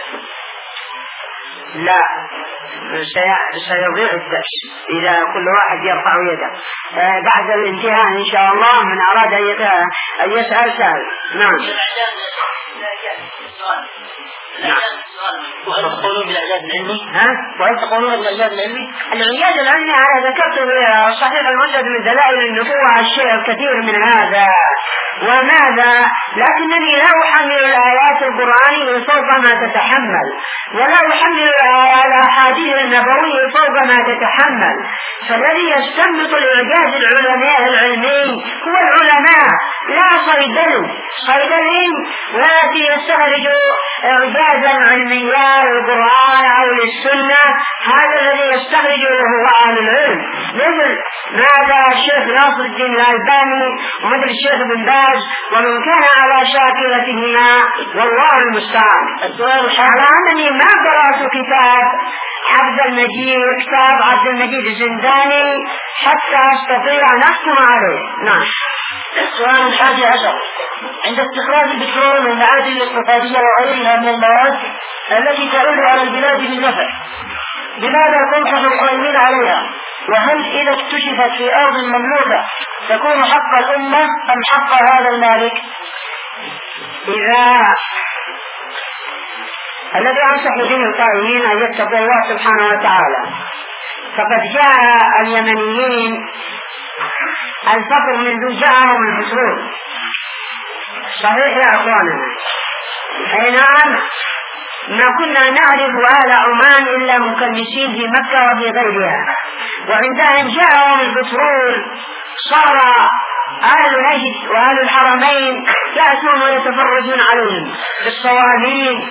لا سيضيع الدرس إذا كل واحد يرفع يده. بعد الانتهاء إن شاء الله من أراد أن يسأل سأل. نعم نعم. تقولون بالإعجاز العلمي؟ ها؟ وهل تقولون بالإعجاز العلمي؟ الإعجاز العلمي أنا ذكرت صحيح الموجد من دلائل النبوة الشيء الكثير من هذا وماذا لكنني لا أحمل الآيات القرآنية فوق ما تتحمل ولا أحمل الأحاديث النبوية فوق ما تتحمل. فالذي يستنبط الإعجاز العلماء العلمي هو العلماء لا صيدل صيدلين والذي يستخرج إعجازا علميا للقرآن أو للسنة هذا الذي يستخرجه هو أهل العلم مثل ماذا الشيخ ناصر الدين الألباني ومثل الشيخ بن باز ومن كان على شاكلتهما والله المستعان. السؤال على أنني ما قرأت كتاب عبد المجيد كتاب عبد المجيد الزنداني حتى أستطيع أن أحكم عليه. نعم. السؤال الحادي عشر عند استخراج البترول من المعادن الاقتصادية وغيرها من المواد التي تعود على البلاد بالنفع بماذا تنصح القائمين عليها؟ وهل إذا اكتشفت في أرض مملوكة تكون حق الأمة أم حق هذا المالك؟ إذا الذي أنصح به القائمين أن يتقوا الله سبحانه وتعالى فقد جاء اليمنيين الفقر منذ جاءهم البترول صحيح يا أخواننا. أي نعم ما كنا نعرف أهل عمان إلا مكنسين في مكة وفي غيرها وعندما جاءهم البترول صار أهل نجد وأهل الحرمين يأتون ويتفرجون عليهم بالصواميل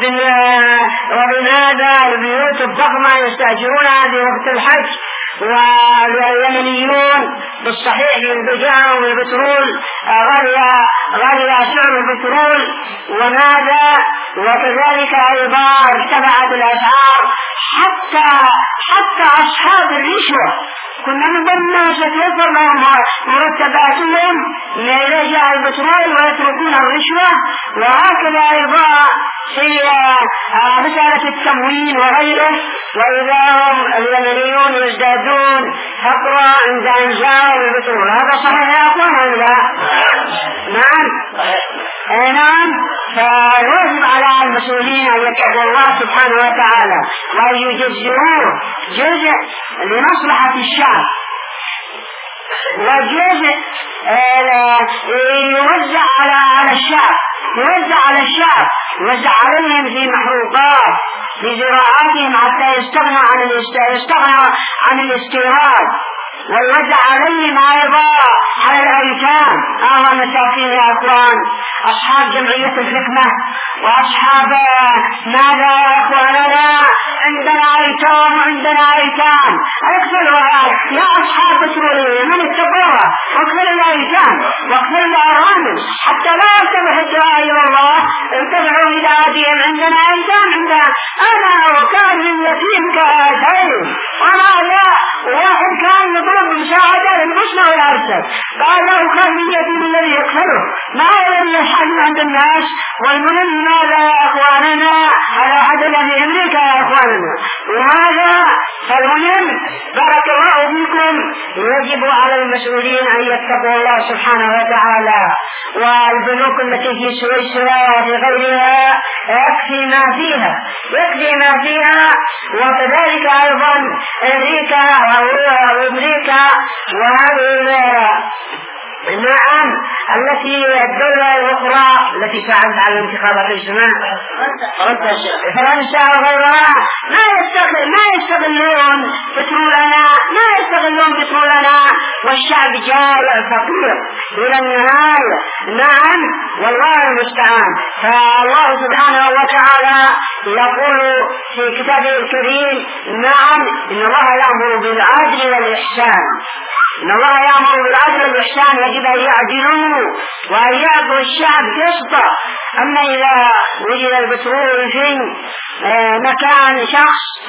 وبماذا البيوت الضخمة يستأجرونها في وقت الحج. واليمنيون بالصحيح ينبجعوا بالبترول غالي غالي سعر البترول وماذا وكذلك أيضا ارتفعت الأسعار حتى حتى أصحاب الرشوة كنا نظن ستوفر لهم مرتباتهم إذا جاء البترول ويتركون الرشوة. وهكذا أيضا في مسألة التموين وغيره وإذا هم اليمنيون يزدادون فقرا عند أن جاءوا البترول. هذا صحيح يا أخوان لا؟ نعم نعم. فيجب على المسؤولين أن يتقوا الله سبحانه وتعالى وأن يجزئوه جزء لمصلحة الشعب وجزء يوزع على على الشعب يوزع على الشعب يوزع عليهم في محروقات في زراعاتهم حتى يستغنى عن يستغنى عن الاستيراد، ويوزع عليهم أيضا على الأيتام. آه مساكين يا أخوان، أصحاب جمعية الحكمة وأصحاب ماذا يا أخواننا، عندنا أيتام وعندنا أيتام، اغفروا يا أصحاب بترولية من التقوى، واغفروا الأيتام واغفروا الأرامل حتى لا ينتبه الدعاء إلى الله، انتبهوا إلى أيديهم. عندنا أيتام، عندنا أنا وكان اليتيم كهاتين، وأنا لا واحد كان يطلب مساعدة للمسلم والأرسل، قال له كان من اليتيم الذي يكفره، ما هو الذي يحل عند الناس. والمهم ماذا يا أخواننا على عدل في أمريكا يا أخواننا، وهذا فالمهم بارك الله فيكم يجب على المسؤولين أن يتقوا الله سبحانه وتعالى. والبنوك التي في سويسرا وفي غيرها يكفي ما فيها يكفي ما فيها وكذلك أيضا أمريكا وأمريكا وهذه نعم التي الدولة الأخرى التي فعلت على الانتخابات الاجتماعية فرنسا وغيرها ما يستغل ما يستغلون بترولنا ما يستغلون بترولنا والشعب جائع فقير إلى النهاية. نعم والله المستعان. فالله سبحانه وتعالى يقول في كتابه الكريم نعم إن الله يأمر بالعدل والإحسان إن الله يأمر بالعدل والإحسان، يجب أن يعدلوا وأن يعطوا الشعب قسطا. أما إذا وجد البترول في مكان شخص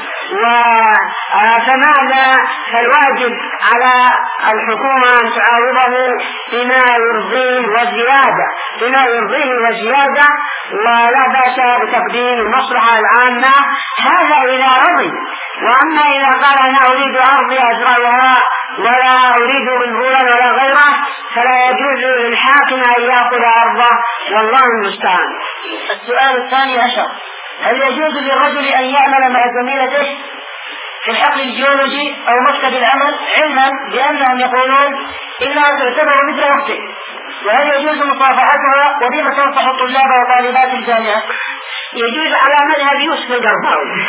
فماذا؟ فالواجب على الحكومة أن تعاوضه بما يرضيه وزيادة بما يرضيه وزيادة ولا بأس بتقديم المصلحة العامة، هذا إذا رضي. وأما إذا قال أنا أريد أرضي أزرعها ولا أريد بذولا ولا غيره فلا يجوز للحاكم أن يأخذ أرضه، والله المستعان. السؤال الثاني عشر: هل يجوز للرجل أن يعمل مع زميلته في الحقل الجيولوجي أو مكتب العمل علما بأنهم يقولون إنها تعتبر مثل أخته، وهل يجوز مصافحتها وبما تنصح الطلاب وطالبات الجامعة؟ يجوز على مذهب يوسف القرضاوي.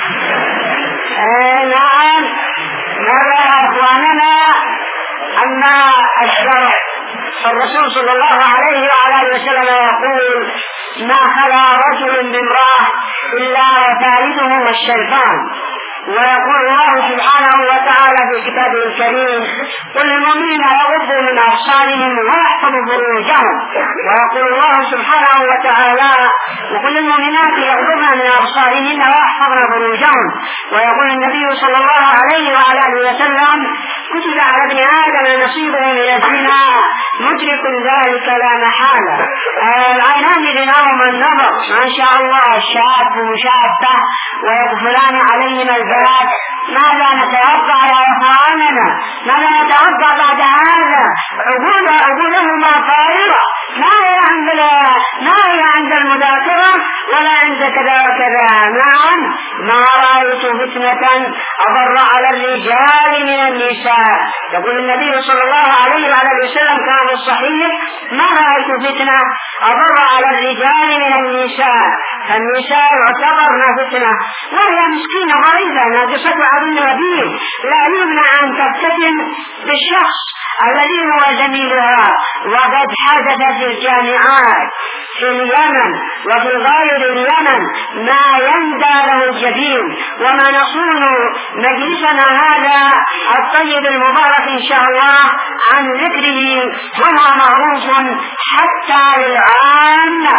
نعم نرى أخواننا أن الشرع الرسول صلى الله عليه وعلى وسلم يقول ما خلا رجل بامرأة إلا وثالثهم الشيطان. ويقول الله سبحانه وتعالى في كتابه الكريم قل للمؤمنين يغضوا من أبصارهم ويحفظوا فروجهم. ويقول الله سبحانه وتعالى وكل المؤمنات يغضبن من أبصارهن ويحفظن فروجهم. ويقول النبي صلى الله عليه وعلى اله وسلم كتب على ابن آدم نصيبه من الزنا مدرك ذلك لا محالة. العينان بناهما النظر ما شاء الله الشاب وشابته ويغفلان عليهما الباب. ماذا نتوقع يا إخواننا؟ ماذا نتوقع بعد هذا؟ عقول عقولهما طائرة، ما هي عند ما هي عند المذاكرة ولا عند كذا وكذا. نعم ما رأيت فتنة أضر على الرجال من النساء. يقول النبي صلى الله عليه وعلى وسلم كان الصحيح ما رأيت فتنة أضر على الرجال من النساء. فالنساء يعتبرن فتنة وهي مسكينة ضعيفة ناقصة عظيم نبيل، لا يمنع أن تفتتن بالشخص الذي هو زميلها. وقد حدث في الجامعات في اليمن وفي غير اليمن ما يندى له الجبين. وما نصون مجلسنا هذا الطيب المبارك إن شاء الله عن ذكره وهو معروف حتى للعامة.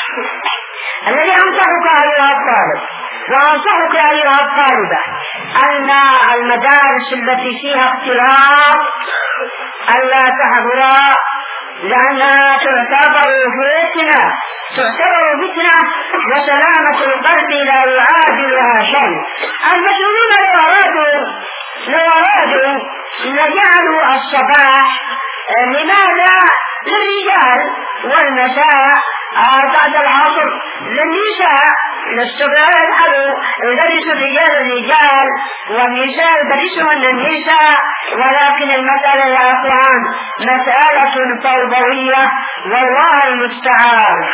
الذي أنصحك أيها الطالب وأنصحك أيها الطالبة أن المدارس التي فيها اختلاط ألا تحضر لأنها تعتبر فتنة تعتبر فتنة وسلامة القلب لا يعادلها شيء. المسؤولون لو أرادوا لو أرادوا لجعلوا الصباح لماذا للرجال والمساء بعد العصر للنساء نستطيع نفعل يدرس الرجال الرجال والنساء يدرسهن النساء، ولكن المسألة يا أخوان مسألة فوضوية والله المستعان.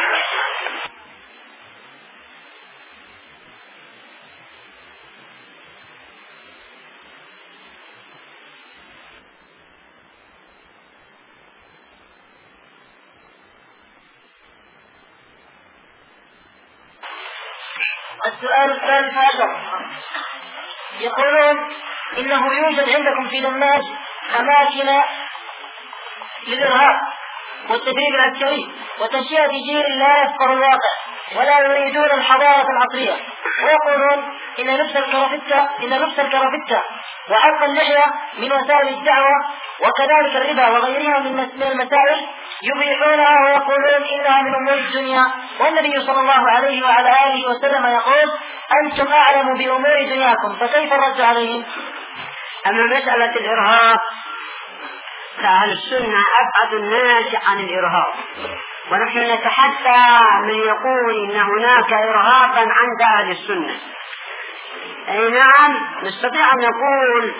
السؤال الثالث عشر يقولون إنه يوجد عندكم في دماج أماكن للإرهاب والتدريب العسكري وتشييع جيل لا يفقه الواقع ولا يريدون الحضارة العصرية، ويقولون إن لبس الكرافتة إن لبس الكرافتة وحلق اللحية من وسائل الدعوة وكذلك الربا وغيرها من المسائل يبيحونها ويقولون إنها من أمور الدنيا، والنبي صلى الله عليه وعلى آله وسلم يقول أنتم أعلم بأمور دنياكم، فكيف الرد عليهم؟ أما مسألة الإرهاب فأهل السنة أبعد الناس عن الإرهاب، ونحن نتحدى من يقول إن هناك إرهابا عند أهل السنة. أي نعم نستطيع أن نقول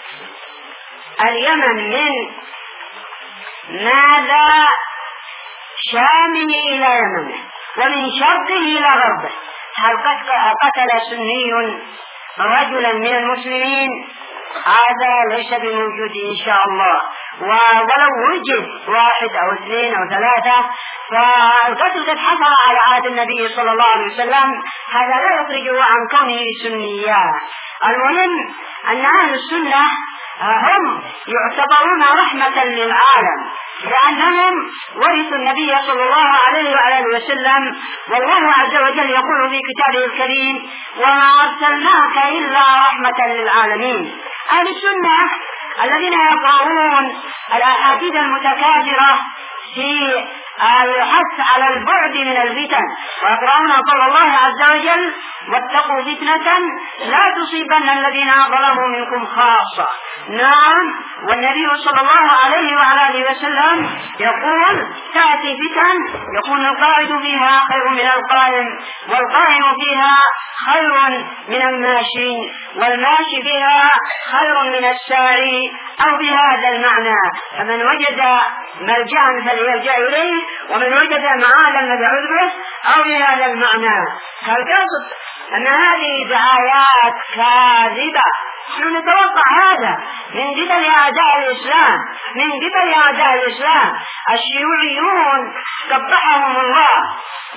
اليمن من ماذا شامه إلى يمنه ومن شرقه إلى غربه، هل قتل سني رجلا من المسلمين؟ هذا ليس بموجود إن شاء الله، ولو وجد واحد أو اثنين أو ثلاثة فالقتل قد حصل على عهد النبي صلى الله عليه وسلم، هذا لا يخرجه عن كونه سنيا. المهم أن أهل السنة هم يعتبرون رحمة للعالم لأنهم ورثوا النبي صلى الله عليه وآله وسلم، والله عز وجل يقول في كتابه الكريم وما أرسلناك إلا رحمة للعالمين. أهل السنة الذين يقرؤون الأحاديث المتكاثرة في الحث على البعد من الفتن ويقرؤون قول الله عز وجل واتقوا فتنة لا تصيبن الذين ظلموا منكم خاصة. نعم، والنبي صلى الله عليه وعلى آله وسلم يقول تأتي فتن يكون القاعد فيها خير من القائم والقائم فيها خير من الماشي والماشي فيها خير من الساري، أو بهذا المعنى فمن وجد ملجأ فليلجأ إليه ومن وجد معادا فليعوذ به، أو بهذا المعنى. فالقصد أن هذه دعايات كاذبة، نحن نتوقع هذا من قبل أعداء الإسلام من قبل أعداء الإسلام الشيوعيون قبحهم الله،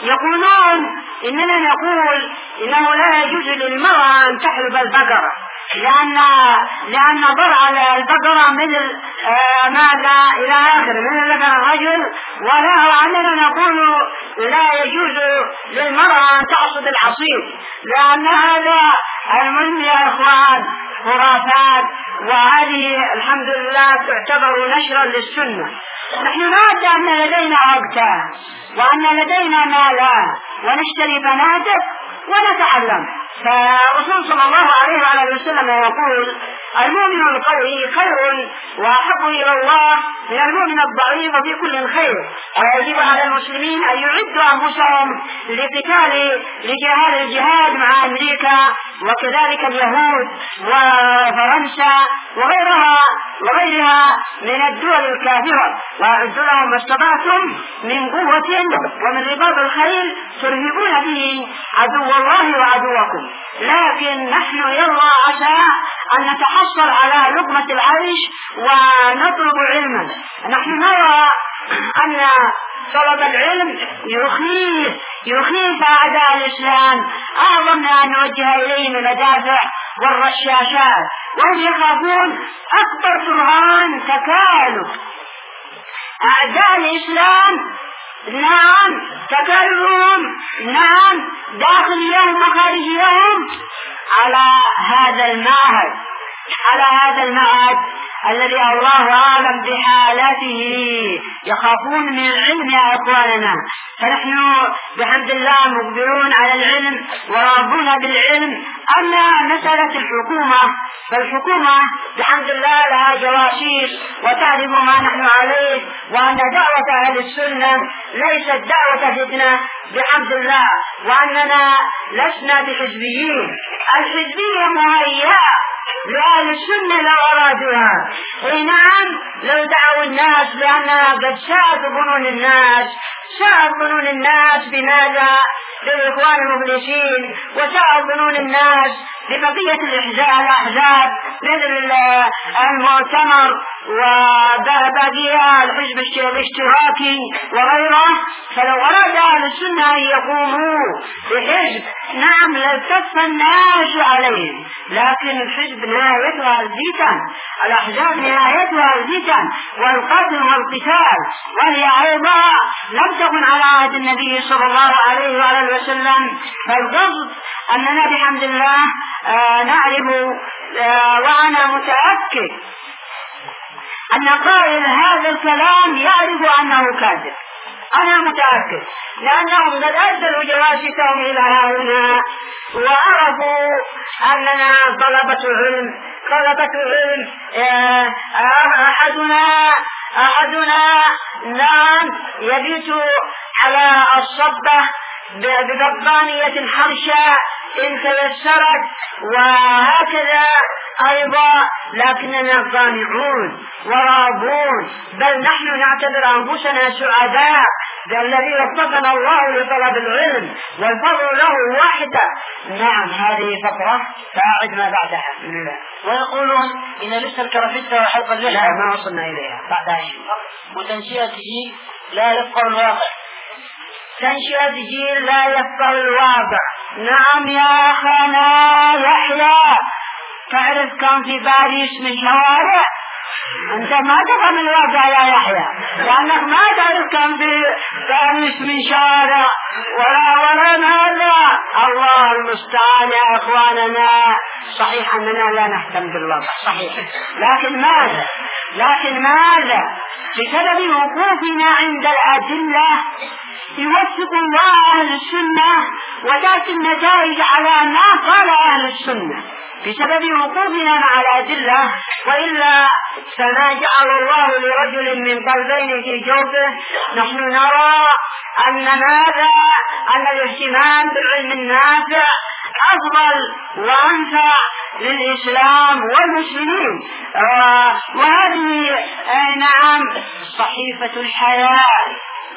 يقولون إننا نقول إنه لا يجوز للمرأة أن تحلب البقرة لأن لأن ضرع البقرة مثل آه ماذا إلى آخر من ذكر الرجل، ولا وأننا نقول لا يجوز للمرأة أن تعصد العصير، لأن هذا المهم يا إخوان خرافات، وهذه الحمد لله تعتبر نشرا للسنة. نحن نود أن لدينا وقتا وأن لدينا مالا ونشتري فنادق ونتعلم. فالرسول صلى الله عليه وعلى وسلم يقول المؤمن القوي خير وأحب إلى الله من المؤمن الضعيف في كل خير، ويجب على المسلمين أن يعدوا أنفسهم لقتال لجهاد الجهاد مع أمريكا وكذلك اليهود وفرنسا وغيرها وغيرها من الدول الكافرة، وأعدوا لهم ما استطعتم من قوة ومن رباط الخيل ترهبون به عدو الله وعدوكم. لكن نحن يلا عسى أن نتحصل على لقمة العيش ونطلب علما. نحن نرى أن طلب العلم يخيف يخيف أعداء الإسلام، أعظم أن نوجه إليهم المدافع والرشاشات، وهم يخافون أكبر برهان تكالب أعداء الإسلام. نعم تكلم، نعم داخل يوم وخارج يوم على هذا المعهد. على هذا المعهد الذي الله أعلم بحالاته، يخافون من العلم يا أخواننا. فنحن بحمد الله مقبلون على العلم وراضون بالعلم. أما مسألة الحكومة فالحكومة بحمد الله لها جواشيش وتعرف ما نحن عليه، وأن دعوة أهل السنة ليست دعوة فتنة بحمد الله، وأننا لسنا بحزبيين. الحزبية مهيئة لأهل السنة لو أرادوها. اي نعم، لو دعوا الناس، لأنها قد شاءت ظنون الناس شاءت ظنون الناس بماذا؟ بالإخوان المفلسين، وشاءت ظنون الناس ببقية الأحزاب مثل المؤتمر وبقية الحزب الاشتراكي وغيره. فلو أراد أهل السنة أن يقوموا بحزب، نعم لالتف الناس عليهم، لكن الحزب نهايتها الفتن، الأحزاب نهايتها الفتن والقتل والقتال، وهي أيضا لم تكن على عهد النبي صلى الله عليه وآله وسلم. فالقصد أننا بحمد الله آه نعرف آه وأنا متأكد أن قائل هذا الكلام يعرف أنه كاذب. أنا متأكد، لأنهم قد أرسلوا جواسيسهم إلى هؤلاء وعرفوا أننا طلبة علم طلبة علم آه أحدنا أحدنا نعم يبيت على الصبة بضبانية حرشة إن تيسرت، وهكذا أيضا، لكننا قانعون وراضون، بل نحن نعتبر أنفسنا سعداء بالذي وفقنا الله لطلب العلم والفضل له واحدة. نعم، هذه فقرة فأعد ما بعدها. ويقولون إن لسه الكرفتة وحلق اللحى لا ما وصلنا إليها بعدها شيء. وتنشئته لا يفقه الواقع. تنشئة جيل لا يفقه الواقع. نعم يا أخانا يحيى، تعرف كم في باريس من شوارع؟ أنت ما تفهم الواقع يا يحيى، لأنك ما تعرف كم في باريس من شوارع ولا ولا ماذا. الله المستعان يا أخواننا. صحيح أننا لا نهتم بالواقع، صحيح، لكن ماذا لكن ماذا بسبب وقوفنا عند الأدلة يوفق الله أهل السنة وتأتي النتائج على ما قال أهل السنة بسبب وقوفنا مع الأدلة. وإلا فما جعل الله لرجل من قلبين في جوفه. نحن نرى أن ماذا أن الاهتمام بالعلم النافع أفضل وأنفع للإسلام والمسلمين. آه وهذه آه نعم صحيفة الحياة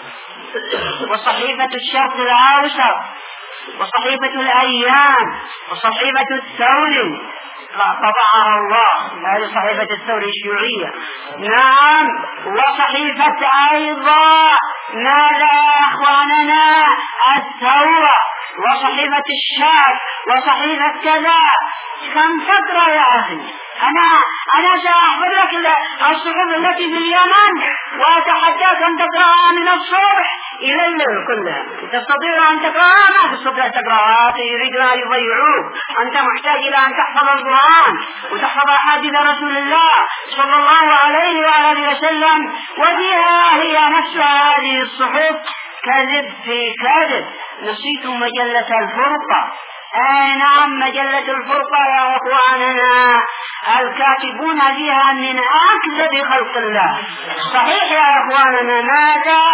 وصحيفة الشرق الأوسط وصحيفة الأيام وصحيفة الثور طبعها الله، هذه صحيفة الثور الشيوعية. نعم، وصحيفة أيضا ماذا يا أخواننا الثورة، وصحيفة الشاب، وصحيفة كذا. كم فترة يا أخي؟ أنا أنا سأحفظ لك الصحف التي في اليمن وأتحداك أن تقرأها من الصبح إلى الليل كلها. تستطيع أن تقرأها؟ ما تستطيع تقرأها، يريدون أن يضيعوك. أنت محتاج إلى أن تحفظ القرآن وتحفظ أحاديث رسول الله صلى الله عليه وآله وسلم، وفيها هي نفسها هذه الصحف كذب في كذب. نسيتم مجلة الفرقة؟ أي نعم، مجلة الفرقة يا أخواننا الكاتبون فيها من أكذب خلق الله. صحيح يا أخواننا، ماذا؟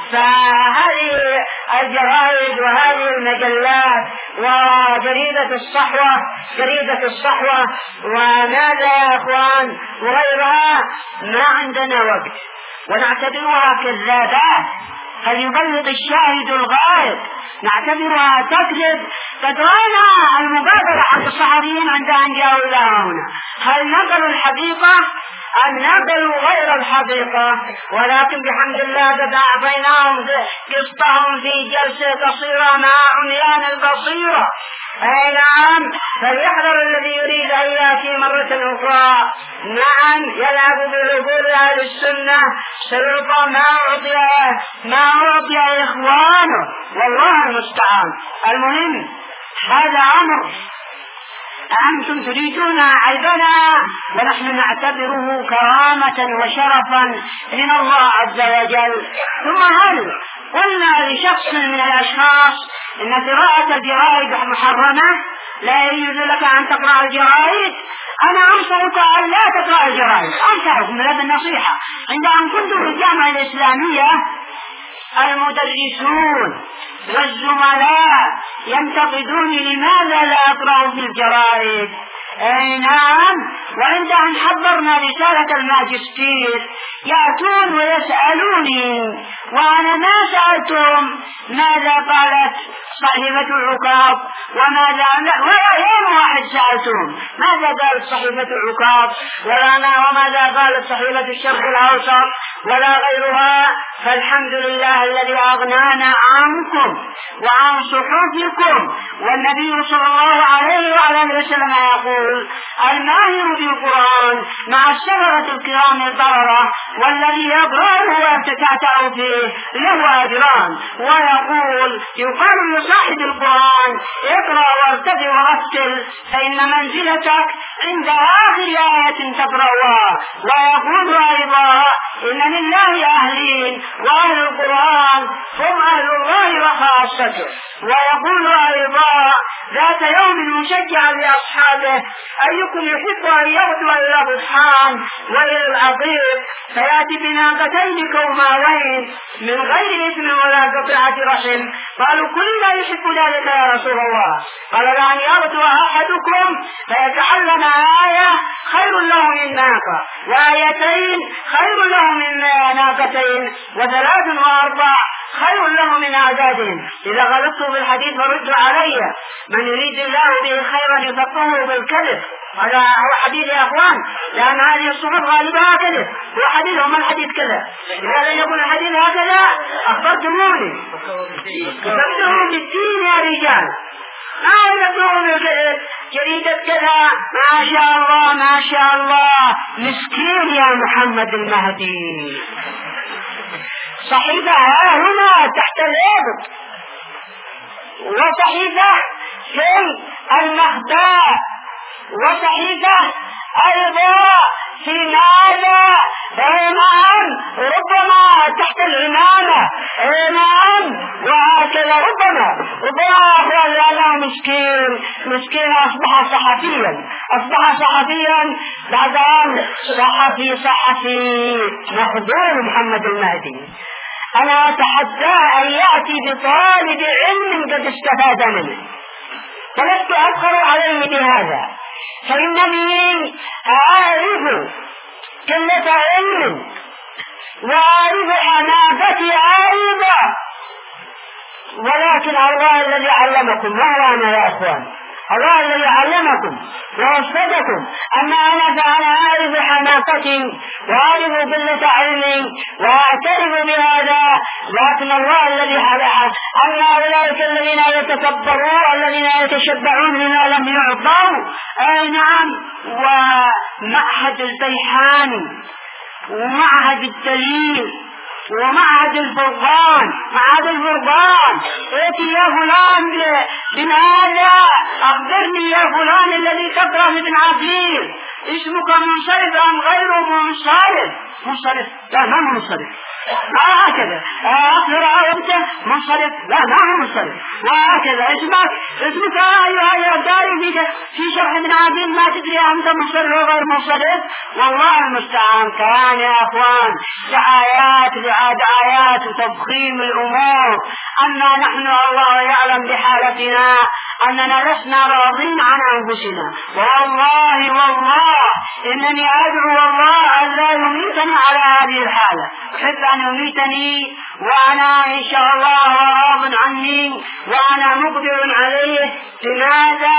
فهذه الجرائد وهذه المجلات وجريدة الصحوة جريدة الصحوة وماذا يا أخوان وغيرها ما عندنا وقت ونعتبرها كذابات. فليبلغ الشاهد الغائب، نعتبرها تكذب. قد رأينا المبادرة حق الصحفيين عند أن جاءوا إلى هنا، هل نقلوا الحقيقة أم نقلوا غير الحقيقة؟ ولكن بحمد الله قد أعطيناهم قسطهم في جلسة قصيرة مع عميان البصيرة. أي نعم، فليحذر الذي يريد أن يأتي مرة أخرى نعم يلعب بعقول أهل السنة، سيعطى ما أعطي ما أعطي إخوانه، والله المستعان. المهم هذا أمر أنتم تريدون عيبنا ونحن نعتبره كرامة وشرفا من الله عز وجل. ثم هل قلنا لشخص من الأشخاص إن قراءة الجرائد محرمة، لا يجوز لك أن تقرأ الجرائد؟ أنا أنصحك أن لا تقرأ الجرائد، أنصحكم بهذه النصيحة. عند أن كنت في الجامعة الإسلامية المدرسون والزملاء ينتقدوني لماذا لا أقرأ في الجرائد. أي نعم، وعند أن حضرنا رسالة الماجستير يأتون ويسألوني وأنا ما سألتهم ماذا قالت صحيفة العقاب وماذا ولا يوم واحد سألتهم ماذا قالت صحيفة العقاب ولا وماذا قالت صحيفة الشرق الأوسط ولا غيرها. فالحمد لله الذي أغنانا عنكم وعن صحفكم. والنبي صلى الله عليه وعلى وسلم يقول: الماهر بالقرآن مع السفرة الكرام البررة، والذي يقرأه ويتتعتع فيه له أجران. ويقول: يقال لصاحب القرآن: اقرأ وارتدي ورتل فإن منزلتك عند آخر آية تقرأها. ويقول أيضا: إن لله أهلين وأهل القرآن هم أهل الله وخاصته. ويقول أيضا ذات يوم مشجعا لأصحابه: أيكم يحب أن يغدو إلى بطحان وإلى العقيق فيأتي بناقتين كوماوين من غير إثم ولا قطعة رحم؟ قالوا: كلنا يحب ذلك يا رسول الله. قال: لأن يغدو أحدكم فيتعلم آية خير له من ناقة، وآيتين خير له من ناقتين، وثلاث وأربع خير له من أعدادهم. إذا غلطت بالحديث فردوا علي. من يريد الله به خيرا يفقهه بالكذب. هذا هو حديث يا أخوان، لأن هذه الصحف غالبها كذب. هو حديث وما الحديث كذا. إذا لم يكن الحديث هكذا أخبرتموني. فابدأوا بالدين يا رجال، ما يبدأوا بالكذب. جريدة كذا ما شاء الله ما شاء الله. مسكين يا محمد المهدي. صحيفة هنا تحت الإبط، وصحيفة في المخبأ، وصحيفة أيضا في ماذا؟ نعم، ربما تحت العمامة. نعم، وهكذا ربما ربما أخوان لأنه مسكين مسكين أصبح صحفيا أصبح صحفيا بعد أن صحفي صحفي محضور محمد المهدي. أنا أتحدى أن يأتي بطالب علم قد استفاد منه، فلست أفخر عليه بهذا، فإنني أعرف قلة علم وأعرف حماقتي أيضا، ولكن الله الذي علمكم وهو أنا يا أخوان، الله الذي علمكم ووفقكم. أما أنا فأنا أعرف حماقتي وأعرف قلة علمي وأعترف بهذا، لكن الله الذي حلها أن أولئك الذين يتكبرون الذين يتشبعون بما لم يعطوا. أي نعم، ومعهد البيحاني ومعهد الدليل ومعهد الفرقان معهد الفرقان ائتي يا فلان بماذا؟ أخبرني يا فلان الذي تقرأ ابن عقيل، اسمك منصرف أم غير منصرف؟ منصرف؟ لا ما هو منصرف. وهكذا أخبر أنت منصرف؟ لا ما هو منصرف. وهكذا اسمك اسمك أيها يا داري في شرح ابن عقيل ما تدري أنت منصرف أو غير منصرف. والله المستعان. كان يا أخوان دعايات دعايات وتضخيم الأمور. أما نحن الله يعلم بحالتنا أننا لسنا راضين عن أنفسنا. والله والله إنني أدعو الله أن لا يميتني على هذه الحالة. أحب أن يميتني وأنا إن شاء الله راض عني وأنا مقبل عليه. لماذا؟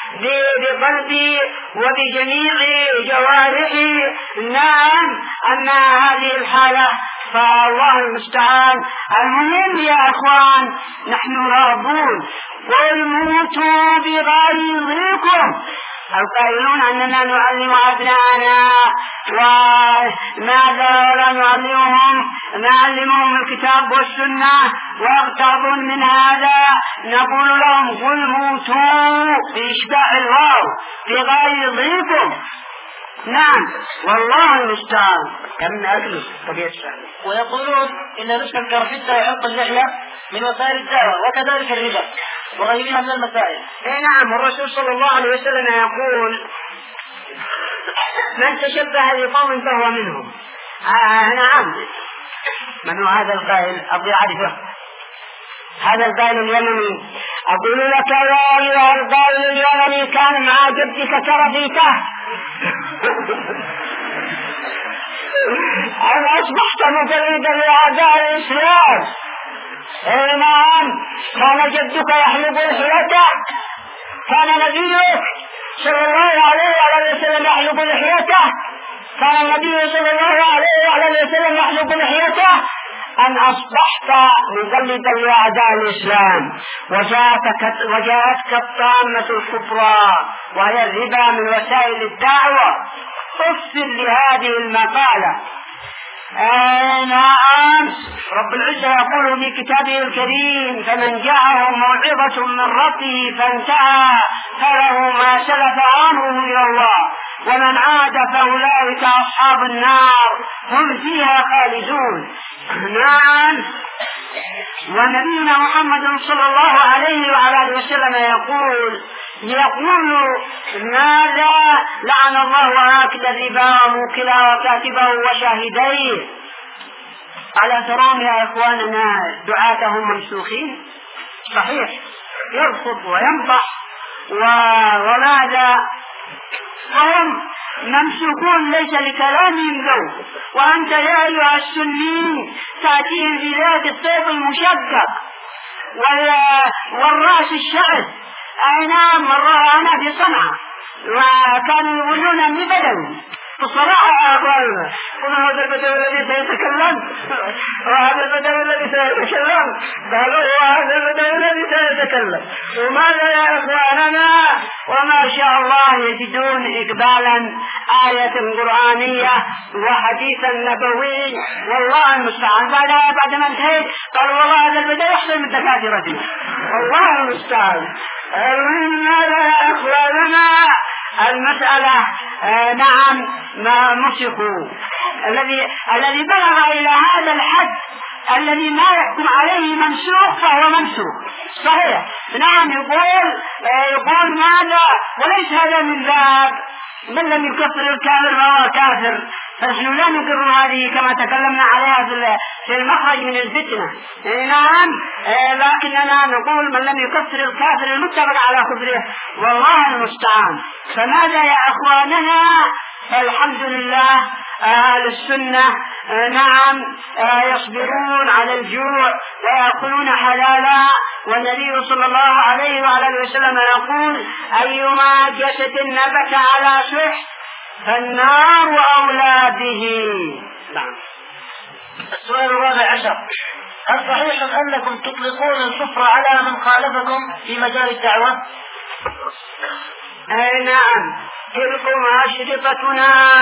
بقلبي وبجميع جوارحي. نعم، أما هذه الحالة فالله المستعان. المهم يا أخوان نحن راضون. قل موتوا بغيظكم. القائلون أننا نعلم أبناءنا وماذا ولا نعلمهم نعلمهم الكتاب الكتاب والسنة ويغتاظون من هذا نقول لهم قل موتوا بإشباع الواو في غيظكم. نعم والله المستعان. كم أكله طبيعة الشعر. ويقولون إن لبس الكرفتة وعلق اللحية من وسائل الدعوة وكذلك الربا وغيرها من المسائل. اي نعم. الرسول صلى الله عليه وسلم يقول من تشبه بقوم فهو منهم. آه نعم. من هو هذا القائل؟ أبو عارفه هذا القائل اليمني. أقول لك يا أيها القائل اليمني كان مع جدك كرفيته أن أصبحت مجردا لأعداء الإسلام. اي نعم. كان جدك يحلب لحيته، كان نبيك صلى الله عليه وعلى وسلم يحلب لحيته، كان النبي صلى الله عليه وعلى وسلم يحلب لحيته، أن أصبحت مجلدا لأعداء الإسلام وجاءتك, وجاءتك الطامة الكبرى وهي الربا من وسائل الدعوة. أفسر لهذه المقالة. آه نعم. رب العزة يقول في كتابه الكريم فمن جاءه موعظة من ربه فانتهى فله ما سلف أمره إلى الله ومن عاد فأولئك أصحاب النار هم فيها خالدون. نعم. ونبينا محمد صلى الله عليه وعلى وسلم يقول يقول ماذا؟ لعن الله آكل الربا وموكله وكاتبه وشاهديه. ألا ترون يا إخواننا دعاتهم منسوخين؟ صحيح، يرفض وينبح وماذا؟ وهم ممسوكون ليس لكلامهم ذو. وأنت يا أيها السني تأتيهم بذات الطيب المشقق والرأس الشعث. أي نعم. مرة أنا في صنعاء وكانوا يقولون أني بدوي بصراحة يا أخواننا. قلنا هذا البدوي الذي سيتكلم وهذا البدوي الذي سيتكلم قالوا وهذا البدوي الذي سيتكلم. وماذا يا إخواننا؟ وما شاء الله يجدون إقبالا آية قرآنية وحديثا نبوي والله المستعان. بعد بعد ما انتهيت قالوا والله هذا البدوي أحسن من الدكاترة دي والله المستعان. المهم ماذا يا إخواننا؟ المسألة آه نعم ما مسكوا الذي الذي بلغ إلى هذا الحد الذي ما يحكم عليه منسوخ فهو منسوخ. صحيح. نعم. يقول آه يقول ماذا؟ وليس هذا من باب من لم يكفر الكافر فهو كافر. فنحن لا نقر هذه كما تكلمنا عليها في المخرج من الفتنة. نعم. لكننا نقول من لم يكفر الكافر المتفق على كفره والله المستعان. فماذا يا أخواننا؟ الحمد لله أهل السنة نعم يصبرون على الجوع ويأكلون حلالا. والنبي صلى الله عليه وعلى وسلم يقول أيما جسد نبت على شح فالنار أولى به. نعم. السؤال الرابع عشر هل صحيح أنكم تطلقون الكفر على من خالفكم في مجال الدعوة؟ أي نعم. تلكم أشرطتنا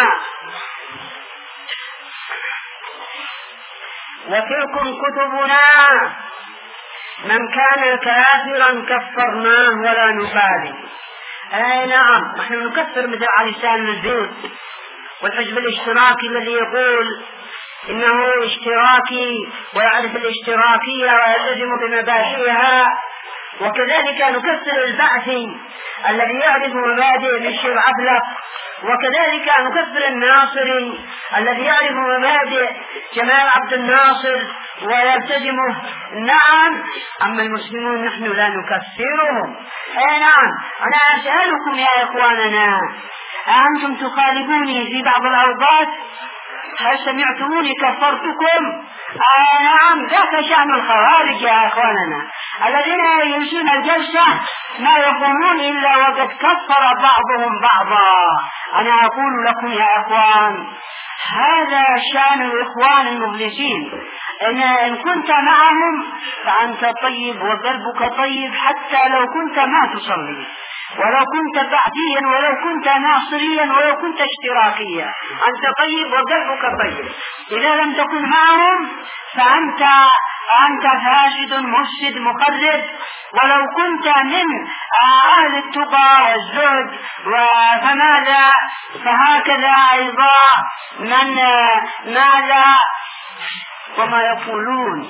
وتلكم كتبنا. من كان كافرا كفرناه ولا نبالي. أي نعم. نحن نكفر مثل علي لسان الزيت والحزب الاشتراكي الذي يقول إنه اشتراكي ويعرف الاشتراكية ويلتزم بمبادئها. وكذلك نكفر البعثي الذي يعرف مبادئ بشر عفلق. وكذلك نكفر الناصري الذي يعرف مبادئ جمال عبد الناصر ويلتزمه. نعم. أما المسلمون نحن لا نكفرهم. أي نعم. أنا أسألكم يا إخواننا أنتم تخالفوني في بعض الأوقات؟ هل سمعتموني كفرتكم؟ آه نعم. ذاك شأن الخوارج يا إخواننا الذين يجلسون الجلسة ما يقومون إلا وقد كفر بعضهم بعضا. أنا أقول لكم يا إخوان هذا شأن الإخوان المفلسين إن, إن كنت معهم فأنت طيب وقلبك طيب حتى لو كنت ما تصلي، ولو كنت بعديا، ولو كنت ناصريا، ولو كنت اشتراكيا، أنت طيب وقلبك طيب. إذا لم تكن معهم فأنت أنت فاسد مفسد مخرب، ولو كنت من أهل التقى والزهد فماذا؟ فهكذا أيضا من ماذا؟ وما يقولون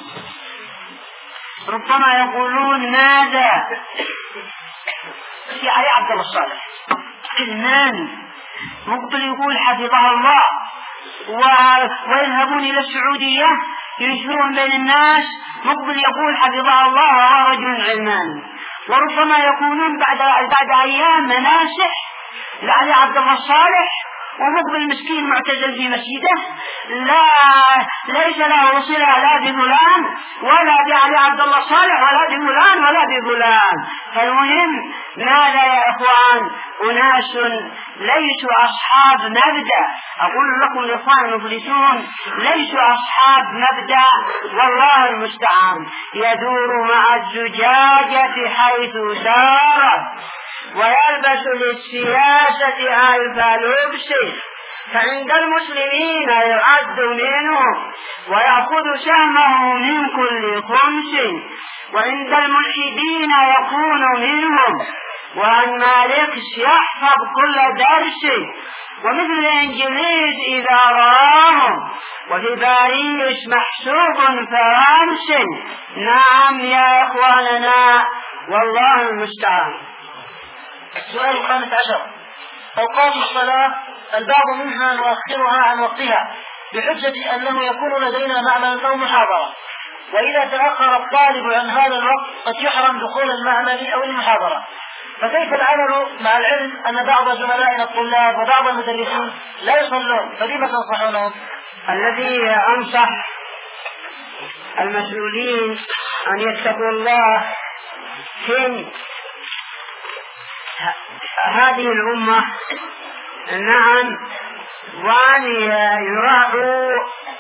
ربما يقولون ماذا في علي عبد الله الصالح إذنان مقبل يقول حفظه الله ويذهبون إلى السعودية ينشرون بين الناس، مقبل يقول حفظه الله وهو رجل علماني، وربما يكونون بعد بعد أيام مناسح لعلي عبد الله الصالح، ومقبل مسكين معتزل في مسجده لا ليس له صلة لا بفلان ولا بعلي عبد الله الصالح ولا بفلان ولا بفلان. فالمهم ماذا يا إخوان؟ أناس ليسوا أصحاب مبدأ، أقول لكم الإخوان المفلسون ليسوا أصحاب مبدأ، والله المستعان. يدور مع الزجاجة حيث دارت ويلبس للسياسة ألف لبس، فعند المسلمين يعد منه ويأخذ سهمه من كل خمس، وعند الملحدين يكون منهم، وعن مالكس يحفظ كل درس، ومثل الإنجليز إذا رآهم، وفي باريس محسوب فرنسي. نعم يا إخواننا والله المستعان. السؤال الخامس عشر: أوقات الصلاة البعض منها نؤخرها عن وقتها بحجة أنه يكون لدينا معمل أو محاضرة، وإذا تأخر الطالب عن هذا الوقت قد يحرم دخول المعمل أو المحاضرة، فكيف العمل مع العلم أن بعض زملائنا الطلاب وبعض المدرسين لا يصلون، فبما تنصحونهم؟ الذي أنصح المسؤولين أن يتقوا الله في هذه الأمة، نعم، وأن يراعوا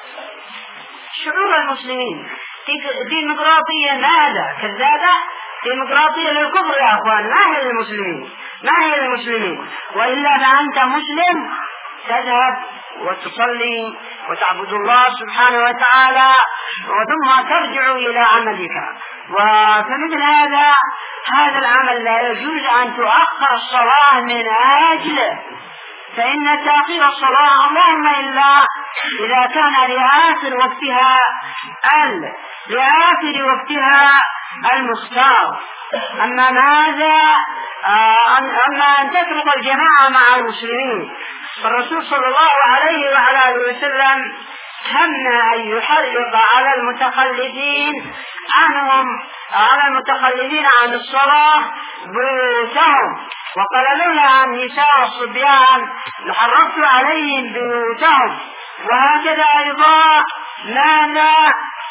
شعور المسلمين. ديمقراطية ماذا؟ كذابة؟ ديمقراطية للكفر يا أخوان، ما هي للمسلمين، ما هي للمسلمين. وإلا فأنت مسلم تذهب وتصلي وتعبد الله سبحانه وتعالى وثم ترجع إلى عملك. وفمثل هذا هذا العمل لا يجوز أن تؤخر الصلاة من أجله، فإن تأخير الصلاة اللهم إلا إذا كان لآخر وقتها ال لآخر وقتها المختار. أما ماذا أما أن تترك الجماعة مع المسلمين، فالرسول صلى الله عليه وعلى آله وسلم هم أن يحرق على المتخلفين عنهم على المتخلفين عن الصلاة بيوتهم، وقال لولا النساء والصبيان لحرقت عليهم بيوتهم. وهكذا أيضا ماذا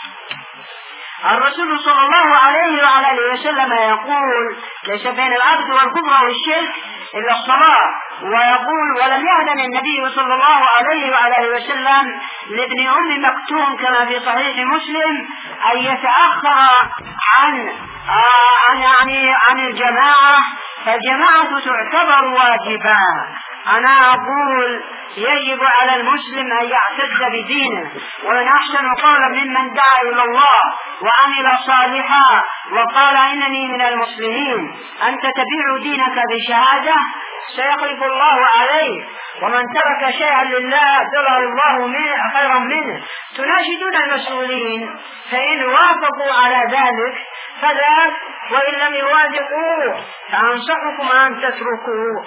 الرسول صلى الله عليه وعلى آله وسلم يقول: ليس بين العبد والكفر والشرك إلا الصلاة. ويقول: ولم يأذن النبي صلى الله عليه وعلى آله وسلم لابن أم مكتوم كما في صحيح مسلم أن يتأخر عن عن يعني عن الجماعة، فالجماعة تعتبر واجبا. أنا أقول يجب على المسلم أن يعتز بدينه، ومن أحسن قولا ممن دعا إلى الله وعمل صالحا وقال إنني من المسلمين. أنت تبيع دينك بشهادة سيخلف الله عليه، ومن ترك شيئا لله أبدله الله منه خيرا منه. تناشدون المسؤولين، فإن وافقوا على ذلك فذاك، وإن لم يوافقوا فأنصحكم أن تتركوا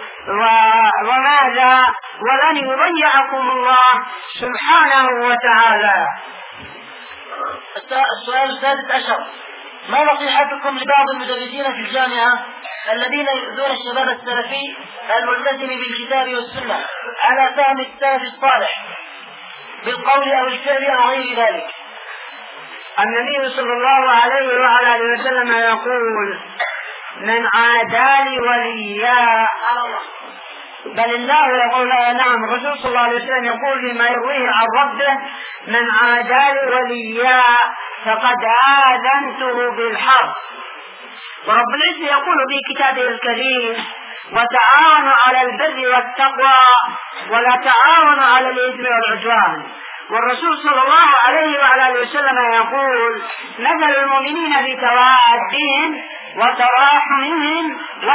وماذا ولن يضيعكم الله سبحانه وتعالى. السؤال السادس عشر: ما نصيحتكم لبعض المدرسين في الجامعة الذين يؤذون الشباب السلفي الملتزم بالكتاب والسنة على فهم السلف الصالح بالقول أو الفعل أو غير ذلك؟ النبي صلى الله عليه وعلى آله وسلم يقول: من عادى لي وليا بل الله يقول نعم الرسول صلى الله عليه وسلم يقول فيما يرويه عن ربه من عادى لي وليا فقد آذنته بالحرب. ورب العزة يقول في كتابه الكريم وتعاونوا على البر والتقوى ولا تعاونوا على الإثم والعدوان. والرسول صلى الله عليه وعلى آله وسلم يقول مثل المؤمنين في توادهم وتراحمهم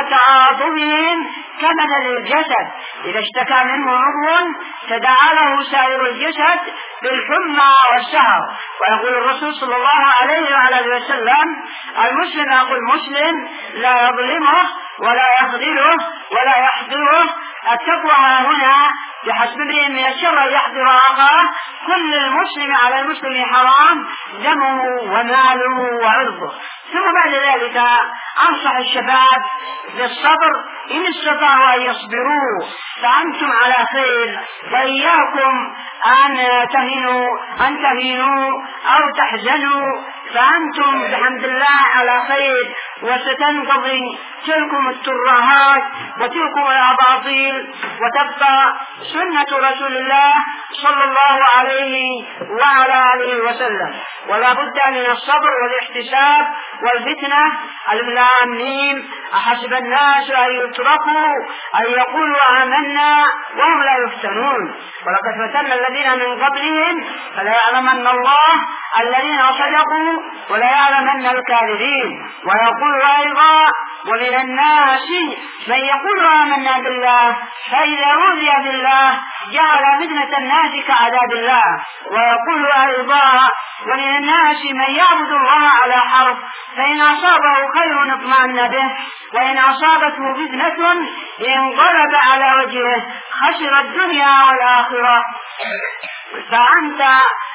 وتعاطفهم كمثل الجسد إذا اشتكى منه عضو تداعى له سائر الجسد بالحمى والسهر. ويقول الرسول صلى الله عليه وعلى آله وسلم المسلم يقول مسلم لا يظلمه ولا يخذله ولا يحقره. التقوى هنا بحسب امرئ من الشر يحضر أخاه. كل المسلم على المسلم حرام دمه وماله وعرضه. ثم بعد ذلك أنصح الشباب بالصبر إن استطاعوا أن يصبروا فأنتم على خير، وإياكم أن تهنوا أن تهينوا أو تحزنوا فأنتم بحمد الله على خير، وستنقضي تلكم الترهات وتلكم الأباطيل وتبقى سنة رسول الله صلى الله عليه وعلى آله وسلم. ولا بد من الصبر والاحتساب والفتنة. الآمنين أحسب الناس أن يتركوا أن يقولوا آمنا وهم لا يفتنون ولقد فتنا الذين من قبلهم فلا يعلمن الله الذين صدقوا ولا يعلمن الكاذبين. ويقول أيضا ومن الناس من يقول آمنا بالله فإذا أوذي بالله جعل فتنة الناس كعذاب الله. ويقول أيضا ومن الناس من يعبد الله على حرف فإن أصابه خير اطمأن به وإن أصابته فتنة انقلب على وجهه خسر الدنيا والآخرة. فأنت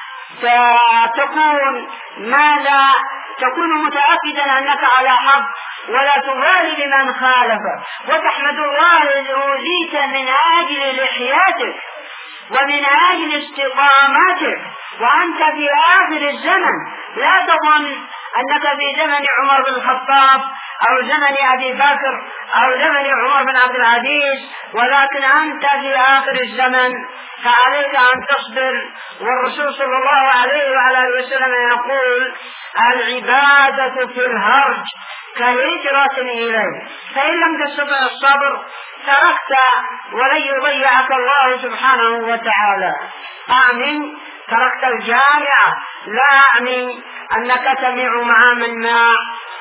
تكون ماذا تكون متأكدا أنك على حق ولا تبالي بمن خالفك وتحمد الله إذ أوذيت من أجل لحياتك ومن أجل استقامتك وأنت في آخر الزمن. لا تظن أنك في زمن عمر بن الخطاب أو زمن أبي بكر أو زمن عمر بن عبد العزيز، ولكن أنت في آخر الزمن فعليك أن تصبر. والرسول صلى الله عليه وعلى آله وسلم يقول العبادة في الهرج كهجرة إليه، فإن لم تستطع الصبر تركت ولن يضيعك الله سبحانه وتعالى. أعني تركت الجامعة لا أعني أنك تبيع مع من ما.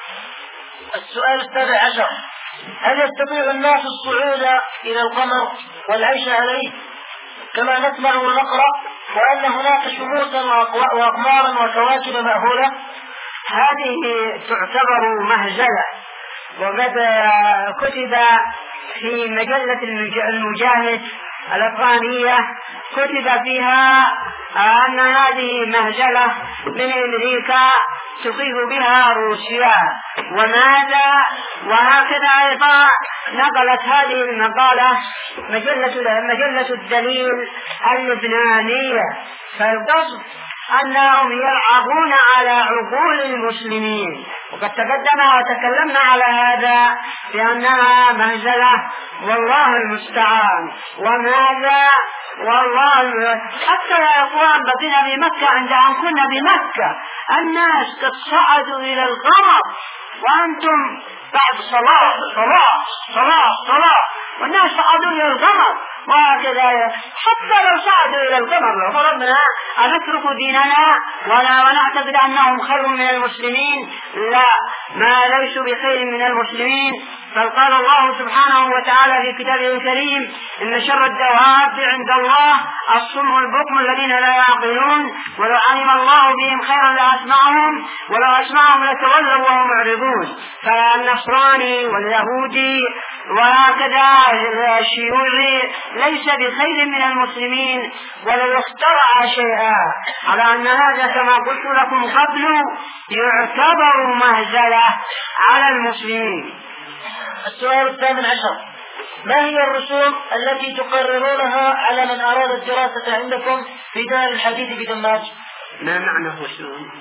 السؤال السابع عشر هل يستطيع الناس الصعود إلى القمر والعيش عليه كما نسمع ونقرأ وأن هناك شموسا وأقمارا وكواكب مأهولة؟ هذه تعتبر مهزلة، وقد كتب في مجلة المجاهد الأفغانية كتب فيها أن هذه مهزلة من أمريكا تفيد بها روسيا وماذا. وهكذا أيضا نقلت هذه المقالة مجلة, مجلة الدليل اللبنانية. فالقصد أنهم يلعبون على عقول المسلمين، وقد تقدم وتكلمنا على هذا بأنها مهزلة والله المستعان. وماذا والله حتى يا إخوان بقينا بمكة عند أن كنا بمكة الناس قد صعدوا إلى القمر وأنتم بعد صلاة صلاة صلاة صلاة والناس صعدوا إلى القمر. وهكذا حتى لو صعدوا إلى القمر لو فرضنا أن نترك ديننا ولا ونعتقد أنهم خير من المسلمين، لا، ما ليسوا بخير من المسلمين. بل قال الله سبحانه وتعالى في كتابه الكريم إن شر الدواب عند الله الصم البكم الذين لا يعقلون ولو علم الله بهم خيرا لأسمعهم ولو أسمعهم لتولوا وهم معرضون. فالنصراني واليهودي وهكذا الشيوعي ليس بخير من المسلمين ولو اخترع شيئا، على أن هذا كما قلت لكم قبل يعتبر مهزلة على المسلمين. السؤال الثامن عشر ما هي الرسوم التي تقررونها على من أراد الدراسة عندكم في دار الحديث بدماج؟ ما معنى الرسوم؟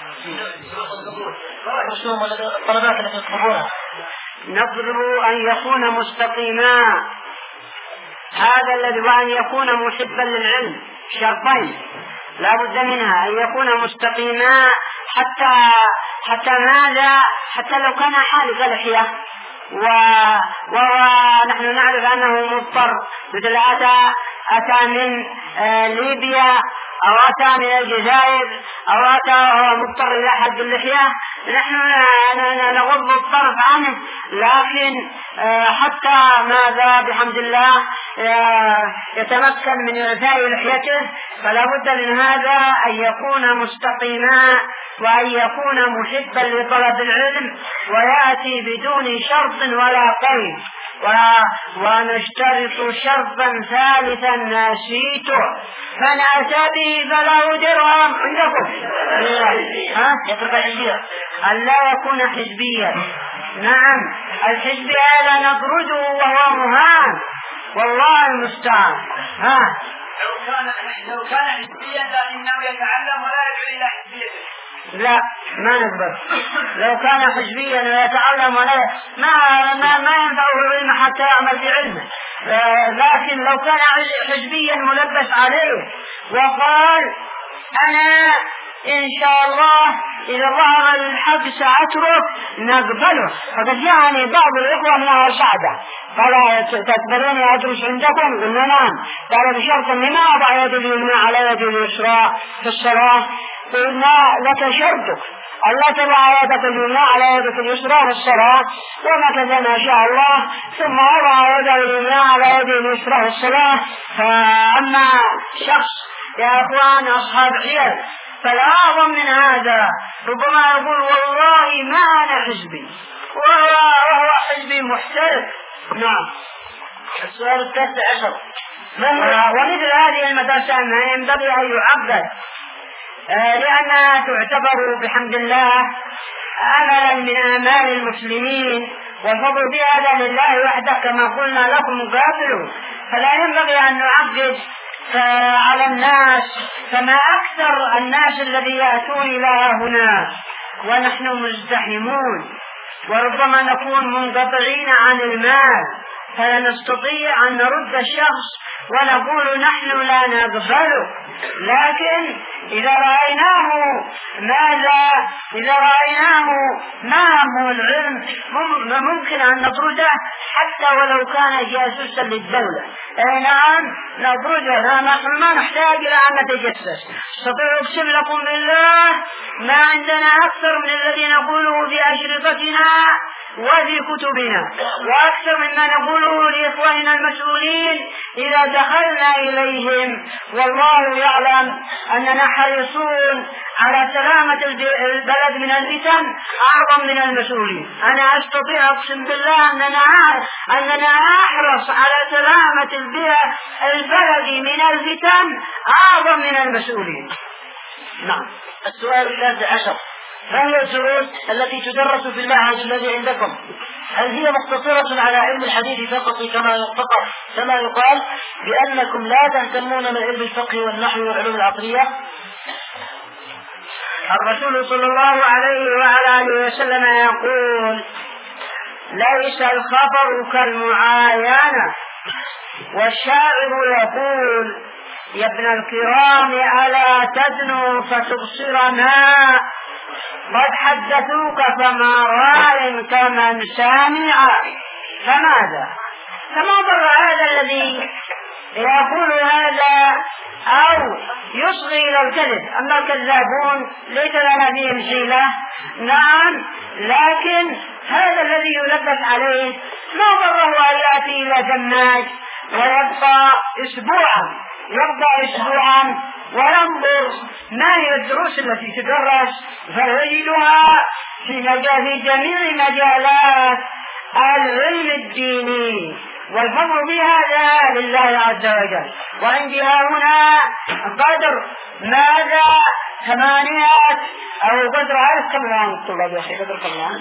الرسوم الطلبات التي تطلبونها. نطلب أن يكون مستقيما هذا الذي وأن يكون محبا للعلم شرطين لا بد منها، أن يكون مستقيما حتى حتى ماذا حتى لو كان حالق لحية ونحن نعرف أنه مضطر، مثل أتى أتى من آه ليبيا أو أتى من الجزائر أو أتى مضطر إلى حلق اللحية، نحن نغض الطرف عنه، لكن آه حتى ماذا بحمد الله آه يتمكن من إعفاء لحيته، فلا بد من هذا أن يكون مستقيما وأن يكون محبا لطلب العلم ويأتي بدون شرط ولا قيد. ونشترط شرطا ثالثا نسيته فنأتى به فله درهم عندكم ها أن لا يكون حزبيا. نعم الحزب هذا نطرده وهو مهان والله المستعان. ها لو كان لو كان حزبيا لكنه يتعلم ولا يدعو إلى حزبيته. لا ما نقبل. لو كان حزبيا ويتعلم ولا ما ما, ما ينفعه العلم حتى يعمل بعلمه، لكن لو كان حزبيا ملبس عليه وقال أنا إن شاء الله إذا ظهر الحق سأترك نقبله. فقد جاءني بعض الإخوة من أهل سعدة قال تقبلوني أدرس عندكم؟ قلنا نعم. قال بشرط أني ما أضع يد اليمنى على يد اليسرى في الصلاة. قلنا لك شرطك ألا تضع يدك اليمنى على يدك اليسرى في الصلاة، ومكث ما شاء الله ثم وضع يده اليمنى على يده اليسرى في الصلاة. فأما شخص يا أخوان أصحاب عيال فالأعظم من هذا ربما يقول والله ما أنا حزبي وهو, وهو حزبي محترف. نعم. السؤال التاسع عشر ومثل هذه المدرسة ما ينبغي أن يعقد آه لأنها تعتبر بحمد الله أملا من آمال المسلمين، والفضل بهذا لله وحده كما قلنا لكم قابلوا، فلا ينبغي أن نعقد على الناس. فما أكثر الناس الذي يأتون إلى هنا ونحن مزدحمون وربما نكون منقطعين عن المال، فلا نستطيع أن نرد الشخص ونقول نحن لا نقبله. لكن إذا رأيناه ماذا إذا رأيناه معه العلم ممكن أن نطرده حتى ولو كان جاسوسا للدولة. أي نعم نطرده، نحن ما نحتاج إلى أن نتجسس. استطيع أقسم لكم بالله ما عندنا أكثر من الذي نقوله في أشرطتنا وفي كتبنا، وأكثر مما نقوله لإخواننا المسؤولين إذا دخلنا إليهم، والله يعلم أننا حريصون على سلامة البلد من الفتن أعظم من المسؤولين. أنا أستطيع أقسم بالله أننا أننا أحرص على سلامة البلد من الفتن أعظم من المسؤولين. نعم. السؤال الثالث عشر ما هي الدروس التي تدرس في المعهد الذي عندكم؟ هل هي مقتصرة على علم الحديث فقط كما فقط كما يقال بأنكم لا تهتمون من علم الفقه والنحو والعلوم العقلية؟ الرسول صلى الله عليه وعلى آله وسلم يقول ليس الخبر كالمعاينة، والشاعر يقول يا ابن الكرام ألا تدنو فتبصر ما قد حدثوك فما راي كمن سامع. فماذا فما ضر هذا الذي يقول هذا أو يصغي إلى الكذب؟ أما الكذابون ليس لنا فيهم حيلة. نعم، لكن هذا الذي يلبس عليه ما ضره أن يأتي إلى جماج ويبقى أسبوعا يبقى أسبوعا وينظر ما هي الدروس التي تدرس فيجدها في مجال جميع مجالات العلم الديني، والفضل بهذا لله عز وجل. وعندي هنا قدر ماذا ثمانية أو قدر ألف كم الآن الطلاب يا أخي قدر كم الآن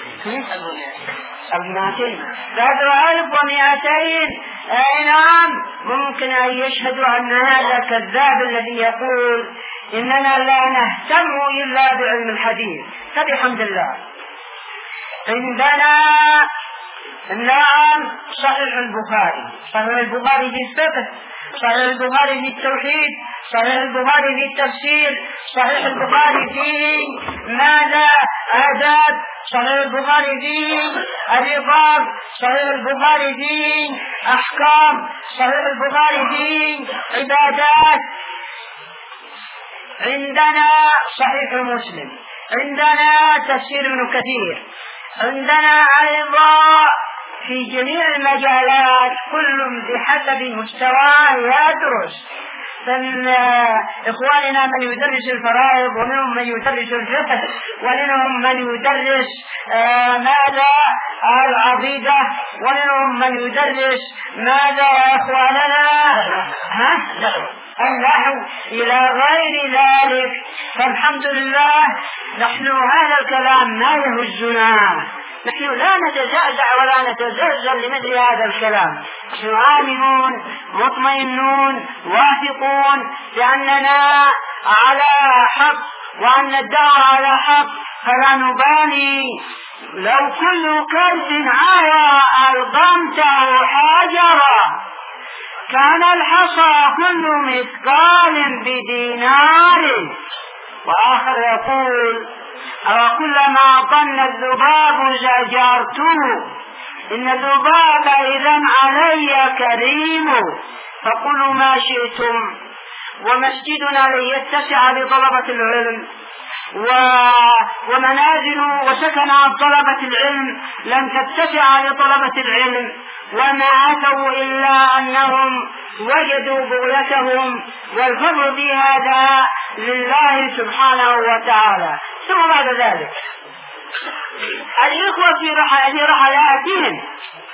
المئتين قدر ألف ومئتين. أي نعم، ممكن أن يشهدوا أن هذا كذاب الذي يقول إننا لا نهتم إلا بعلم الحديث. فبحمد الله عندنا نعم صحيح البخاري، صحيح البخاري في الفقه، صحيح البخاري في التوحيد، صحيح البخاري في التفسير، صحيح البخاري فيه ماذا؟ آداب، صحيح البخاري فيه الرقاب، صحيح البخاري فيه أحكام، صحيح البخاري فيه عبادات. عندنا صحيح مسلم، عندنا تفسير ابن كثير، عندنا أيضا في جميع المجالات كل بحسب مستواه يدرس. فإخواننا من يدرس الفرائض، ومنهم من يدرس الفقه، ومنهم من يدرس آه ماذا؟ العقيدة، ومنهم من يدرس ماذا يا إخواننا؟ ها؟ النحو إلى غير ذلك. فالحمد لله نحن هذا الكلام ما يهزنا، نحن لا نتزعزع ولا نتزلزل لمثل هذا الكلام، نحن آمنون مطمئنون واثقون بأننا على حق وأن الدعوة على حق، فلا نبالي. لو كل كلب عاوى ألقمته حجرا كان الحصى كل مثقال بدينار. وآخر يقول أو كلما ظن الذباب زجرته إن الذباب إذا علي كريم فقلوا ما شئتم. ومسجدنا لن يتسع لطلبة العلم، ومنازل وسكن طلبة العلم لن تتسع لطلبة العلم، وما أتوا إلا أنهم وجدوا بغيتهم، والفضل في هذا لله سبحانه وتعالى. ثم بعد ذلك الإخوة في رحلاتهم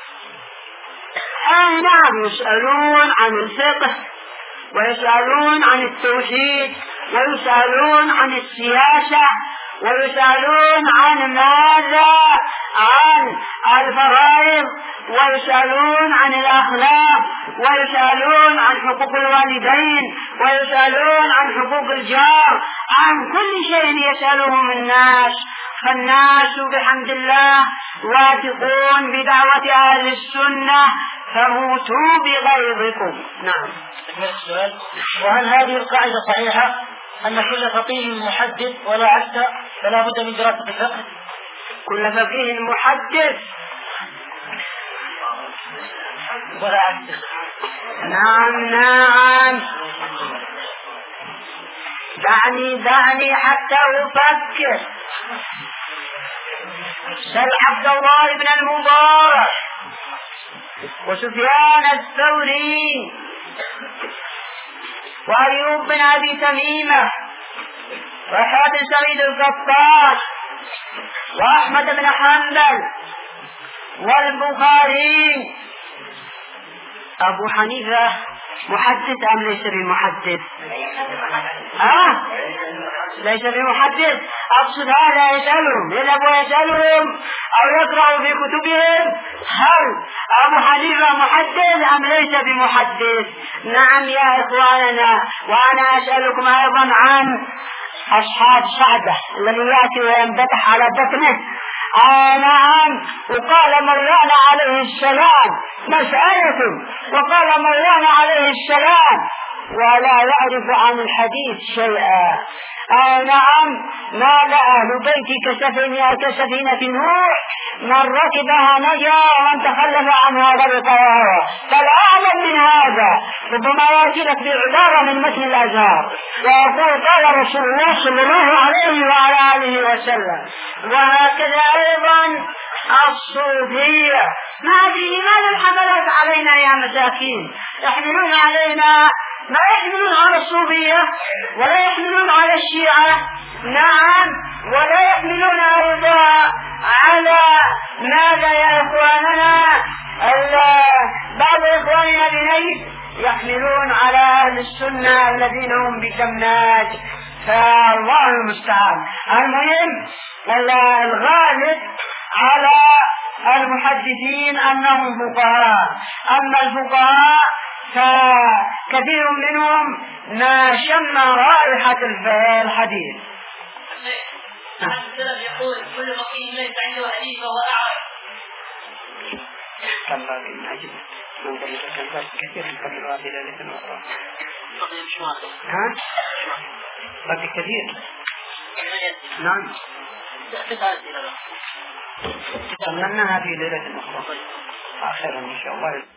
أي نعم يسألون عن الفقه، ويسألون عن التوحيد، ويسألون عن السياسة، ويسألون عن ماذا؟ عن الفرائض، ويسألون عن الأخلاق، ويسألون عن حقوق الوالدين، ويسألون عن حقوق الجار، عن كل شيء يسألهم الناس. فالناس بحمد الله واثقون بدعوة أهل السنة، فموتوا بغيظكم. نعم. وهل هذه القاعدة صحيحة أن كل فقيه محدث ولا عكس، فلا بد من دراسة الفقه؟ كل فقيه محدث ولا عكس. نعم نعم. دعني دعني حتى أفكر. سل عبد الله بن المبارك وسفيان الثوري وأيوب بن أبي تميمة وحاد سعيد القطان وأحمد بن حنبل والبخاري. أبو حنيفة محدث أم ليس بمحدث؟ آه ليس بمحدث. أقصد هذا يسألهم، يذهبوا يسألهم أو يقرأوا في كتبهم هل أبو حنيفة محدث أم ليس بمحدث؟ نعم يا إخواننا. وأنا أسألكم أيضا عن أصحاب سعدة الذي يأتي وينبتح على بطنه. آه نعم. وقال مولانا عليه السلام مسألة، وقال مولانا عليه السلام ولا يعرف عن الحديث شيئا. آه نعم. مال أهل بيتي كسفينة نوح، من ركبها نجا ومن تخلف عنها غرق وهوى. فالأعلم من هذا ربما يأتي لك بعبارة من متن الأزهار ويقول قال رسول الله صلى الله عليه وعلى آله وسلم. وهكذا أيضا الصوفية. ما أدري لماذا الحملات علينا يا مساكين؟ يحملون علينا ما يحملون على الصوفية ولا يحملون على الشيعة. نعم. ولا يحملون أيضا على ماذا يا إخواننا؟ بعض إخواننا بنيت يحملون على أهل السنة الذين هم بجمناج، فالله المستعان. المهم الغالب على المحدثين أنهم فقهاء، أما الفقهاء فكثير منهم ما شم رائحة الحديث. السلف يقول كل فقيه ليس عنده حديث وهو أعرف. كلا من أجل من ذلك الكلمات كثير من قبل هذه ليلة أخرى. ها؟ باقي كثير. نعم. تمنى هذه ليلة أخرى. آخرا إن شاء الله.